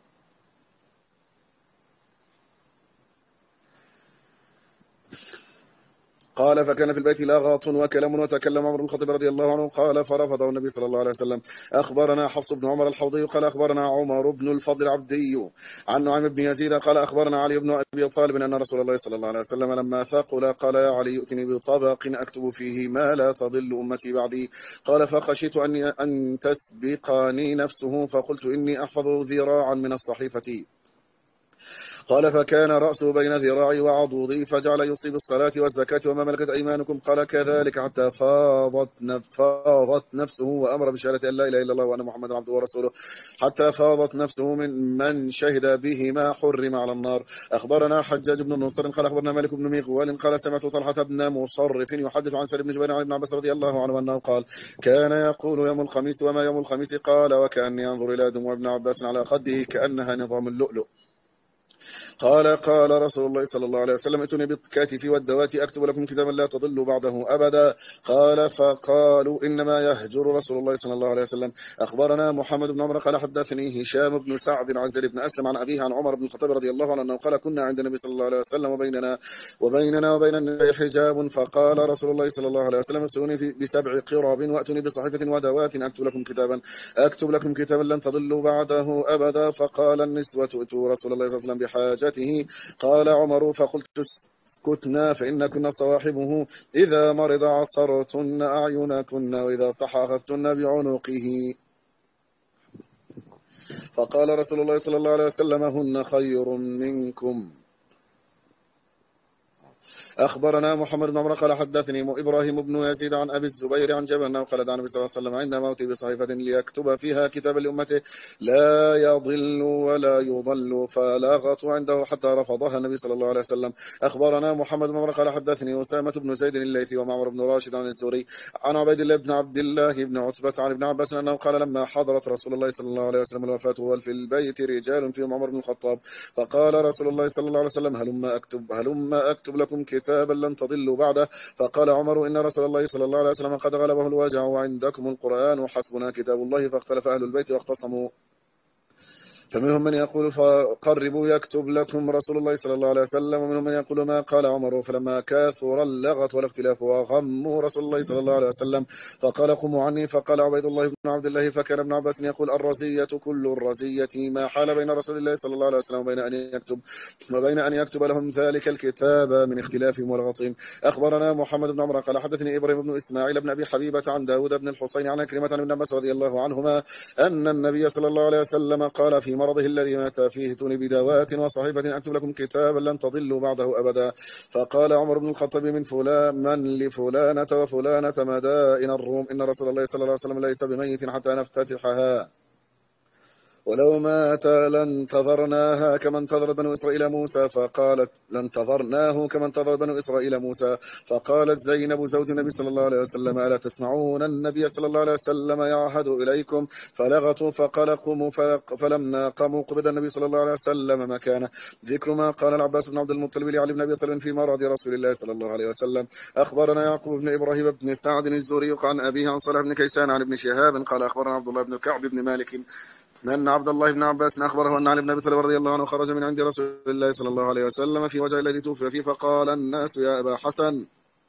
قال فكان في البيت لاغاط وكلام وتكلم عمر بن الخطاب رضي الله عنه قال فرفضه النبي صلى الله عليه وسلم. أخبرنا حفص بن عمر الحوضي قال أخبرنا عمر بن الفضل العبدي عن نعيم بن يزيد قال أخبرنا علي بن أبي طالب أن رسول الله صلى الله عليه وسلم لما ثقل قال يا علي ائتني بطبق أكتب فيه ما لا تضل أمتي بعدي. قال فخشيت أن أن تسبقني نفسه فقلت إني أحفظ ذراعا من الصحيفة. قال فكان رأسه بين ذراعي وعضوضي فجعل يصيب الصلاة والزكاة وما ملكت أيمانكم قال كذلك حتى فاضت فاضت نفسه وأمر بشهادة أن لا إله إلا الله وأن محمد عبده ورسوله حتى فاضت نفسه من من شهد به ما حرم على النار. أخبرنا حجاج بن نصر قال أخبرنا مالك بن مغوال قال سمعت طلحة بن مصرف يحدث عن سعيد بن جبير عن ابن عباس رضي الله عنه أنه قال كان يقول يوم الخميس وما يوم الخميس قال وكأني أنظر إلى دموع ابن عباس على خده كأنها نظام اللؤلؤ. قال قال رسول الله صلى الله عليه وسلم ائتوني بالكاتف والدوات أكتب لكم كتابا لا تضلوا بعده أبدا. قال فقالوا إنما يهجر رسول الله صلى الله عليه وسلم. أخبرنا محمد بن عمر قال حدثني هشام بن سعد عن زيد بن أسلم عن أبيه عن عمر بن الخطاب رضي الله عنه أنه قال كنا عند النبي صلى الله عليه وسلم وبيننا وبيننا وبين النبي حجاب فقال رسول الله صلى الله عليه وسلم ارسلوني بسبع قراب وأتوني بصحيفة ودوات أكتب لكم كتابا أكتب لكم كتابا لن تضلوا بعده أبدا. فقال النسوة ائتوا رسول الله صلى الله عليه وسلم بحاجة قال عمر فقلت اسكتنا فإن كنا صواحبه إذا مرض عصرتن أعينكن وإذا صح أخذتن بعنقه. فقال رسول الله صلى الله عليه وسلم هن خير منكم. أخبرنا محمد بن عمر قال حدثني إبراهيم بن يزيد عن أبي الزبير عن جابر أنه قال عن النبي صلى الله عليه وسلم عند موته بصحيفة ليكتب فيها كتابا لأمته لا يضل ولا يضل فلاغت عنده حتى رفضها النبي صلى الله عليه وسلم. أخبرنا محمد بن عمر قال حدثني أسامة بن زيد الليثي ومعمر بن راشد عن الزهري عن عبيد الله بن عبد الله بن عتبة عن ابن عباس أنه قال لما حضرت رسول الله صلى الله عليه وسلم الوفاة وفي البيت رجال فيهم عمر بن الخطاب فقال رسول الله صلى الله عليه وسلم هلما أكتب هلما أكتب لكم كتابا لن تضلوا بعده. فقال عمر إن رسول الله صلى الله عليه وسلم قد غلبه الوجع وعندكم القرآن وحسبنا كتاب الله. فاختلف أهل البيت واختصموا فمنهم من يقول فقربوا يكتب لكم رسول الله صلى الله عليه وسلم ومنهم من يقول ما قال عمر. فلما كاثر اللغط والاختلاف وغموا رسول الله صلى الله عليه وسلم فقال قموا عني. فقال عبيد الله بن عبد الله فكان ابن عباس يقول الرزية كل الرزية ما حال بين رسول الله صلى الله عليه وسلم وبين أن يكتب وبين أن يكتب لهم ذلك الكتاب من اختلافهم ولغطهم. أخبرنا محمد بن عمر قال حدثني إبراهيم بن إسماعيل بن أبي حبيبة عن داود بن الحسين عن كلمة عن ابن عباس رضي الله عنهما أن النبي صلى الله عليه وسلم قال في مرضه الذي مات فيه ائتوني بدوات وصحيفة أكتب لكم كتابا لن تضلوا بعده أبدا. فقال عمر بن الخطاب من فلان من لفلانة وفلانة مدائن الروم إن رسول الله صلى الله عليه وسلم ليس بميت حتى نفتتحها ولو مات لانتظرناها كما انتظر بنو إسرائيل موسى. فقالت لانتظرناه كما انتظر بنو إسرائيل موسى. فقالت زينب زوج النبي صلى الله عليه وسلم ألا تسمعون النبي صلى الله عليه وسلم يعهد إليكم فلغتوا فقال قوموا فلما قاموا قبض النبي صلى الله عليه وسلم مكانه. ذكر ما قال العباس بن عبد المطلب لعلي بن أبي طالب في مرض رسول الله صلى الله عليه وسلم. أخبرنا يعقوب بن إبراهيم بن سعد الزهري عن أبيه عن صالح بن كيسان عن ابن شهاب قال أخبرنا عبد الله بن كعب بن مالك أن عبد الله بن عباس أخبره أن علي بن أبي طالب رضي الله عنه خرج من عند رسول الله صلى الله عليه وسلم في وجه الذي توفي فيه فقال الناس يا أبا حسن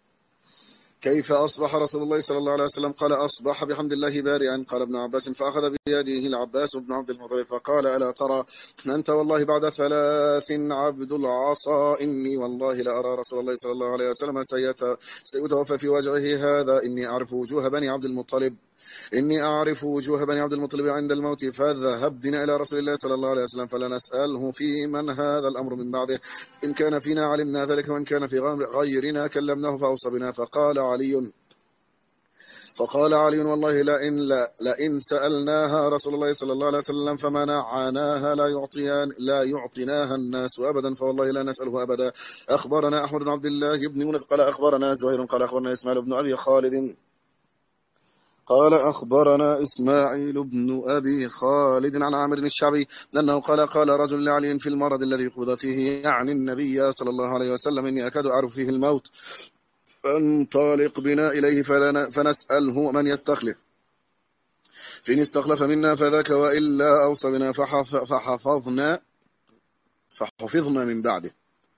كيف أصبح رسول الله صلى الله عليه وسلم؟ قال أصبح بحمد الله بارئا. قال ابن عباس فأخذ بيده العباس بن عبد المطلب فقال ألا ترى أنت والله بعد ثلاث عبد العصا إني والله لأرى رسول الله صلى الله عليه وسلم سيتوفى في وجهه هذا إني أعرف وجوه بني عبد المطلب إني أعرف وجوه بني عبد المطلب عند الموت، فاذهب بنا إلى رسول الله صلى الله عليه وسلم فلنسأله في من هذا الأمر من بعده، إن كان فينا علمنا ذلك وإن كان في غيرنا كلمناه فأوصى بنا. فقال علي فقال علي والله لئن, لا لئن سألناها رسول الله صلى الله عليه وسلم فمنعناها لا يعطيان لا يعطيناها الناس أبدا، فوالله لا نسأله أبدا. أخبرنا أحمد بن عبد الله بن يونس قال أخبرنا زهير قال أخبرنا إسماعيل بن أبي خالد قال أخبرنا إسماعيل بن أبي خالد عن عامر الشعبي أنه قال قال رجل لعلي في المرض الذي قبض فيه يعني النبي صلى الله عليه وسلم إني أكاد أعرف فيه الموت، فانطلق بنا إليه فنسأله من يستخلف، فإن استخلف منا فذاك وإلا أوصى بنا فحفظنا فحفظنا من بعده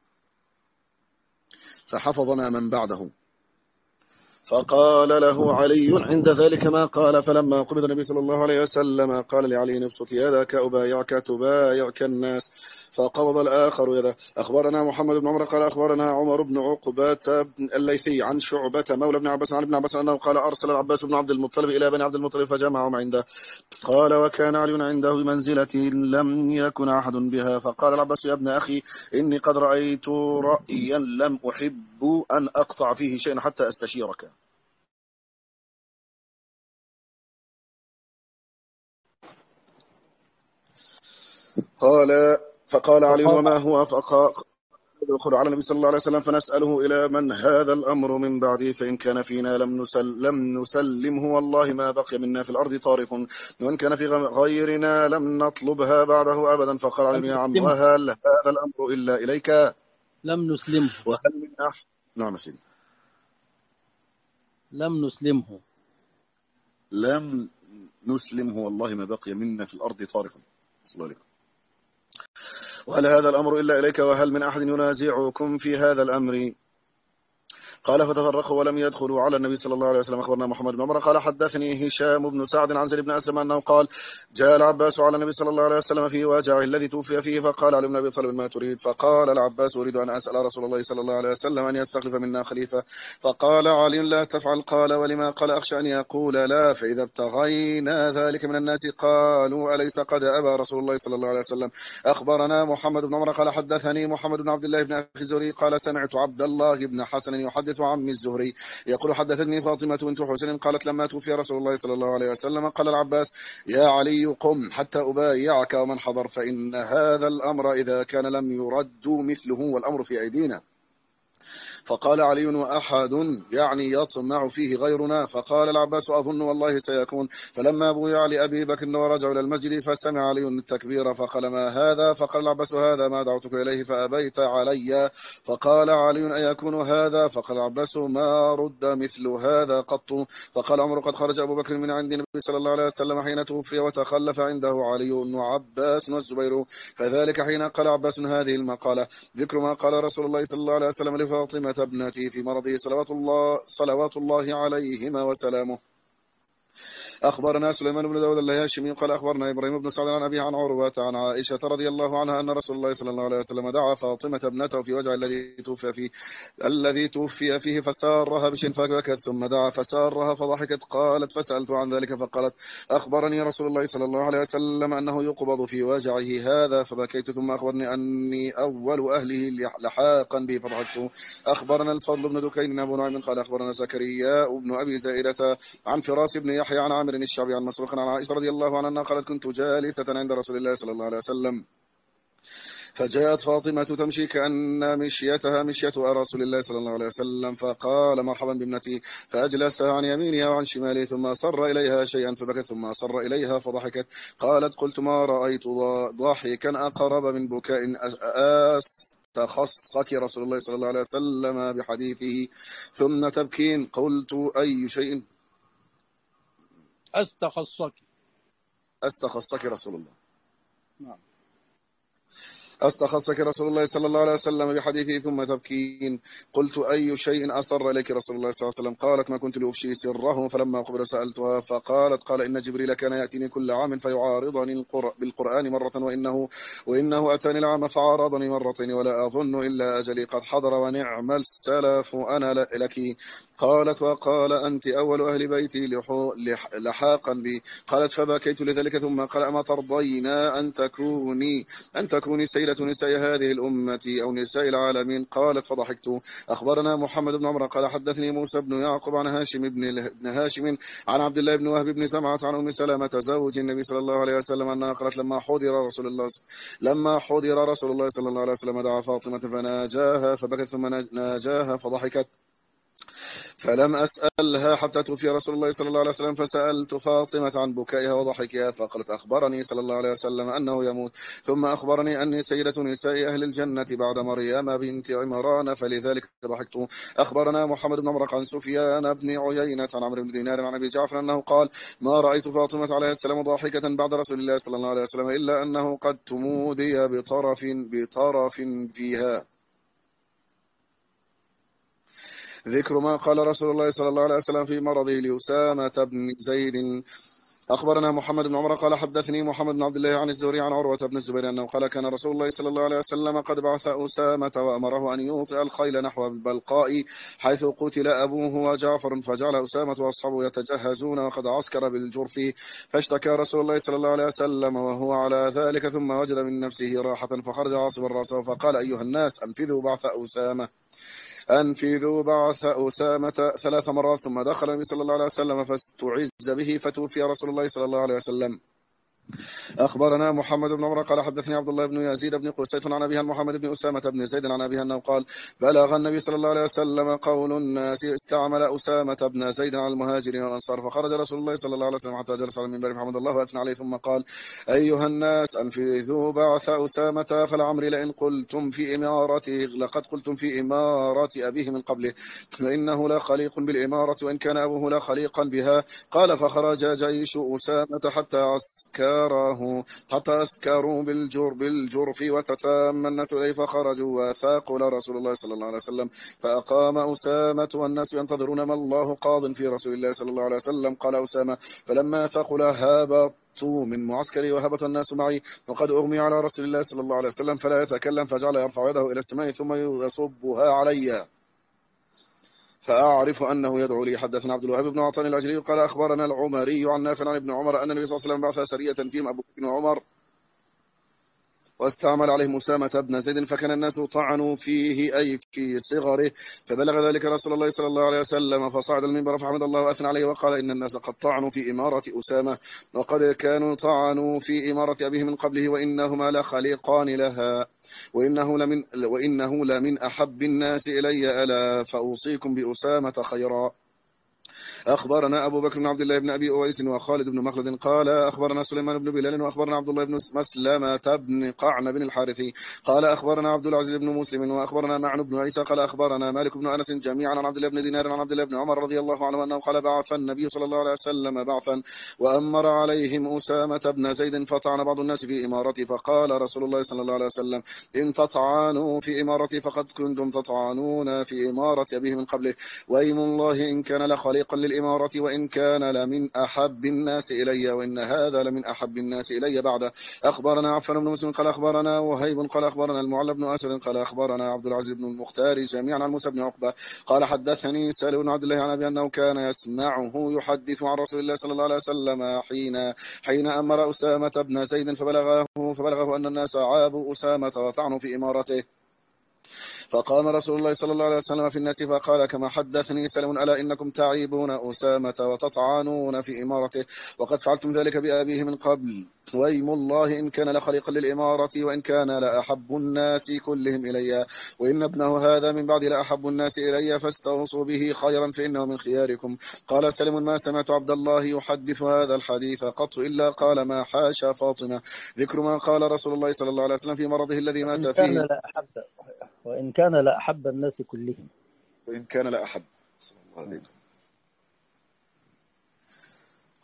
فحفظنا من بعده. فقال له علي عند ذلك ما قال. فلما قبض النبي صلى الله عليه وسلم قال لعلي ابسط يدك أبايعك تبايعك الناس، فقبض الآخر يده. أخبرنا محمد بن عمر قال أخبرنا عمر بن عقبة الليثي عن شعبة مولى بن عباس عن ابن عباس أنه قال أرسل العباس بن عبد المطلب إلى بني عبد المطلب فجمعهم عنده. قال وكان علي عنده بمنزلة لم يكن أحد بها. فقال العباس يا ابن أخي إني قد رأيت رأيا لم أحب أن أقطع فيه شيئا حتى أستشيرك. قال فقال علي وما هو؟ فقال ندخل على النبي صلى الله عليه وسلم فنسأله إلى من هذا الأمر من بعده، فإن كان فينا لم, نسل لم نسلمه والله ما بقي منا في الأرض طارف، وإن كان في غيرنا لم نطلبها بعده أبدا. فقال علي يا عم وهل هذا الأمر إلا إليك؟ لم نسلمه. وهل من أحد؟ نعم سيدي. لم نسلمه لم نسلمه والله ما بقي منا في الأرض طارف. صلى الله عليه وسلم. وهل هذا الأمر إلا إليك وهل من أحد ينازعكم في هذا الأمر؟ قال فتفرقوا ولم يدخلوا على النبي صلى الله عليه وسلم. أخبرنا محمد بن عمر قال حدثني هشام بن سعد عن زيد بن أسلم أنه قال جاء العباس على النبي صلى الله عليه وسلم في وجعه الذي توفي فيه، فقال علي بن أبي طالب ما تريد؟ فقال العباس أريد أن أسأل رسول الله صلى الله عليه وسلم أن يستخلف منا خليفة. فقال علي لا تفعل. قال ولما؟ قال أخشى أن يقول لا، فإذا ابتغينا ذلك من الناس قالوا أليس قد أبى رسول الله صلى الله عليه وسلم. أخبرنا محمد بن عمر قال حدثني محمد بن عبد الله بن أخي الزهري قال سمعت عبد الله بن حسن يحدث عن الزهري يقول حدثتني فاطمة بنت حسين قالت لما توفي رسول الله صلى الله عليه وسلم قال العباس يا علي قم حتى أبايعك ومن حضر، فإن هذا الأمر إذا كان لم يرد مثله والأمر في أيدينا. فقال علي وأحد يعني يطمع فيه غيرنا. فقال العباس أظن والله سيكون. فلما بويع لأبي بكر ورجعوا إلى المسجد فسمع علي التكبير فقال ما هذا؟ فقال العباس هذا ما دعوتك إليه فأبيت علي. فقال علي أيكون هذا؟ فقال العباس ما رد مثل هذا قط. فقال عمر قد خرج أبو بكر من عند النبي صلى الله عليه وسلم حين توفي وتخلف عنده علي وعباس والزبير، فذلك حين قال عباس هذه المقالة ذكر ما قال رسول الله صلى الله عليه وسلم لفاطمة ابنتي في مرضه صلوات الله صلوات الله عليهما وسلامه. أخبرنا سليمان بن داود الهاشمي قال أخبرنا إبراهيم بن سعد عن أبيه عن عروة عن عائشة رضي الله عنها أن رسول الله صلى الله عليه وسلم دعا فاطمة ابنته في وجع الذي توفي فيه الذي توفي فيه فسارها بشيء فبكت، ثم دعا فسارها فضحكت. قالت فسألت عن ذلك فقالت أخبرني رسول الله صلى الله عليه وسلم أنه يقبض في وجعه هذا فبكيت، ثم أخبرني أني أول أهله لحاقا به فضحكت. أخبرنا الفضل بن دكين أبو نعيم قال أخبرنا زكريا بن أبي زائدة عن فراس بن يحيى عن عامر الشعبي عن مسروق عن عائشة رضي الله عنها قالت كنت جالسة عند رسول الله صلى الله عليه وسلم فجاءت فاطمة تمشي كأن مشيتها مشية رسول الله صلى الله عليه وسلم، فقال مرحبا بابنتي، فأجلسها عن يمينها وعن شمالها ثم أصر إليها شيئا فبكت، ثم أصر إليها فضحكت. قالت قلت ما رأيت ضاحكا أقرب من بكاء أستخصك رسول الله صلى الله عليه وسلم بحديثه ثم تبكين. قلت أي شيء؟ أستخصك أستخصك رسول الله. نعم. أستخصك رسول الله صلى الله عليه وسلم بحديثه ثم تبكين. قلت أي شيء أسر إليك رسول الله صلى الله عليه وسلم؟ قالت ما كنت لأفشي سره، فلما قبل سألتها فقالت قال إن جبريل كان يأتيني كل عام فيعارضني بالقرآن مرة، وإنه, وإنه أتاني العام فعارضني مرتين، ولا أظن إلا أجلي قد حضر ونعم السلف أنا لك. قالت وقال أنت أول أهل بيتي لحاقا بي. قالت فبكيت لذلك ثم قال أما ترضين أن تكوني أن تكوني سيدة نساء هذه الأمة أو نساء العالمين؟ قالت فضحكت. أخبرنا محمد بن عمر قال حدثني موسى بن يعقوب عن هاشم بن هاشم عن عبد الله بن وهب بن سمعة عن أم سلمة زوج النبي صلى الله عليه وسلم أنها قالت لما حضر رسول الله لما حضر رسول الله صلى الله عليه وسلم دعا فاطمة فناجاها فبكت ثم ناجاها فضحكت، فلم أسألها حتى توفي رسول الله صلى الله عليه وسلم، فسألت فاطمة عن بكائها وضحكها فقالت أخبرني صلى الله عليه وسلم أنه يموت، ثم أخبرني أني سيدة نساء أهل الجنة بعد مريم بنت عمران فلذلك ضحكت. أخبرنا محمد بن عمر عن سفيان بن عيينة عن عمرو بن دينار عن أبي جعفر أنه قال ما رأيت فاطمة عليه السلام ضاحكة بعد رسول الله صلى الله عليه وسلم إلا أنه قد تمودي بطرف بطرف فيها. ذكر ما قال رسول الله صلى الله عليه وسلم في مرضه لأسامة بن زيد. أخبرنا محمد بن عمر قال حدثني محمد بن عبد الله عن الزهري عن عروة بن الزبير أنه قال كان رسول الله صلى الله عليه وسلم قد بعث أسامة وأمره أن يوطئ الخيل نحو البلقاء حيث قتل أبوه وجعفر، فجعل أسامة وأصحابه يتجهزون وقد عسكر بالجرف، فاشتكى رسول الله صلى الله عليه وسلم وهو على ذلك، ثم وجد من نفسه راحة فخرج عاصبا رأسه فقال أيها الناس أنفذوا بعث أسامة أنفذوا بعث أسامة ثلاث مرات، ثم دخل النبي صلى الله عليه وسلم فاستعز به فتوفي رسول الله صلى الله عليه وسلم. أخبرنا محمد بن عمر قال حدثني عبد الله بن يزيد بن قسيط عن أبيها محمد بن أسامة بن زيد عن أبيها أنه قال بلغ النبي صلى الله عليه وسلم قول الناس استعمل أسامة بن زيد على المهاجرين والأنصار، فخرج رسول الله صلى الله عليه وسلم حتى جلس على المنبر فحمد الله وأثنى عليه ثم قال أيها الناس أنفذوا بعث أسامة، فلعمري لئن قلتم في إمارته لقد قلتم في إمارة أبيه من قبله، فإنه لا خليق بالإمارة وإن كان أبوه لا خليقا بها. قال فخرج جيش أسامة حتى عسكره حتى أسكروا بالجر بالجرف وتتام الناس إليه، فخرجوا وثاقوا لرسول الله صلى الله عليه وسلم، فأقام أسامة والناس ينتظرون ما الله قاض في رسول الله صلى الله عليه وسلم. قال أسامة فلما ثقل هابط من معسكري وهبط الناس معي وقد أغمي على رسول الله صلى الله عليه وسلم فلا يتكلم، فجعل يرفع يده إلى السماء ثم يصبها علي فأعرف أنه يدعو لي. حدثنا عبد الوهاب بن عطان الأجلي قال أخبرنا العمري عن نافع عن ابن عمر أن النبي صلى الله عليه وسلم بعث سرية فيهم أبو بكر وعمر واستعمل عليهم أسامة بن زيد، فكان الناس طعنوا فيه أي في صغره، فبلغ ذلك رسول الله صلى الله عليه وسلم فصعد المنبر فحمد الله وأثنى عليه وقال إن الناس قد طعنوا في إمارة أسامة وقد كانوا طعنوا في إمارة أبيه من قبله وإنهما لخليقان لها وإنه لمن, وإنه لمن أحب الناس إلي ألا فأوصيكم بأسامة خيرا. أخبرنا أبو بكر بن عبد الله بن أبي أويس وخالد بن مخلد قال أخبرنا سليمان بن بلال وأخبرنا عبد الله بن مسلمة بن قعن بن الحارثي قال أخبرنا عبد العزيز بن مسلم وأخبرنا معن بن عيسى قال أخبرنا مالك بن أنس جميعا عن عبد الله بن دينار عن عبد الله بن عمر رضي الله عنه أنه قال بعث النبي صلى الله عليه وسلم بعثا وأمر عليهم أسامة بن زيد فطعن بعض الناس في إمارتي، فقال رسول الله صلى الله عليه وسلم إن تطعنوا في إمارتي فقد كنتم تطعنون في إمارة أبيه من قبله، وأيم الله إن كان لخليقا للإمارة وإن كان لمن أحب الناس إلي وإن هذا لمن أحب الناس إلي بعد. أخبرنا عفان بن مسلم قال أخبرنا وهيب قال أخبرنا المعلى بن أسد قال أخبرنا عبد العزيز بن المختار جميعا عن موسى بن عقبة قال حدثني سالم بن عبد الله عن أبي أنه كان يسمعه يحدث عن رسول الله صلى الله عليه وسلم حين حين أمر أسامة بن زيد فبلغه فبلغه أن الناس عابوا أسامة وطعنوا في إمارته، فقام رسول الله صلى الله عليه وسلم في الناس فقال كما حدثني سلم ألا إنكم تعيبون أسامة وتطعنون في إمارته وقد فعلتم ذلك بأبيه من قبل، وأيم الله إن كان لخليقا للإمارة وإن كان لأحب الناس كلهم إلي وإن ابنه هذا من بعد لأحب الناس إلي فاستوصوا به خيرا فإنه من خياركم. قال سلم ما سمعت عبد الله يحدث هذا الحديث قط إلا قال ما حاشا فاطمة. ذكر ما قال رسول الله صلى الله عليه وسلم في مرضه الذي مات وإن فيه كان لا أحب وإن كان لا أحب الناس كلهم وإن كان لا أحب.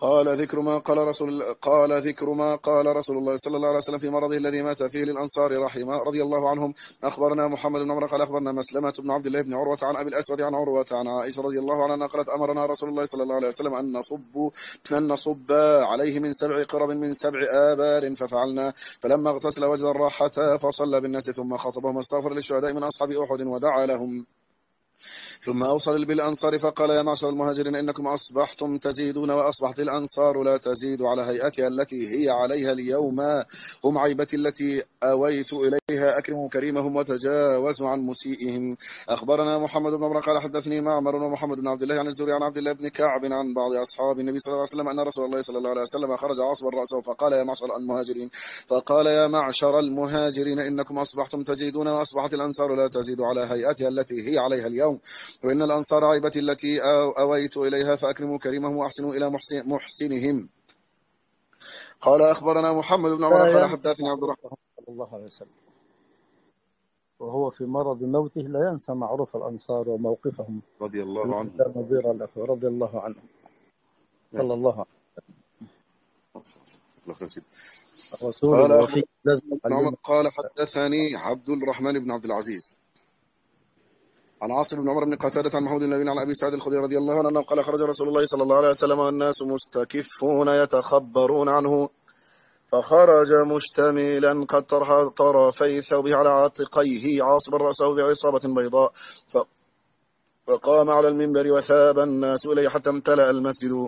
قال ذكر ما قال رسول قال ذكر ما قال رسول الله صلى الله عليه وسلم في مرضه الذي مات فيه للأنصار رحمه رضي الله عنهم. أخبرنا محمد بن عمرو قال أخبرنا مسلمة بن عبد الله بن عروة عن أبي الأسود عن عروة عن عائشة رضي الله عنها قالت أمرنا رسول الله صلى الله عليه وسلم أن نصب أن نصب عليه من سبع قرب من سبع آبار ففعلنا، فلما اغتسل وجد الراحة فصلى بالناس ثم خطبهم واستغفر للشهداء من أصحاب أحد ودعا لهم، ثم أوصل بالأنصار فقال يا معشر المهاجرين إنكم أصبحتم تزيدون وأصبحت الأنصار لا تزيد على هيئتها التي هي عليها اليوم، هم عيبتي التي أويت إليها أكرموا كريمهم وتجاوزوا عن مسيئهم. أخبرنا محمد بن عمرو قال حدثني معمر ومحمد بن عبد الله عن الزهري عن عبد الله بن كعب عن بعض أصحاب النبي صلى الله عليه وسلم أن رسول الله صلى الله عليه وسلم خرج عاصبا رأسه فقال يا معشر المهاجرين فقال يا معشر المهاجرين إنكم أصبحتم تزيدون وأصبحت الأنصار لا تزيد على هيئتها التي هي عليها اليوم، وإن الأنصار عيبتي التي أويت إليها فأكرموا كريمهم وأحسنوا إلى محسن محسنهم. قال أخبرنا محمد بن عمر قال حدثني عبد الرحمن صلى الله عليه وسلم وهو في مرض موته لا ينسى معروف الأنصار وموقفهم رضي الله عنه نظير له رضي الله عنه صلى الله عليه وسلم. رسول الوفي قال, قال حدثني عبد الرحمن بن عبد العزيز عن عاصم بن عمر بن قتادة عن محمود بن عن أبي سعيد الخدري رضي الله عنه قال خرج رسول الله صلى الله عليه وسلم والناس مستكفون يتخبرون عنه، فخرج مشتملا قد طرفي ثوبه على عاتقيه عاصبا رأسه بعصابة بيضاء، فقام على المنبر وثاب الناس إليه حتى امتلأ المسجد.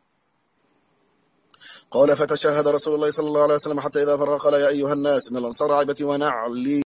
قال فتشهد رسول الله صلى الله عليه وسلم حتى إذا فرغ قال يا أيها الناس إن الأنصار عيبتي ونعلي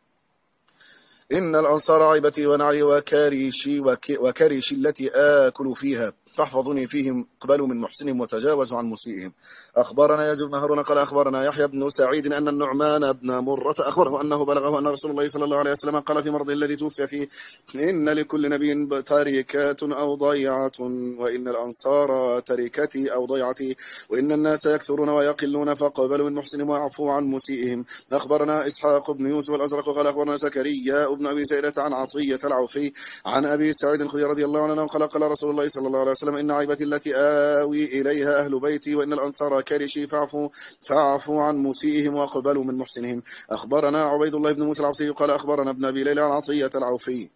إن الأنصار عيبتي ونعلي وكريشي وكريشي التي آكل فيها فاحفظوني فيهم اقبلوا من محسنهم وتجاوزوا عن مسيئهم. أخبرنا يزيد بن هارون قال أخبرنا يحيى بن سعيد أن النعمان بن مرة أخبره أنه بلغه أن رسول الله صلى الله عليه وسلم قال في مرضه الذي توفي فيه إن لكل نبي تركات أو ضيعة وإن الأنصار تركتي أو ضيعتي وإن الناس يكثرون ويقلون فاقبلوا من محسنهم ويعفوا عن مسيئهم. أخبرنا إسحاق بن يوسف الأزرق قال أخبرنا زكريا بن أبي سيدة عن عطية العوفي عن أبي سعيد الخدري رضي الله عنه قال قال رسول الله صلى الله عليه وسلم إن عيبتي التي آوي إليها أهل بيتي وإن الأنصار كرشي فاعفوا, فاعفوا عن مسيئهم وأقبلوا من محسنهم. أخبرنا عبيد الله بن موسى العبسي قال أخبرنا ابن أبي ليلى عن عطية العوفي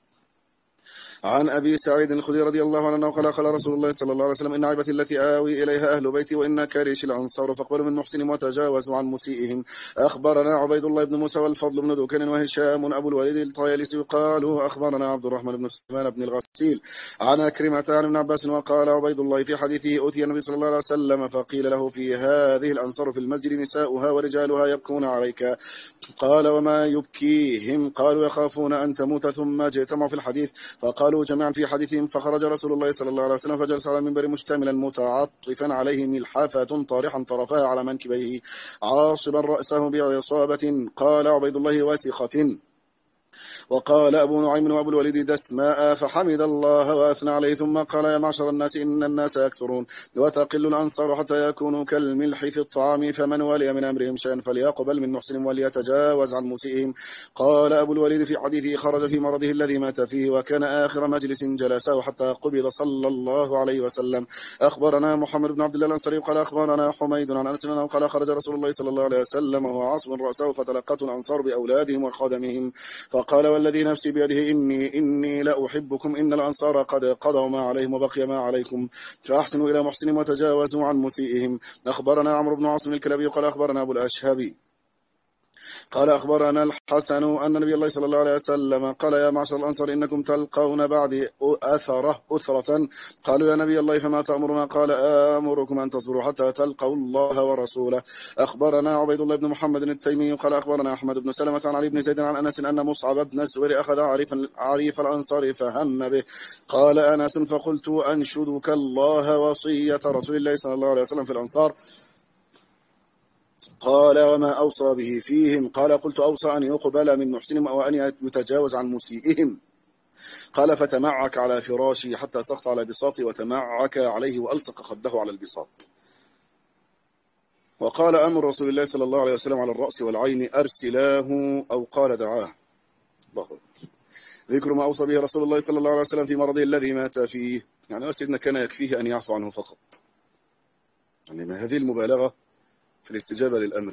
عن أبي سعيد الخدري رضي الله عنه قال قال رسول الله صلى الله عليه وسلم إن عيبتي التي آوي إليها أهل بيتي وإن كارش الأنصار فاقبلوا من محسنهم وتجاوزوا عن مسيئهم. أخبرنا عبيد الله بن موسى والفضل بن ذكر وهشام أبو الوليد الطيالسي قالوا أخبرنا عبد الرحمن بن سليمان بن الغسيل عن أكرمة عن ابن عباس وقال عبيد الله في حديثه أتي النبي صلى الله عليه وسلم فقيل له في هذه الأنصار في المسجد نساؤها ورجالها يبكون عليك قال وما يبكيهم قالوا يخافون أن تموت ثم اجتمعوا في الحديث فقال جميعا في حديثهم. فخرج رسول الله صلى الله عليه وسلم فجلس على المنبر مشتملا متعطفا عليه ملحافة طارحا طرفها على منكبيه عاصبا رأسه بعصابة قال عبيد الله واسخة. وقال أبو نعيم وأبو الوليد دسماء فحمد الله وأثنى عليه ثم قال يا معشر الناس إن الناس يكثرون وتقل الأنصار حتى يكونوا كالملح في الطعام فمن ولي من أمرهم شيئا فليقبل من محسن وليتجاوز عن مسيئهم. قال أبو الوليد في حديثه خرج في مرضه الذي مات فيه وكان آخر مجلس جلسه حتى قبض صلى الله عليه وسلم. أخبرنا محمد بن عبد الله الأنصاري قال أخبرنا حميد عن أنس قال خرج رسول الله صلى الله عليه وسلم وهو عاصم رأسه فتلقته الأنصار بأولادهم وخدمهم فقال والذي نفسي بيده إني إني لا أحبكم إن الأنصار قد قضوا ما عليهم وبقي ما عليكم فأحسنوا إلى محسنهم وتجاوزوا عن مسيئهم. أخبرنا عمرو بن عاصم الكلابي قال أخبرنا أبو الأشهبي قال أخبرنا الحسن أن النبي الله صلى الله عليه وسلم قال يا معشر الأنصار إنكم تلقون بعد أثرة أثرة قالوا يا نبي الله فما تأمرنا قال آمركم أن تصبروا حتى تلقوا الله ورسوله. أخبرنا عبيد الله بن محمد التيمي قال أخبرنا أحمد بن سلمة عن علي بن زيد عن أنس أن مصعب بن الزبير أخذ عريف, عريف الأنصار فهم به قال أنس فقلت أنشدك الله وصية رسول الله صلى الله عليه وسلم في الأنصار قال وما أوصى به فيهم قال قلت أوصى أن يقبل من محسنهم أو أن يتجاوز عن مسيئهم قال فتمعك على فراشي حتى سقط على بساطي وتمعك عليه وألصق خده على البساط. وقال أمر رسول الله صلى الله عليه وسلم على الرأس والعين أرسلاه أو قال دعاه. الله ذكر ما أوصى به رسول الله صلى الله عليه وسلم في مرضه الذي مات فيه يعني سيدنا كان يكفيه أن يعفو عنه فقط. يعني ما هذه المبالغة في الاستجابة للأمر.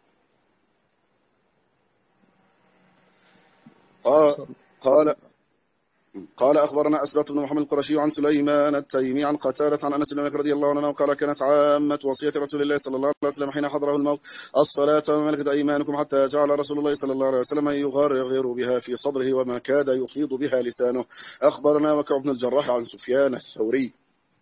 قال قال قال أخبرنا أسباط بن محمد القرشي عن سليمان التيمي عن قتادة عن أنس بن مالك رضي الله عنه قال كانت عامة وصية رسول الله صلى الله عليه وسلم حين حضره الموت الصلاة وما ملكت أيمانكم، حتى جعل رسول الله صلى الله عليه وسلم يغرغر بها في صدره وما كاد يفيض بها لسانه. أخبرنا وكيع بن الجراح عن سفيان الثوري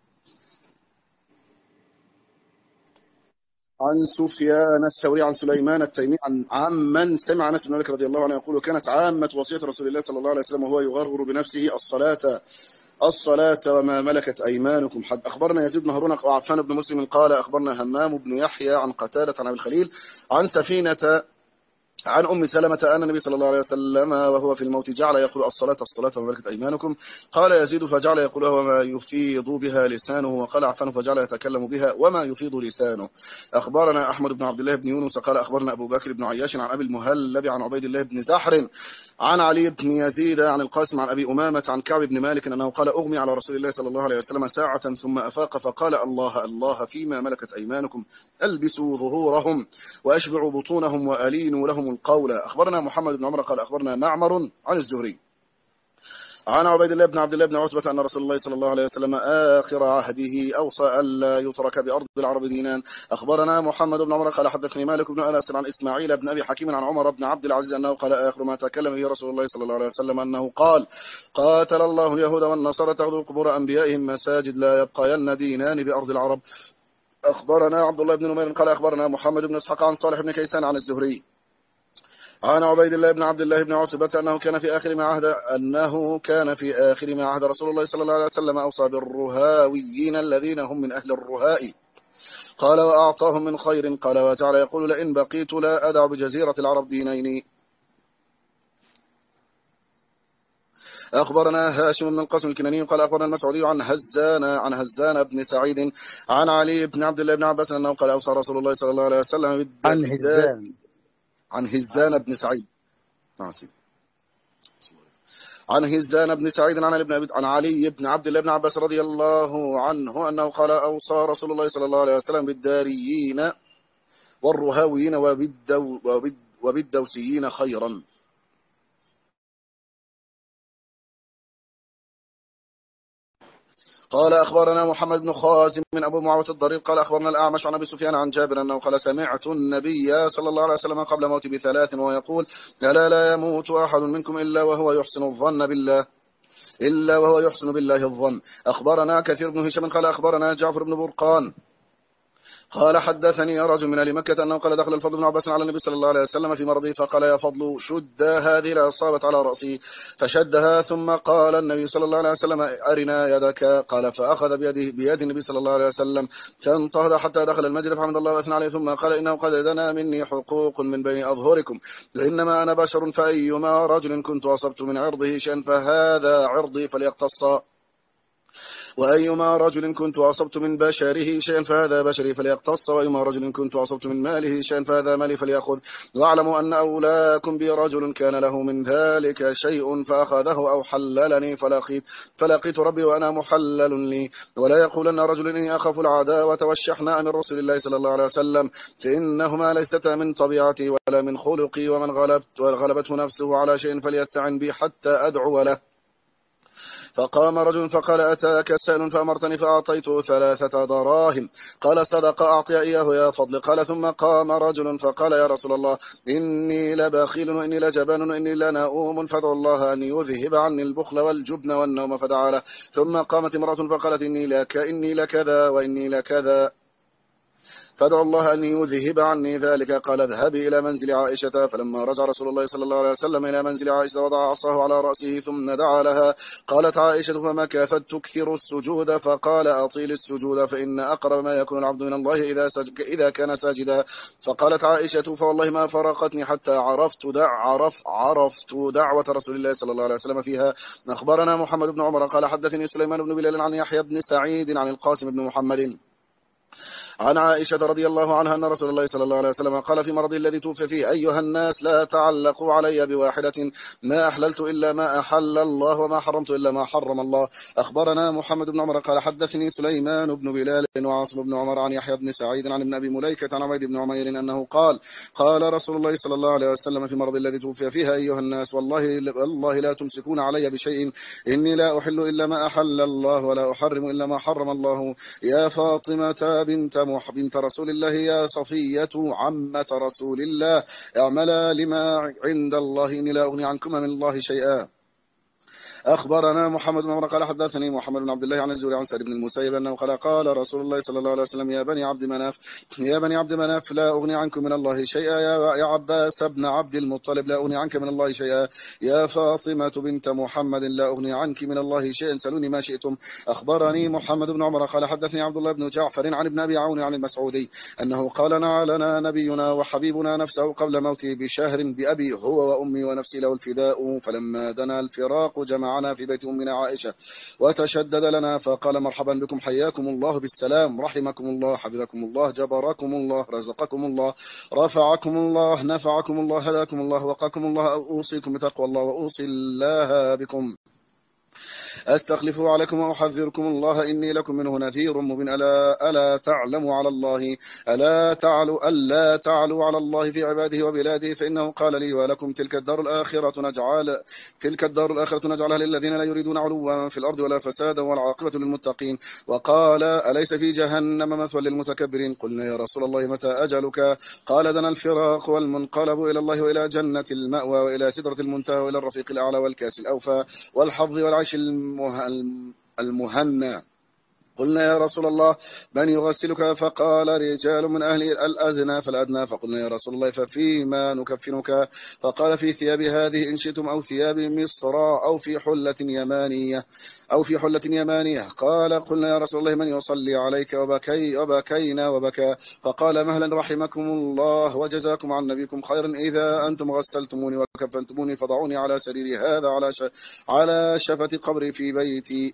عن سفيان الثوري عن سليمان التيمي عن عمن سمع أنس بن مالك رضي الله عنه يقول كانت عامة وصية رسول الله صلى الله عليه وسلم وهو يغرغر بنفسه الصلاة الصلاة وما ملكت أيمانكم. حد أخبرنا يزيد بن هارون وعفان بن مسلم قال أخبرنا همام بن يحيى عن قتادة عن أبي الخليل عن سفينة عن أم سلمة أن النبي صلى الله عليه وسلم وهو في الموت جعل يقول الصلاة الصلاة وما ملكت أيمانكم. قال يزيد فجعل يقول وما يفيض بها لسانه، وقال عفان فجعل يتكلم بها وما يفيض لسانه. أخبرنا أحمد بن عبد الله بن يونس قال أخبرنا أبو بكر بن عياش عن أبي المهلب عن عبيد الله بن زحر عن علي بن يزيد عن القاسم عن أبي أمامة عن كعب بن مالك أنه قال أغمي على رسول الله صلى الله عليه وسلم ساعة ثم أفاق فقال الله الله فيما ملكت أيمانكم ألبسوا ظهورهم وأشبعوا بطونهم وألينوا لهم القول. أخبرنا محمد بن عمر قال أخبرنا معمر عن الزهري عن عبيد الله بن عبد الله بن عتبة أن رسول الله صلى الله عليه وسلم آخر عهده أوصى ألا يترك بأرض العرب دينان. أخبرنا محمد بن عمر قال حدثني مالك بن أنس عن إسماعيل بن أبي حكيم عن عمر بن عبد العزيز أنه قال آخر ما تكلم به رسول الله صلى الله عليه وسلم أنه قال قاتل الله اليهود والنصارى تأخذوا قبور أنبيائهم مساجد لا يبقين دينان بأرض العرب. أخبرنا عبد الله بن نمير قال أخبرنا محمد بن إسحاق عن صالح بن كيسان عن الزهري عن عبيد الله بن عبد الله بن عتبة أنه كان في آخر ما عهد أنه كان في آخر ما عهد رسول الله صلى الله عليه وسلم أوصى بالرهاويين الذين هم من أهل الرهاء قال وأعطاهم من خير قال وجعل يقول لئن بقيت لا أدع بجزيرة العرب دينين. أخبرنا هاشم بن القاسم الكناني قال أخبرنا المسعودي عن هزان عن هزان بن سعيد عن علي بن عبد الله بن عباس أنه قال أوصى رسول الله صلى الله عليه وسلم عن هزان عن هزان بن سعيد عن هزان بن سعيد عن ابن عن علي بن عبد الله بن عباس رضي الله عنه أنه قال أوصى رسول الله صلى الله عليه وسلم بالداريين والرهاويين وبالدو وبالدوسيين خيرا. قال أخبرنا محمد بن خازم من أبو معاوية الضرير قال أخبرنا الأعمش عن أبي سفيان عن جابر أنه قال سمعت النبي صلى الله عليه وسلم قبل موت بثلاث وهو يقول ألا لا يموت أحد منكم إلا وهو يحسن الظن بالله إلا وهو يحسن بالله الظن. أخبرنا كثير بن هشام قال أخبرنا جعفر بن برقان قال حدثني رجل من أهل مكة أنه قال دخل الفضل بن عباس على النبي صلى الله عليه وسلم في مرضه فقال يا فضل شد هذه العصابة على رأسه فشدها ثم قال النبي صلى الله عليه وسلم أرنا يدك قال فأخذ بيده بيد النبي صلى الله عليه وسلم فانتهض حتى دخل المسجد فحمد الله وأثنى عليه ثم قال إنه قد دنا مني حقوق من بين أظهركم إنما أنا بشر فأيما رجل كنت أصبت من عرضه شيئا فهذا عرضي فليقتص وأيما رجل كنت أصبت من بشره شيئا فهذا بشري فليقتص وأيما رجل كنت أصبت من ماله شيئا فهذا مالي فليأخذ واعلموا أن أولاكم بي رجل كان له من ذلك شيء فأخذه أو حللني فلقيت فلقيت ربي وأنا محلل لي ولا يقولن رجل إني أخاف العداوة والشحناء من رسول الله صلى الله عليه وسلم فإنهما ليستا من طبيعتي ولا من خلقي ومن غلبت وغلبته نفسه على شيء فليستعن بي حتى أدعو له. فقام رجل فقال أتاك سائل فأمرتني فأعطيته ثلاثة دراهم قال صدق أعطي إياه يا فضل. قال ثم قام رجل فقال يا رسول الله إني لبخيل وإني لجبان وإني لنؤوم فادعو الله أن يذهب عني البخل والجبن والنوم فدعا له. ثم قامت امرأة فقالت إني لك إني لكذا وإني لكذا فادعو الله أن يذهب عني ذلك. قال اذهبي إلى منزل عائشة. فلما رجع رسول الله صلى الله عليه وسلم إلى منزل عائشة وضع عصاه على رأسه ثم دعا لها. قالت عائشة فمكثت تكثر السجود فقال أطيل السجود فإن أقرب ما يكون العبد من الله إذا, سج... إذا كان ساجدا. فقالت عائشة فوالله ما فرقتني حتى عرفت دع عرف عرفت دعوة رسول الله صلى الله عليه وسلم فيها. أخبرنا محمد بن عمر قال حدثني سليمان بن بلال عن يحيى بن سعيد عن القاسم بن محمد عن عائشة رضي الله عنها أن رسول الله صلى الله عليه وسلم قال في مرضي الذي توفي فيه: أيها الناس لا تعلقوا علي بواحدة، ما أحللت إلا ما أحل الله وما حرمت إلا ما حرم الله. أخبرنا محمد بن عمر قال حدثني سليمان بن بلال وعاصم بن عمر عن يحيى بن سعيد عن ابن أبي مليكة عن عبيد بن عمير أنه قال: قال رسول الله صلى الله عليه وسلم في مرض الذي توفي فيها: أيها الناس والله, والله لا تمسكون علي بشيء، إني لا أحل إلا ما أحل الله ولا أحرم إلا ما حرم الله. يا فاطمة بنت مح بنت رسول الله، يا صفية عمة رسول الله، اعملا لما عند الله، إني لا أغني عنكما من الله شيئا. أخبرنا محمد بن عمر قال حدثني محمد بن عبد الله عن الزهري عن سعيد بن المسيب أنه قال: قال رسول الله صلى الله عليه وسلم: يا بني عبد مناف يا بني عبد مناف لا أغني عنكم من الله شيئا، يا عباس بن عبد المطلب لا أغني عنك من الله شيئا، يا فاطمة بنت محمد لا أغني عنك من الله شيئا، سلوني ما شئتم. أخبرني محمد بن عمر قال حدثني عبد الله بن جعفر عن ابن أبي عون عن المسعودي أنه قال: نعلنا نبينا وحبيبنا نفسه قبل موته بشهر بأبي هو وأمي ونفسي له الفداء، فلما دنا الفراق جمع معنا في بيت أمنا عائشة وتشدد لنا فقال: مرحبا بكم، حياكم الله بالسلام، رحمكم الله، حفظكم الله، جبركم الله، رزقكم الله، رفعكم الله، نفعكم الله، هداكم الله، وقاكم الله. أوصيكم بتقوى الله وأوصي الله بكم، أستخلف عليكم وأحذركم الله، إني لكم منه نذير مبين. ألا, ألا تعلموا على الله ألا تعلوا ألا تعلوا على الله في عباده وبلاده، فإنه قال لي ولكم: تلك الدار الآخرة نجعل تلك الدار الآخرة نجعلها للذين لا يريدون علوا في الأرض ولا فسادا والعاقبة للمتقين. وقال: أليس في جهنم مثوى للمتكبرين؟ قلنا: يا رسول الله متى أجلك؟ قال: دنا الفراق والمنقلب إلى الله وإلى جنة المأوى وإلى سدرة المنتهى وإلى الرفيق الأعلى والكاس الأوفى والحظ والعيش المهنى. قلنا: يا رسول الله من يغسلك؟ فقال: رجال من أهل الأدنى فالأدنى. فقلنا: يا رسول الله ففيما نكفنك؟ فقال: في ثياب هذه إن شئتم، أو ثياب مصر، أو في حلة يمانية أو في حلة يمانية. قال: قلنا: يا رسول الله من يصلي عليك؟ وبكي وبكينا وبكى. فقال: مهلا رحمكم الله وجزاكم عن نبيكم خيرا، إذا أنتم غسلتموني وكفنتموني فضعوني على سريري هذا على ش... على شفة قبري في بيتي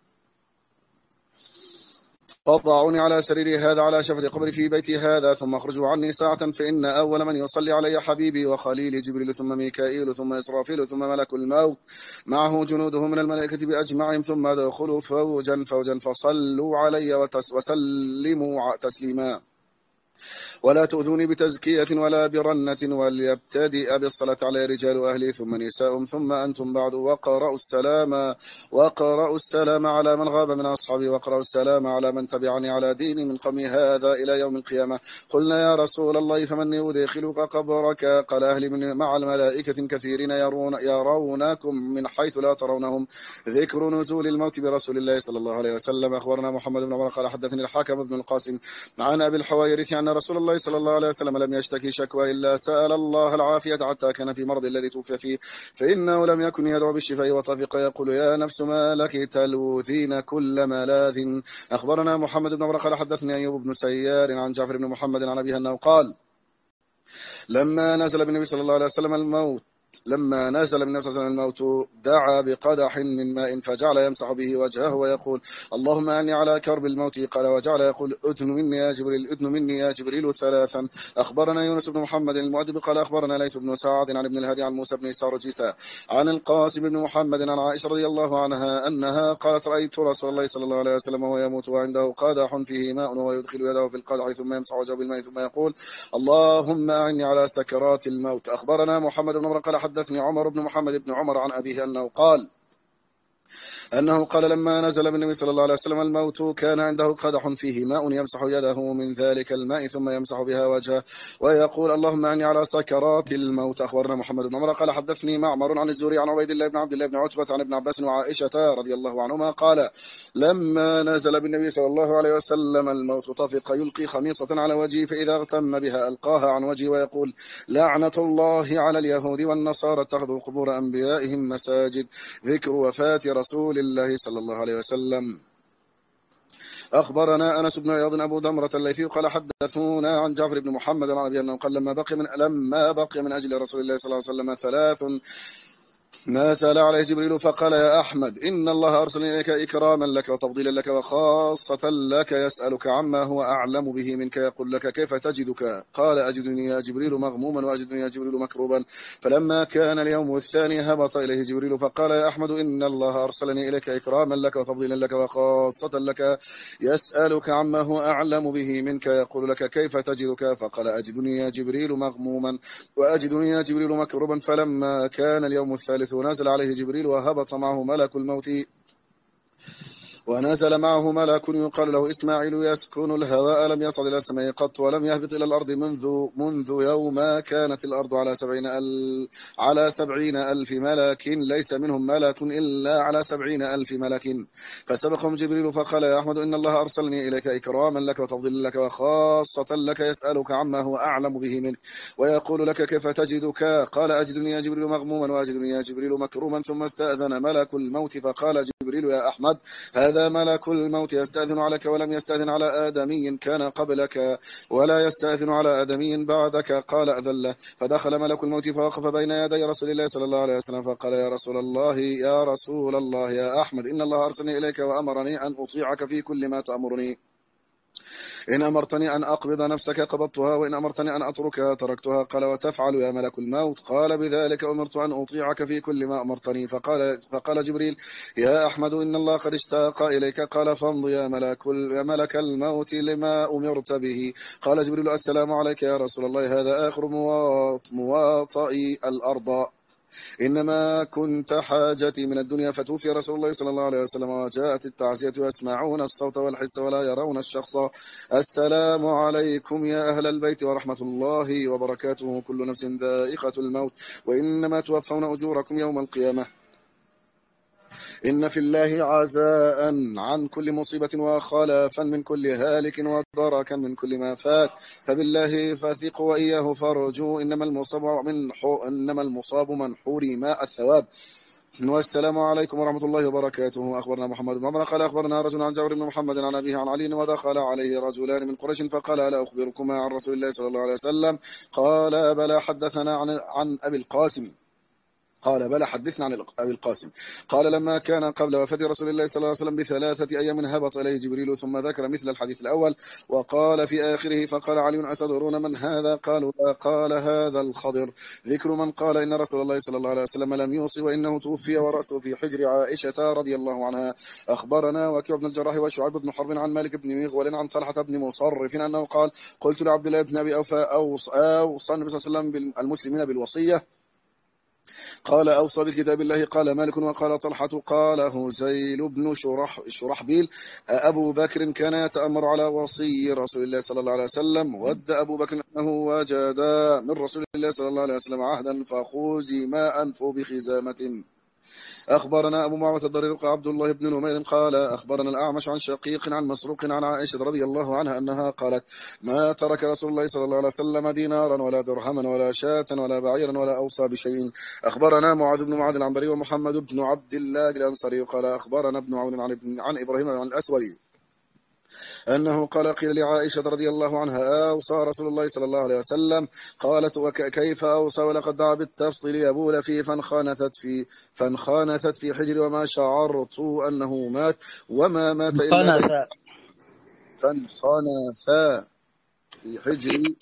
فضعوني على سريري هذا على شفة قبري في بيتي هذا، ثم اخرجوا عني ساعة، فإن أول من يصلي علي حبيبي وخليلي جبريل، ثم ميكائيل، ثم إسرافيل، ثم ملك الموت معه جنوده من الملائكة بأجمعهم، ثم ادخلوا فوجا فوجا فصلوا علي وسلموا تسليما، ولا تؤذوني بتزكية ولا برنة، وليبتدئ بالصلاة على رجال أهلي ثم نساء ثم أنتم بعد، وقرأوا السلام وقرأوا السلام على من غاب من أصحابي، وقرأوا السلام على من تبعني على دين من قومي هذا إلى يوم القيامة. قلنا: يا رسول الله فمن يدخلك قبرك؟ قال: أهلي من مع الملائكة كثيرين يرون يرونكم من حيث لا ترونهم. ذكر نزول الموت برسول الله صلى الله عليه وسلم. أخبرنا محمد بن عمر قال حدثني الحاكم بن القاسم عن أبي الحويرث أن رسول الله صلى الله عليه وسلم لم يشتكي شكوى إلا سأل الله العافية حتى كان في مرض الذي توفي فيه، فإنه لم يكن يدعو بالشفاء وطفق يقول: يا نفس ما لك تلوذين كل ملاذ. أخبرنا محمد بن عمر قال حدثني أيوب بن سيار عن جعفر بن محمد عن أبيه أنه قال: لما نزل بالنبي صلى الله عليه وسلم الموت لما نزل من نفسه الموت دعا بقدح من ماء فجعل يمسح به وجهه ويقول: اللهم أعني على كرب الموت. قال: وجعل يقول: أذن مني يا جبريل، أذن مني يا جبريل ثلاثا. أخبرنا يونس بن محمد المؤدب قال أخبرنا ليث بن سعد عن ابن الهادي عن موسى بن سارجيسا عن القاسم بن محمد عن عائشة رضي الله عنها أنها قالت: رأيت رسول الله صلى الله عليه وسلم وهو يموت وعنده قدح فيه ماء، وهو يدخل يده في القدح ثم يمسح وجهه بالماء ثم يقول: اللهم أعني على سكرات الموت. أخبرنا محمد بن عمر قال حدثني عمر بن محمد بن عمر عن أبيه أنه قال أنه قال: لما نزل بالنبي صلى الله عليه وسلم الموت كان عنده قدح فيه ماء يمسح يده من ذلك الماء ثم يمسح بها وجهه ويقول: اللهم أعني على سكرات الموت. أخبرنا محمد بن عمر قال حدثني معمر عن الزهري عن عبيد الله بن عبد الله بن عتبة عن ابن عباس وعائشة رضي الله عنهما قال: لما نزل بالنبي صلى الله عليه وسلم الموت طفق يلقي خميصة على وجهه، فإذا اغتم بها ألقاها عن وجهه ويقول: لعنة الله على اليهود والنصارى اتخذوا قبور أنبيائهم مساجد. ذكر وفاة رسول الله صلى الله عليه وسلم. أخبرنا أنس بن عياض أبو دمرة الليثي قال حدثونا عن جعفر بن محمد عن أبي أنه قال: لما بقي من لما بقي من أجل رسول الله صلى الله عليه وسلم ثلاث ما سأل عليه جبريل فقال يا أحمد إن الله أرسلني إليك إكراما لك وتفضيلا لك وخاصة لك، يسألك عما هو أعلم به منك، يقول لك كيف تجدك؟ قال أجدني يا جبريل مغموما وأجدني يا جبريل مكروبا. فلما كان اليوم الثاني هبط إليه جبريل فقال يا أحمد إن الله أرسلني إليك إكراما لك وتفضيلا لك وخاصة لك، يسألك عما هو أعلم به منك، يقول لك كيف تجدك؟ فقال أجدني يا جبريل مغموما وأجدني يا جبريل مكروبا. فلما كان اليوم الثالث ونزل عليه جبريل وهبط معه ملك الموت ونزل معه ملك يقال له إسماعيل يسكن الهواء، لم يصعد إلى السماء قط ولم يهبط إلى الأرض منذ منذ يوم ما كانت الأرض على سبعين ألف على سبعين ألف ملك، ليس منهم ملك إلا على سبعين ألف ملك. فسبقهم جبريل فقال يا أحمد إن الله أرسلني إليك إكراما لك وتفضيلا لك وخاصة لك، يسألك عما هو أعلم به منك ويقول لك كيف تجدك؟ قال أجدني يا جبريل مغموما وأجدني يا جبريل مكروما. ثم استأذن ملك الموت فقال جبريل يا أحمد هذا ملك الموت يستأذن عليك ولم يستأذن على آدمي كان قبلك ولا يستأذن على آدمي بعدك. قال أذن له. فدخل ملك الموت فوقف بين يدي رسول الله صلى الله عليه وسلم فقال يا رسول الله يا رسول الله يا أحمد إن الله أرسلني إليك وأمرني أن أطيعك في كل ما تأمرني، إن أمرتني أن أقبض نفسك قبضتها وإن أمرتني أن أتركها تركتها. قال وتفعل يا ملك الموت؟ قال بذلك أمرت أن أطيعك في كل ما أمرتني. فقال, فقال جبريل يا أحمد إن الله قد اشتاق إليك. قال فامض يا ملك, يا ملك الموت لما أمرت به. قال جبريل السلام عليك يا رسول الله هذا آخر مواطئ الأرض، إنما كنت حاجتي من الدنيا. فتوفي رسول الله صلى الله عليه وسلم وجاءت التعزية يسمعون الصوت والحس ولا يرون الشخص. السلام عليكم يا أهل البيت ورحمة الله وبركاته، كل نفس ذائقة الموت وإنما توفون أجوركم يوم القيامة. إن في الله عزاء عن كل مصيبة وخلافا من كل هالك ودركا من كل ما فات، فبالله فثقوا وإياه فرجوا، إنما المصاب من إنما المصاب من حرم الثواب. والسلام عليكم ورحمة الله وبركاته. أخبرنا محمد بن عمرو قال أخبرنا رجل عن جابر بن محمد عن أبيه عن علي ودخل عليه رجلان من قريش فقال ألا أخبركما عن رسول الله صلى الله عليه وسلم؟ قال بلى حدثنا عن, عن أبي القاسم. قال بلى حدثنا عن أبي القاسم. قال لما كان قبل وفاة رسول الله صلى الله عليه وسلم بثلاثة أيام هبط إليه جبريل ثم ذكر مثل الحديث الأول وقال في آخره فقال علي أتدرون من هذا؟ قالوا لا. قال هذا الخضر. ذكر من قال إن رسول الله صلى الله عليه وسلم لم يوصي وإنه توفي ورأسه في حجر عائشة رضي الله عنها. أخبرنا وكيع بن الجراح وشعيب بن حرب عن مالك بن مغول عن طلحة بن مصرف أنه قال قلت لعبد الله بن أبي أوفى أوصى النبي صلى الله عليه وسلم المسلمين بالوصية؟ قال أوصى بكتاب الله. قال مالك وقال طلحة قال هزيل بن شرح شرحبيل أبو بكر كان يتأمر على وصي رسول الله صلى الله عليه وسلم، ود أبو بكر أنه وجد من رسول الله صلى الله عليه وسلم عهدا فخوزم أنفه بخزامة. أخبرنا أبو معاوية الضرير عبد الله بن نمير قال أخبرنا الأعمش عن شقيق عن مسروق عن عائشة رضي الله عنها أنها قالت ما ترك رسول الله صلى الله عليه وسلم دينارا ولا درهما ولا شاة ولا بعيرا ولا أوصى بشيء. أخبرنا معاذ بن معاذ العنبري ومحمد بن عبد الله الأنصاري قال أخبرنا ابن عون عن, عن إبراهيم عن الأسود أنه قال قيل لعائشة رضي الله عنها أوصى رسول الله صلى الله عليه وسلم؟ قالت وكيف أوصى ولقد دعا بالتفصيل يبول فيه فانخانثت في فانخانثت في حجر وما شعرت أنه مات وما مات إلا فانخانث في حجر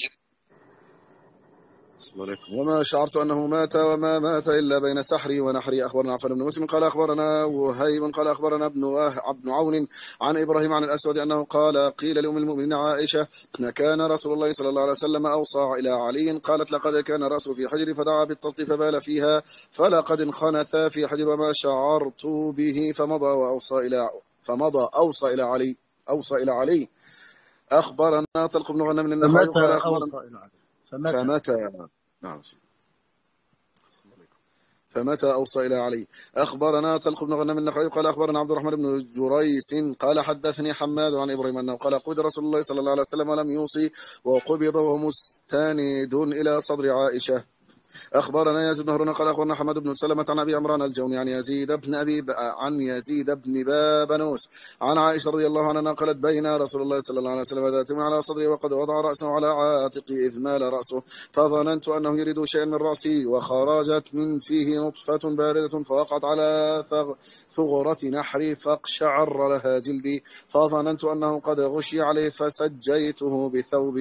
وما شعرت أنه مات وما مات إلا بين سحري ونحري. أخبرنا عفان بن مسلم قال أخبرنا وهيب قال أخبرنا ابن عبد عون عن إبراهيم عن الأسود أنه قال قيل لأم المؤمنين عائشة كان رسول الله صلى الله عليه وسلم أوصى إلى علي؟ قالت لقد كان رسول في حجر فدعا بالتصل فبال فيها فلقد انخنث في حجر وما شعرت به فمضى وأوصى إلى فمضى أوصى إلى علي أوصى إلى علي. أخبرنا طلق بن غنم من النخعي قال أخبرنا فمتى نعم فمتى أوصى إلى علي. أخبرنا طلق بن غنم النخعي قال أخبرنا عبد الرحمن بن جريس قال حدثني حماد عن إبراهيم أنه قال قبض رسول الله صلى الله عليه وسلم ولم يوصي وقبض وهو مستند إلى صدر عائشة أخبرنا يزيد بن هارون قال أخبرنا حماد بن سلمة عن أبي عمران الجوني عن يزيد بن أبي ب... عن يزيد بن بابنوس عن عائشة رضي الله عنها قالت بين رسول الله صلى الله عليه وسلم ذات من على صدري وقد وضع رأسه على عاتقي إذ مال رأسه فظننت أنه يريد شيئا من رأسي وخرجت من فيه نطفة باردة فوقعت على ثغ... ثغرة نحري فاقشعر لها جلدي فظننت أنه قد غشي عليه فسجيته بثوب.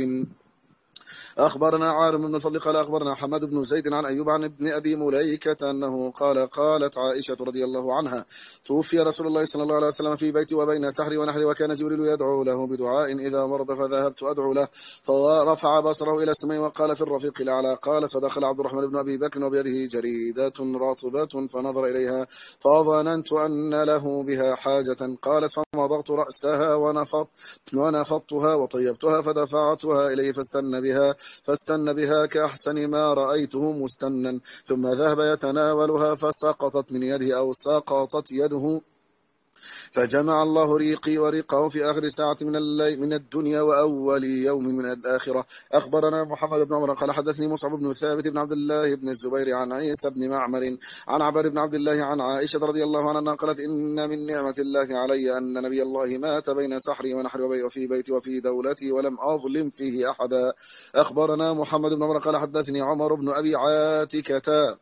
أخبرنا عارم بن الفضل قال أخبرنا حماد بن زيد عن أيوب عن ابن أبي مليكة أنه قال قالت عائشة رضي الله عنها توفي رسول الله صلى الله عليه وسلم في بيتي وبين سحري ونحري وكان جبريل يدعو له بدعاء إذا مرض فذهبت أدعو له فرفع بصره إلى السماء وقال في الرفيق الأعلى قال فدخل عبد الرحمن بن أبي بكر وبيده جريدة رطبة فنظر إليها فظننت أن له بها حاجة قالت فمضغت رأسها ونفضت ونفضتها وطيبتها فدفعتها إليه فاستن بها فاستن بها كأحسن ما رأيته مستنا ثم ذهب يتناولها فسقطت من يده أو سقطت يده فجمع الله ريقي وريقه في آخر ساعة من الليل من الدنيا وأول يوم من الآخرة. أخبرنا محمد بن عمر قال حدثني مصعب بن ثابت بن عبد الله بن الزبير عن عيسى بن معمر عن عباد بن عبد الله عن عائشة رضي الله عنها قالت إن من نعمة الله علي أن نبي الله مات بين سحري ونحري وفي بيتي وفي دولتي ولم أظلم فيه أحدا. أخبرنا محمد بن عمر قال حدثني عمر بن أبي عاتكة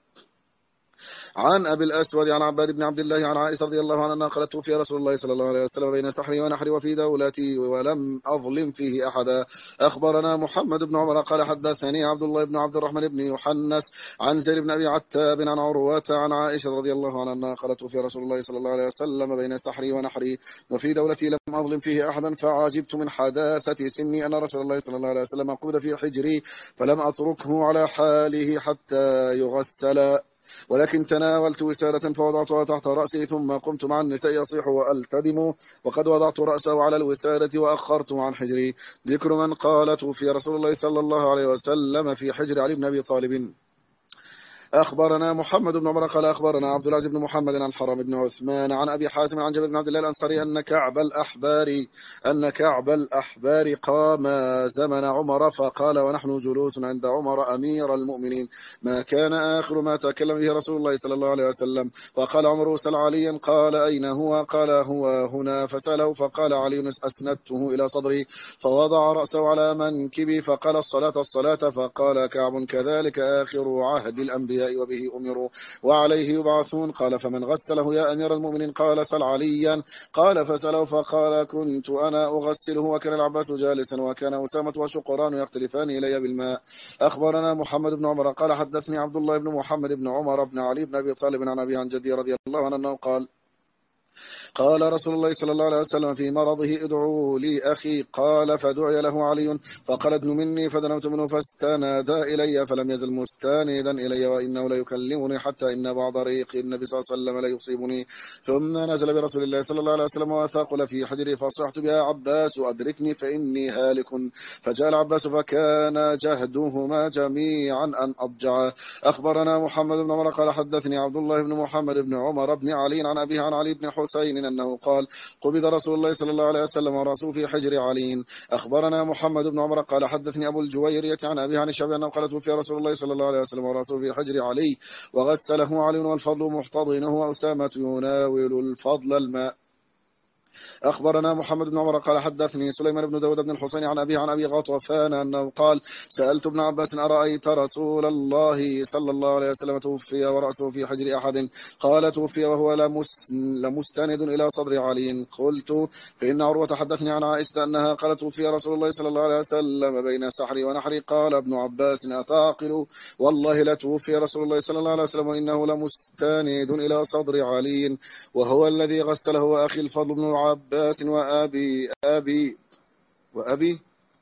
عن أبي الأسود عن عباد بن عبد الله عن عائشة رضي الله عنها قالت توفي رسول الله صلى الله عليه وسلم بين سحري ونحري وفي دولتي ولم أظلم فيه أحدا. أخبرنا محمد بن عمر قال حدثني عبد الله بن عبد الرحمن بن يحنس عن زيد بن أبي عتاب عن عروة عن عائشة رضي الله عنها قالت توفي رسول الله صلى الله عليه وسلم بين سحري ونحري وفي دولتي لم أظلم فيه أحدا فعجبت من حداثة سني أن رسول الله صلى الله عليه وسلم قبض في حجري فلم أتركه على حاله حتى يغسل ولكن تناولت وسادة فوضعتها تحت رأسي ثم قمت مع النساء يصيح وألتدم وقد وضعت رأسه على الوسادة وأخرته عن حجري. ذكر من قال توفي رسول الله صلى الله عليه وسلم في حجر علي بن أبي طالب. أخبرنا محمد بن عمر قال أخبرنا عبد العزيز بن محمد عن حرام بن عثمان عن أبي حازم عن جابر بن عبد الله الأنصاري أن كعب الأحبار أن كعب الأحبار قام زمن عمر فقال ونحن جلوس عند عمر أمير المؤمنين ما كان آخر ما تكلم به رسول الله صلى الله عليه وسلم فقال عمر سل عليا قال أين هو قال هو هنا فسأله فقال علي أسندته إلى صدري فوضع رأسه على منكبي فقال الصلاة الصلاة فقال كعب كذلك آخر عهد الأنبياء وبه أمروا وعليه يبعثون قال فمن غسله يا أمير المؤمنين قال سل عليا قال فسأله فقال كنت أنا أغسله وكان العباس جالسا وكان أسامة وشقران يختلفان إلي بالماء. أخبرنا محمد بن عمر قال حدثني عبد الله بن محمد بن عمر بن علي بن أبي طالب عن أبي عن جدي رضي الله عنه أنه قال قال رسول الله صلى الله عليه وسلم في مرضه ادعوا لي أخي قال فدعي له علي فقال ادن مني فدنوت منه فاستند إلي فلم يزل مستاندا إلي وإنه ليكلمني حتى إن بعض ريق النبي صلى الله عليه وسلم لا يصيبني ثم نزل برسول الله صلى الله عليه وسلم وثاقل في حجري فصحت بها عباس أدركني فإني هالك فجاء العباس فكان جهدهما جميعا أن أضجعا. أخبرنا محمد بن عمر قال حدثني عبد الله بن محمد بن عمر بن علي عن أبيه عن علي بن حسين أنه قال قبض رسول الله صلى الله عليه وسلم ورسوله في حجر علي. أخبرنا محمد بن عمر قال حدثني أبو الجويرية عن أبيه عن الشعبي أنه قال توفي رسول الله صلى الله عليه وسلم ورسوله في حجر علي وغسله علي والفضل محتضنه وأسامة يناول الفضل الماء. أخبرنا محمد بن عمر قال حدثني سليمان بن داود بن الحسين عن أبي عن أبي غطفان أنه قال سألت ابن عباس أرأيت رسول الله صلى الله عليه وسلم توفي ورأسه في حجر أحد قال توفي وهو لمس لمستند إلى صدر علي قلت فإن عروة حدثني عن عائشة أنها قالت توفي رسول الله صلى الله عليه وسلم بين سحري ونحري قال ابن عباس أتعقل والله لا توفي رسول الله صلى الله عليه وسلم وإنه لمستند إلى صدر علي وهو الذي غسله وأخي الفضل بن العباس عباس وأبي أبي وأبي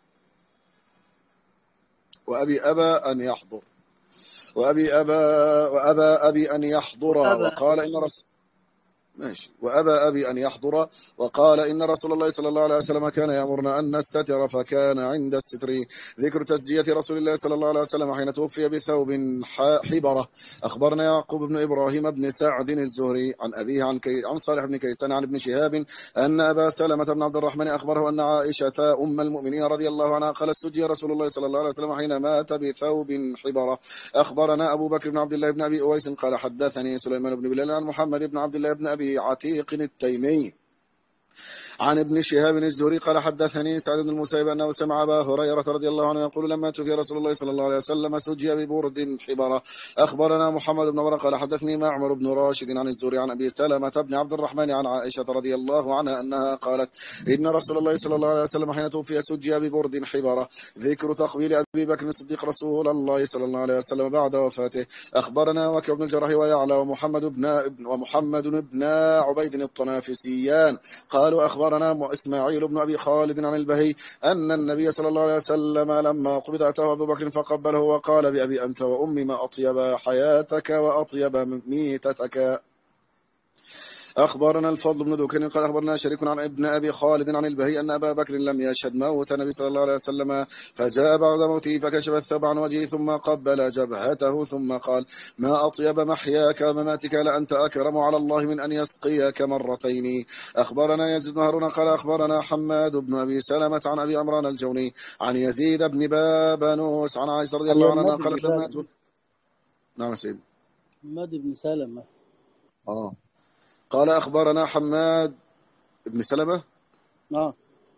وأبي أبا أن يحضر وأبي أبا وأبا أبي أن يحضر وقال إن رسول ماشي. وأبى أبي أن يحضر وقال إن رسول الله صلى الله عليه وسلم كان يأمرنا أن نستتر فكان عند الستر. ذكر تسجية رسول الله صلى الله عليه وسلم حين توفي بثوب حبرة. أخبرنا يعقوب بن إبراهيم بن سعد الزهري عن أبيه عن, كي عن صالح بن كيسان عن ابن شهاب أن أبا سلمة بن عبد الرحمن أخبره أن عائشة أم المؤمنين رضي الله عنها قالت سجي رسول الله صلى الله عليه وسلم حين مات بثوب حبرة. أخبرنا أبو بكر بن عبد الله بن أبي أويس قال حدثني سليمان بن بلال عن محمد بن عبد الله بن أبي عتيق التيمي عن ابن شهاب الزهري قال حدثني سعد بن المسيب أنه سمع أبا هريرة رضي الله عنه يقول لما توفي رسول الله صلى الله عليه وسلم سجي ببرد حبرة. أخبرنا محمد بن عمر قال حدثني معمر بن راشد عن الزهري عن أبي سلمة بن عبد الرحمن عن عائشة رضي الله عنها أنها قالت إن رسول الله صلى الله عليه وسلم حين توفي سجي ببرد حبرة. ذكر تقبيل أبي بكر الصديق رسول الله صلى الله عليه وسلم بعد وفاته. أخبرنا وكيع بن الجراح ويعلى ومحمد بن ومحمد بن عبيد الطنافسيان قالوا أخبرنا إسماعيل بن أبي خالد عن البهي أن النبي صلى الله عليه وسلم لما قبض أتاه أبو بكر فقبله وقال بأبي أنت وأمي ما أطيب حياتك وأطيب ميتتك. أخبرنا الفضل بن دكين قال أخبرنا شريك عن ابن أبي خالد عن البهي أن أبا بكر لم يشهد موت النبي صلى الله عليه وسلم فجاء بعد موته فكشف الثوب عن وجهه ثم قبل جبهته ثم قال ما أطيب محياك ومماتك لأنت أكرم على الله من أن يسقيك مرتين. أخبرنا يزيد بن هارون قال أخبرنا حماد بن أبي سلمة عن أبي عمران الجوني عن يزيد بن بابنوس عن عائشة رضي الله عنها قالت لما توفي. نعم سيد حماد بن سلمة آه قال أخبرنا حماد بن سلمة آه.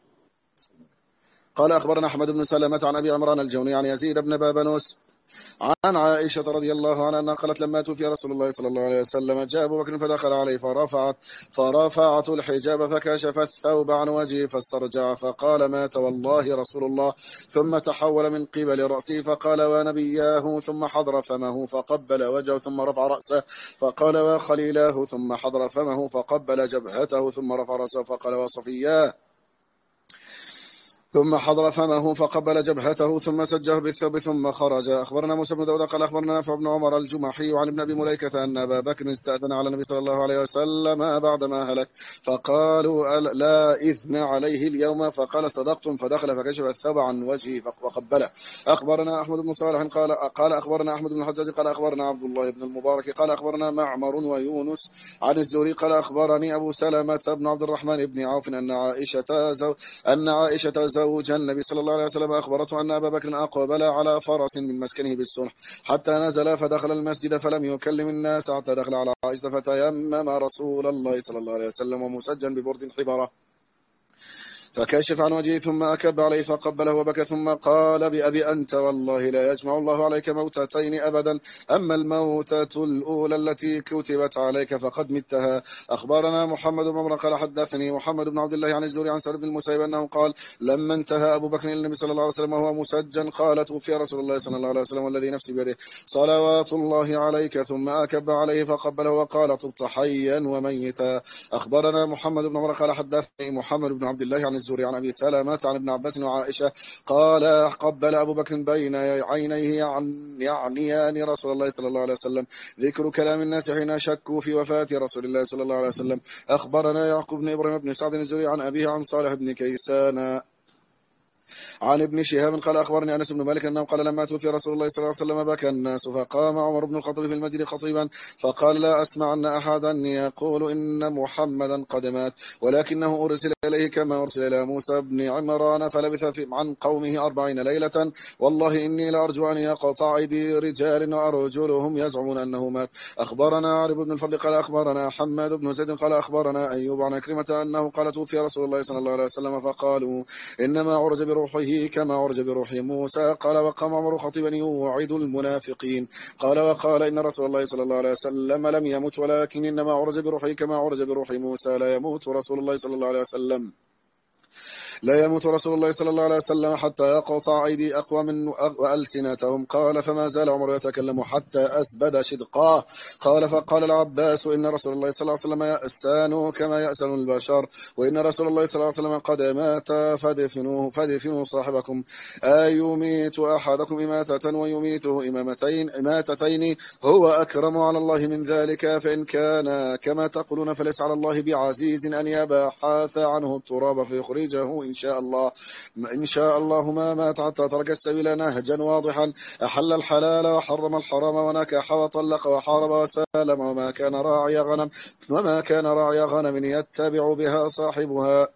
قال أخبرنا أحمد بن سلمة عن أبي عمران الجوني عن يزيد بن بابنوس عن عائشة رضي الله عنها قالت لما توفي رسول الله صلى الله عليه وسلم جاء أبو بكر فدخل عليه فرفعت فرفعت الحجاب فكشف الثوب عن وجهه فاسترجع فقال مات والله رسول الله ثم تحول من قبل رأسه فقال ونبياه ثم حضر فمه فقبل وجهه ثم رفع رأسه فقال وخليلاه ثم حضر فمه فقبل جبهته ثم رفع رأسه فقال وصفياه ثم حضر فمه فقبل جبهته ثم سجه بالثوب ثم خرج. أخبرنا موسى بن داود قال أخبرنا نافع بن عمر الجمحي عن ابن أبي مليكة أن أبا بكر استأذن على النبي صلى الله عليه وسلم بعدما هلك فقالوا لا إذن عليه اليوم فقال صدقتم فدخل فكشف الثوب عن وجهه وقبله. أخبرنا أحمد بن صالح قال قال أخبرنا أحمد بن الحجاج قال أخبرنا عبد الله بن المبارك قال أخبرنا معمر ويونس عن الزهري قال أخبرني أبو سلمة بن عبد الرحمن بن عوف أن عائشة زو أن عائشة زوج النبي صلى الله عليه وسلم أخبرته أن أبا بكر أقبل على فرس من مسكنه بالسنح حتى نزل فدخل المسجد فلم يكلم الناس حتى دخل على عائشة فتيمم رسول الله صلى الله عليه وسلم ومسجا ببرد حبرة فكشف عن وجهه ثم أكب عليه فقبله وبكى ثم قال بأبي أنت والله لا يجمع الله عليك موتتين أبدا أما الموتة الأولى التي كتبت عليك فقد متها. أخبرنا محمد بن عمر قال حدثني محمد بن عبد الله عن الزهري عن سعد بن المسيب أنه قال لما انتهى أبو بكر إلى النبي صلى الله عليه وسلم وهو مسجن قال توفي رسول الله صلى الله عليه وسلم والذي نفسي بيده صلوات الله عليك ثم أكب عليه فقبله وقال طبت حيا وميتا. أخبرنا محمد بن عمر قال حدثني محمد بن عبد الله عن الزهري عن أبي سلمة عن ابن عباس وعائشة قال قبل أبو بكر بين عينيه يعنيان رسول الله صلى الله عليه وسلم. ذكر كلام الناس حين شكوا في وفاة رسول الله صلى الله عليه وسلم. أخبرنا يعقوب بن إبراهيم بن سعد الزهري عن أبيه عن صالح بن كيسان عن ابن شهاب قال أخبرني أنس بن مالك أنه قال لما توفي رسول الله صلى الله عليه وسلم بكى الناس فقام عمر بن الخطاب في المسجد خطيبا فقال لا أسمع أن أحدا يقول إن محمدا قد مات ولكنه أرسل إليه كما أرسل إلى موسى بن عمران فلبث عن قومه أربعين ليلة والله إني لأرجو أن يقطع أيدي رجال وأرجلهم يزعمون أنه مات. أخبرنا عرب بن الفضل قال أخبرنا حماد بن زيد قال أخبرنا أيوب عن كريمة أنه قال توفي رسول الله صلى الله عليه وسلم فقالوا إنما عرج بروحه كما عرج بروح موسى. قال وقام عمر خطيبا يوعد المنافقين قال وقال إن رسول الله صلى الله عليه وسلم لم يمت ولكن إنما عرج بروحه كما عرج بروح موسى لا يموت رسول الله صلى الله عليه وسلم. لا يموت رسول الله صلى الله عليه وسلم حتى يقطع أيدي أقوام وألسنتهم. قال فما زال عمر يتكلم حتى أسبد شدقاه. قال فقال العباس إن رسول الله صلى الله عليه وسلم يأسان كما يأسن البشر، وإن رسول الله صلى الله عليه وسلم قد مات فدفنوه فدفنوا صاحبكم. أيميت أحدكم إماتة ويميته إمامتين إماتتين هو أكرم على الله من ذلك، فإن كان كما تقولون فليس على الله بعزيز أن يبحث عنه التراب فيخرجه إن شاء الله. إن شاء الله ما مات حتى ترك السبيل نهجا واضحا، أحل الحلال وحرم الحرام ونكح وطلق وحارب وسالم، وما كان راعي غنم وما كان راعي غنم يتبع بها صاحبها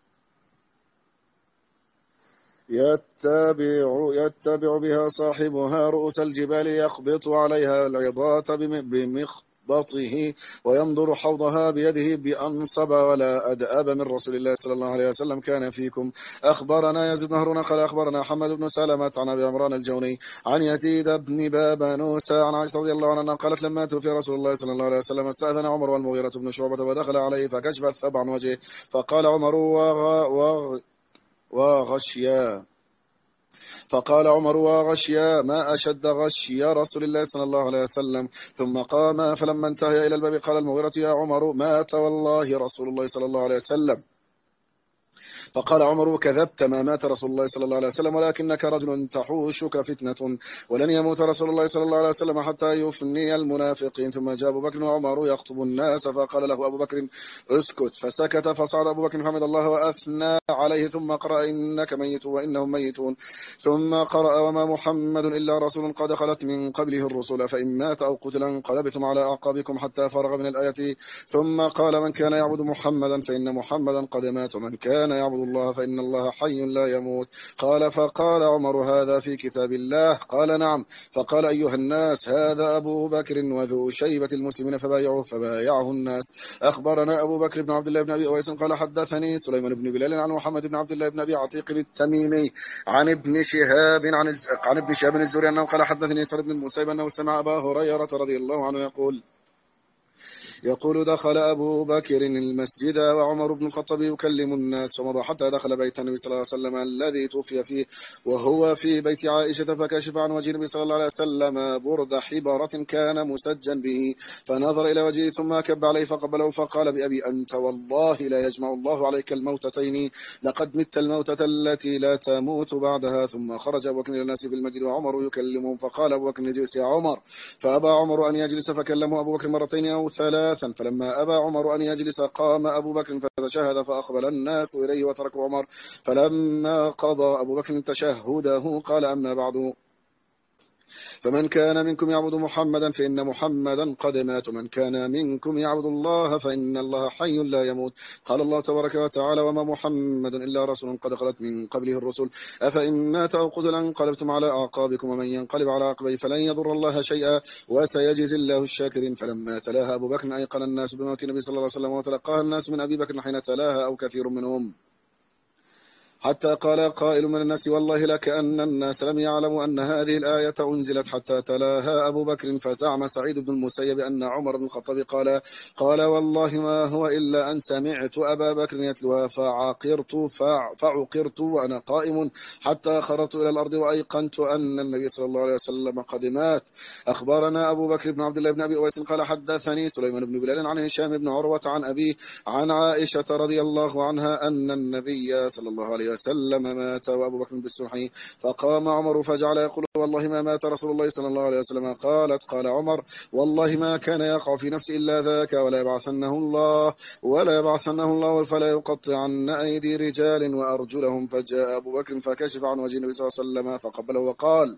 يتبع يتبع بها صاحبها رؤوس الجبال يخبط عليها العظات بمخبطه وينظر حوضها بيده بأنصب ولا أدأب من رسول الله صلى الله عليه وسلم كان فيكم. أخبرنا يزيد بن هارون قال أخبرنا حمد بن سلمة عن أبي عمران الجوني عن يزيد بن بابنوس عن عائشة رضي الله عنها قالت لما توفي رسول الله صلى الله عليه وسلم استأذن عمر والمغيرة بن شعبة ودخل عليه فكشف الثوب عن وجهه فقال عمر وغ... وغ... وغشيا فقال عمر وغشيا ما أشد غشي رسول الله صلى الله عليه وسلم. ثم قام فلما انتهى إلى الباب قال المغيرة يا عمر مات والله رسول الله صلى الله عليه وسلم. فقال عمر كذبت ما مات رسول الله صلى الله عليه وسلم ولكنك رجل تحوشك فتنة، ولن يموت رسول الله صلى الله عليه وسلم حتى يفني المنافقين. ثم جاء أبو بكر وعمر يخطب الناس فقال له أبو بكر اسكت، فسكت فصعد أبو بكر فحمد الله وأثنى عليه ثم قرأ إنك ميت وإنهم ميتون، ثم قرأ وما محمد إلا رسول قد خلت من قبله الرسل أفإن مات أو قتل انقلبتم على أعقابكم حتى فرغ من الآية. ثم قال من كان يعبد محمدا فإن محمدا قد مات ومن كان يعبد الله فإن الله حي لا يموت. قال فقال عمر هذا في كتاب الله؟ قال نعم. فقال أيها الناس هذا أبو بكر وذو شيبة المسلمين فبايعوه فبايعه الناس. أخبرنا أبو بكر بن عبد الله بن أبي أويس قال حدثني سليمان بن بلال عن محمد بن عبد الله بن أبي عتيق التميمي عن ابن شهاب عن عن ابن شهاب الزهري أنه قال حدثني سعد بن المسيب أنه سمع أبا هريرة رضي الله عنه يقول يقول دخل أبو بكر المسجد وعمر بن الخطاب يكلم الناس ومضى حتى دخل بيت النبي صلى الله عليه وسلم الذي توفي فيه وهو في بيت عائشة فكشف عن وجه النبي صلى الله عليه وسلم برد حبرة كان مسجا به فنظر إلى وجهه ثم كب عليه فقبله فقال بأبي أنت والله لا يجمع الله عليك الموتتين لقد مت الموتة التي لا تموت بعدها. ثم خرج أبو بكر إلى الناس في المسجد وعمر يكلمهم فقال أبو بكر اجلس يا عمر، فأبى عمر أن يجلس فكلمه أبو بكر مرتين أو ثلاث فلما أبى عمر أن يجلس قام أبو بكر فتشهد فأقبل الناس إليه وتركوا عمر. فلما قضى أبو بكر تشهده قال أما بعد فمن كان منكم يعبد محمدا فإن محمدا قد مات ومن كان منكم يعبد الله فإن الله حي لا يموت. قال الله تبارك وتعالى وما محمد إلا رسول قد خلت من قبله الرسل أفإن مات أو قتل انقلبتم على أعقابكم ومن ينقلب على عقبيه فلن يضر الله شيئا وسيجزي الله الشاكرين. فلما تلاها أبو بكر أيقن الناس بموت النبي صلى الله عليه وسلم وتلقاها الناس من أبي بكر حين تلاها أو كثير منهم حتى قال قائل من الناس والله لكأن الناس لم يعلموا أن هذه الآية أنزلت حتى تلاها أبو بكر. فزعم سعيد بن المسيب أن عمر بن الخطاب قال قال والله ما هو إلا أن سمعت أبا بكر يتلوها فعقرت فعقرت وأنا قائم حتى خرجت إلى الأرض وأيقنت أن النبي صلى الله عليه وسلم قد مات. أخبرنا أبو بكر بن عبد الله بن أبي أويس قال حدثني سليمان بن بلال عن هشام بن عروة عن أبيه عن عائشة رضي الله عنها أن النبي صلى الله عليه وسلم مات وأبو بكر بالسرح فقام عمر فجعل يقول والله ما مات رسول الله صلى الله عليه وسلم. قالت قال عمر والله ما كان يقع في نفسي إلا ذاك ولا يبعثنه الله ولا يبعثنه الله فلا يقطعن أيدي رجال وأرجلهم. فجاء أبو بكر فكشف عن وجه النبي صلى الله عليه وسلم فقبله وقال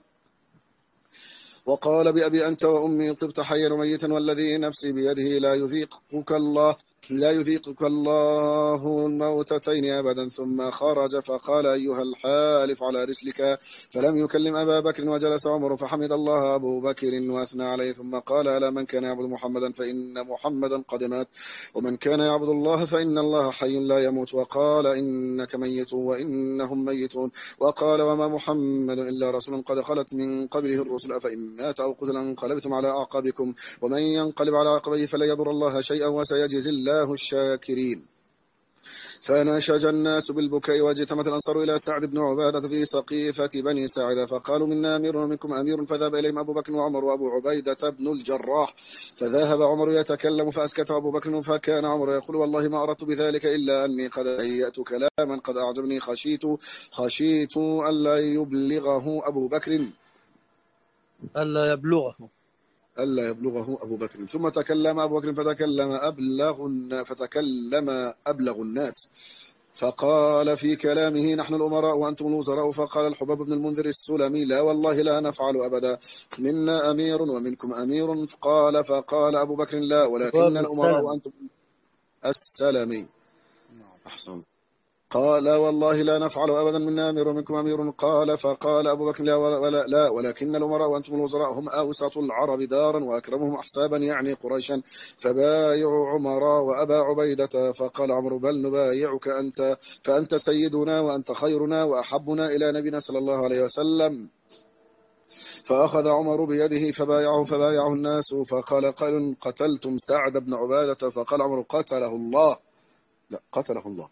وقال بأبي أنت وأمي طبت حيا وميتا والذي نفسي بيده لا يذيقك الله لا يذيقك الله الموتتين أبدا. ثم خرج فقال أيها الحالف على رسلك فلم يكلم أبا بكر وجلس عمر فحمد الله أبو بكر وأثنى عليه ثم قال ألا من كان يعبد محمدا فإن محمدا قد مات ومن كان يعبد الله فإن الله حي لا يموت. وقال إنك ميت وإنهم ميتون. وقال وما محمد إلا رسول قد خلت من قبله الرسل أفإن مات أو قتل انقلبتم على أعقابكم ومن ينقلب على عقبيه فلا يضر الله شيئا وسيجزي الله الشاكرين. فنشج الناس بالبكاء واجتمعت الأنصار إلى سعد بن عبادة في سقيفة بني ساعدة فقالوا منا أمير ومنكم أمير، فذهب إليهم أبو بكر وعمر وأبو عبيدة بن الجراح، فذهب عمر يتكلم فأسكت أبو بكر، فكان عمر يقول والله ما أردت بذلك إلا أني قد هيأت كلاما قد أعجبني خشيت خشيت ألا يبلغه أبو بكر ألا يبلغه ألا يبلغه أبو بكر. ثم تكلم أبو بكر فتكلم أبلغ فتكلم أبلغ الناس فقال في كلامه نحن الأمراء وأنتم الوزراء. فقال الحباب بن المنذر السلمي لا والله لا نفعل أبدا، منا أمير ومنكم أمير. قال فقال أبو بكر لا ولكن باب الأمراء السلم. وأنتم السلمي. أحسن. قال والله لا نفعل أبدا، منا أمير ومنكم أمير. قال فقال أبو بكر لا, ولا لا ولكن الأمراء وأنتم الوزراء هم أوسط العرب دارا وأكرمهم أحسابا يعني قريشا، فبايعوا عمر وأبا عبيدة. فقال عمرو بل نبايعك أنت، فأنت سيدنا وأنت خيرنا وأحبنا إلى نبينا صلى الله عليه وسلم. فأخذ عمر بيده فبايعه فبايعه الناس. فقال قائل قتلتم سعد بن عبادة؟ فقال عمر قتله الله. لا قتله الله.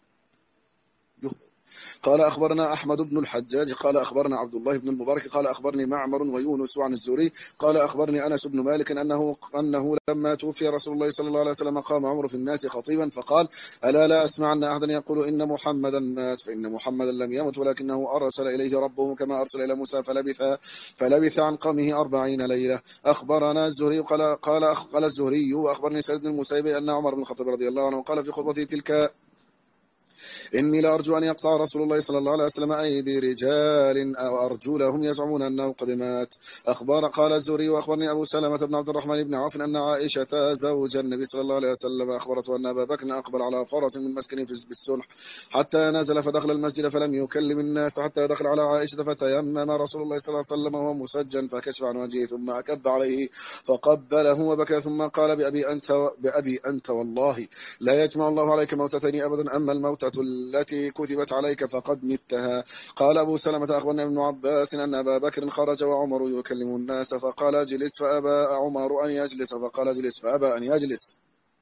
قال أخبرنا أحمد بن الحجاج قال أخبرنا عبد الله بن المبارك قال أخبرني معمر ويونس عن الزهري قال أخبرني أنس بن مالك أنه أنه لما توفي رسول الله صلى الله عليه وسلم قام عمر في الناس خطيبا فقال ألا لا أسمع أن أحدا يقول إن محمدا مات، فإن محمدا لم يمت ولكنه أرسل إليه ربه كما أرسل إلى موسى فلبث فلبث عن قومه أربعين ليلة. أخبرنا الزهري قال قال قال الزهري وأخبرني سيد بن المسيب أن عمر بن الخطاب رضي الله عنه قال في خطبته تلك إني لأرجو أن يقطع رسول الله صلى الله عليه وسلم أيدي رجال أو أرجلهم يزعمون أنه قد مات. أخبار قال الزهري وأخبرني أبو سلمة بن عبد الرحمن بن عوف أن عائشة زوج النبي صلى الله عليه وسلم أخبرته أن أبا بكر أقبل على فرس من مسكن بالسنح حتى نزل فدخل المسجد فلم يكلم الناس حتى دخل على عائشة فتيمم رسول الله صلى الله عليه وسلم وهو مسجن فكشف عن وجهه ثم أكب عليه فقبله وبكى ثم قال بأبي أنت, بأبي أنت والله لا يجمع الله عليك موتتين أبدا، أما الموتة التي كتبت عليك فقد متها. قال أبو سلمة أخبرنا ابن عباس أن أبا بكر خرج وعمر يكلم الناس فقال اجلس فأبى عمر أن يجلس فقال اجلس فأبى أن يجلس.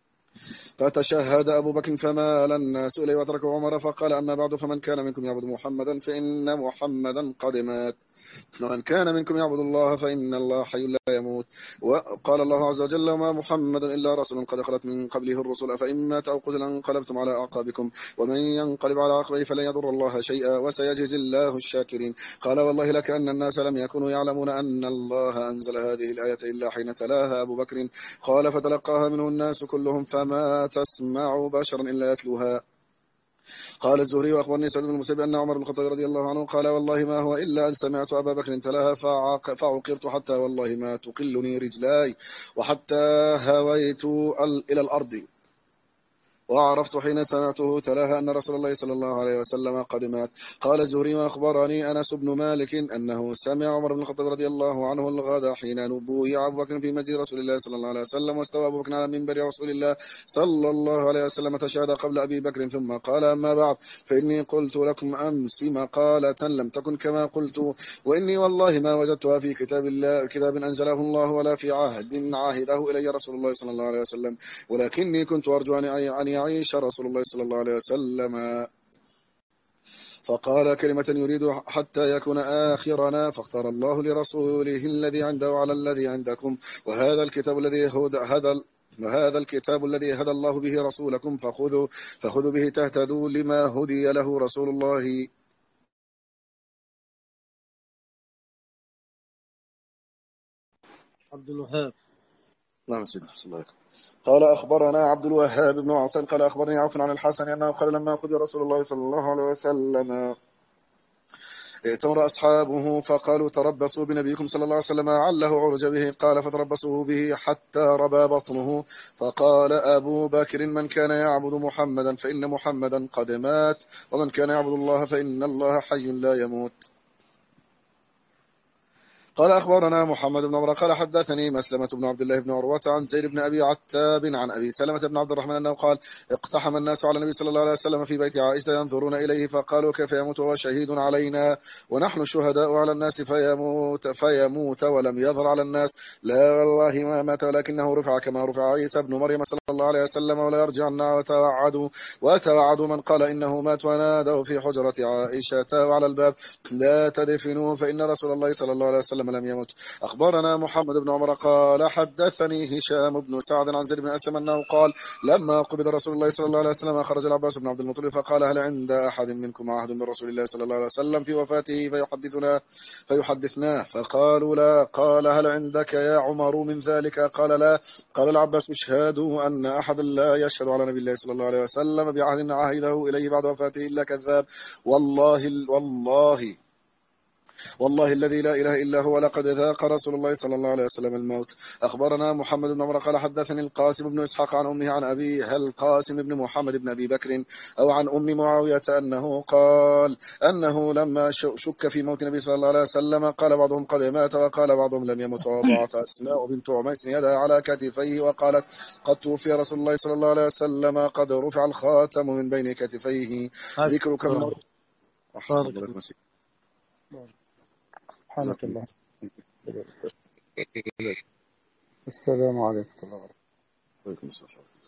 فتشهد أبو بكر فمال الناس إليه وتركه عمر فقال أما بعد فمن كان منكم يعبد محمدا فإن محمدا قد مات، ومن كان منكم يعبد الله فإن الله حي لا يموت. وقال الله عز وجل وما محمد إلا رسول قد خلت من قبله الرسل أفإن مات أو قتل انقلبتم على أعقابكم ومن ينقلب على عقبيه فلن يضر الله شيئا وسيجزي الله الشاكرين. قال والله لك أن الناس لم يكونوا يعلمون أن الله أنزل هذه الآية إلا حين تلاها أبو بكر. قال فتلقاها منه الناس كلهم فما تسمع بشرا إلا يتلوها. قال الزهري وأخبرني سعيد بن المسيب أن عمر بن الخطاب رضي الله عنه قال والله ما هو إلا أن سمعت أبا بكر تلاها فعقرت حتى والله ما تقلني رجلاي وحتى هويت إلى الأرض، وعرفت حين سمعته تلاها أن رسول الله صلى الله عليه وسلم قد مات. قال الزهري وأخبرني أنس بن مالك أنه سمع عمر بن الخطاب رضي الله عنه الغد حين نبوي أبو بكر في مسجد رسول الله صلى الله عليه وسلم واستوى أبو بكر على منبر رسول الله صلى الله عليه وسلم تشهد قبل أبي بكر ثم قال أما بعد فإني قلت لكم أمس مقالة لم تكن كما قلت، وإني والله ما وجدتها في كتاب الله كتاب أنزله الله ولا في عهد عاهده إلي رسول الله صلى الله عليه وسلم، ولكني كنت أرجو أن يعيش رسول الله صلى الله عليه وسلم. فقال كلمة يريد حتى يكون آخرنا فاختار الله لرسوله الذي عنده على الذي عندكم، وهذا الكتاب الذي هدى هذا وهذا الكتاب الذي هدى الله به رسولكم فخذوا فخذوا به تهتدوا لما هدي له رسول الله. عبد الوهاب. نعم سيدي صلى الله عليه وسلم. قال أخبرنا عبد الوهاب بن عاصم قال أخبرني عوف عن الحسن أنه قال لما أخذ رسول الله صلى الله عليه وسلم ائتمر أصحابه فقالوا تربصوا بنبيكم صلى الله عليه وسلم عله عرج به، قال فتربصوا به حتى ربى بطنه. فقال أبو بكر من كان يعبد محمدا فإن محمدا قد مات، ومن كان يعبد الله فإن الله حي لا يموت. قال أخبرنا محمد بن عمر قال حدثني مسلمة بن عبد الله بن عروة عن زيد بن أبي عتاب عن أبي سلمة بن عبد الرحمن أنه قال اقتحم الناس على النبي صلى الله عليه وسلم في بيت عائشة ينظرون إليه فقالوا كيف يموت وهو شهيد علينا ونحن شهداء على الناس فيموت فيموت ولم يظهر على الناس لا والله ما مات ولكنه رفع كما رفع عيسى بن مريم صلى الله عليه وسلم ولا يرجعن وتوعدوا وتوعدوا من قال إنه مات ونادوا في حجرة عائشة وعلى الباب لا تدفنوه فإن رسول الله صلى الله عليه وسلم لم يمت. أخبرنا محمد بن عمر قال حدثني هشام بن سعد عن زيد بن أسلم أنه قال لما قبض رسول الله صلى الله عليه وسلم خرج العباس بن عبد المطلب فقال هل عند أحد منكم عهد من رسول الله صلى الله عليه وسلم في وفاته فيحدثنا فيحدثناه فقالوا لا. قال هل عندك يا عمر من ذلك؟ قال لا. قال العباس اشهدوا أن أحد لا يشهد على نبي الله صلى الله عليه وسلم بعهد عهده إليه بعد وفاته إلا كذاب والله والله والله الذي لا إله إلا هو لقد ذاق رسول الله صلى الله عليه وسلم الموت. أخبرنا محمد بن عمر قال حدثني القاسم بن إسحاق عن أمه عن أبيها القاسم بن محمد بن أبي بكر أو عن أم معاوية أنه قال أنه لما شك في موت النبي صلى الله عليه وسلم قال بعضهم قد مات وقال بعضهم لم يمت. ووضعت أسماء بنت عميس يدها على كتفيه وقالت قد توفي رسول الله صلى الله عليه وسلم قد رفع الخاتم من بين كتفيه ذكرك من أحسن بارك الله. سبحانك الله. السلام عليكم ورحمة الله وبركاته. وعليكم السلام.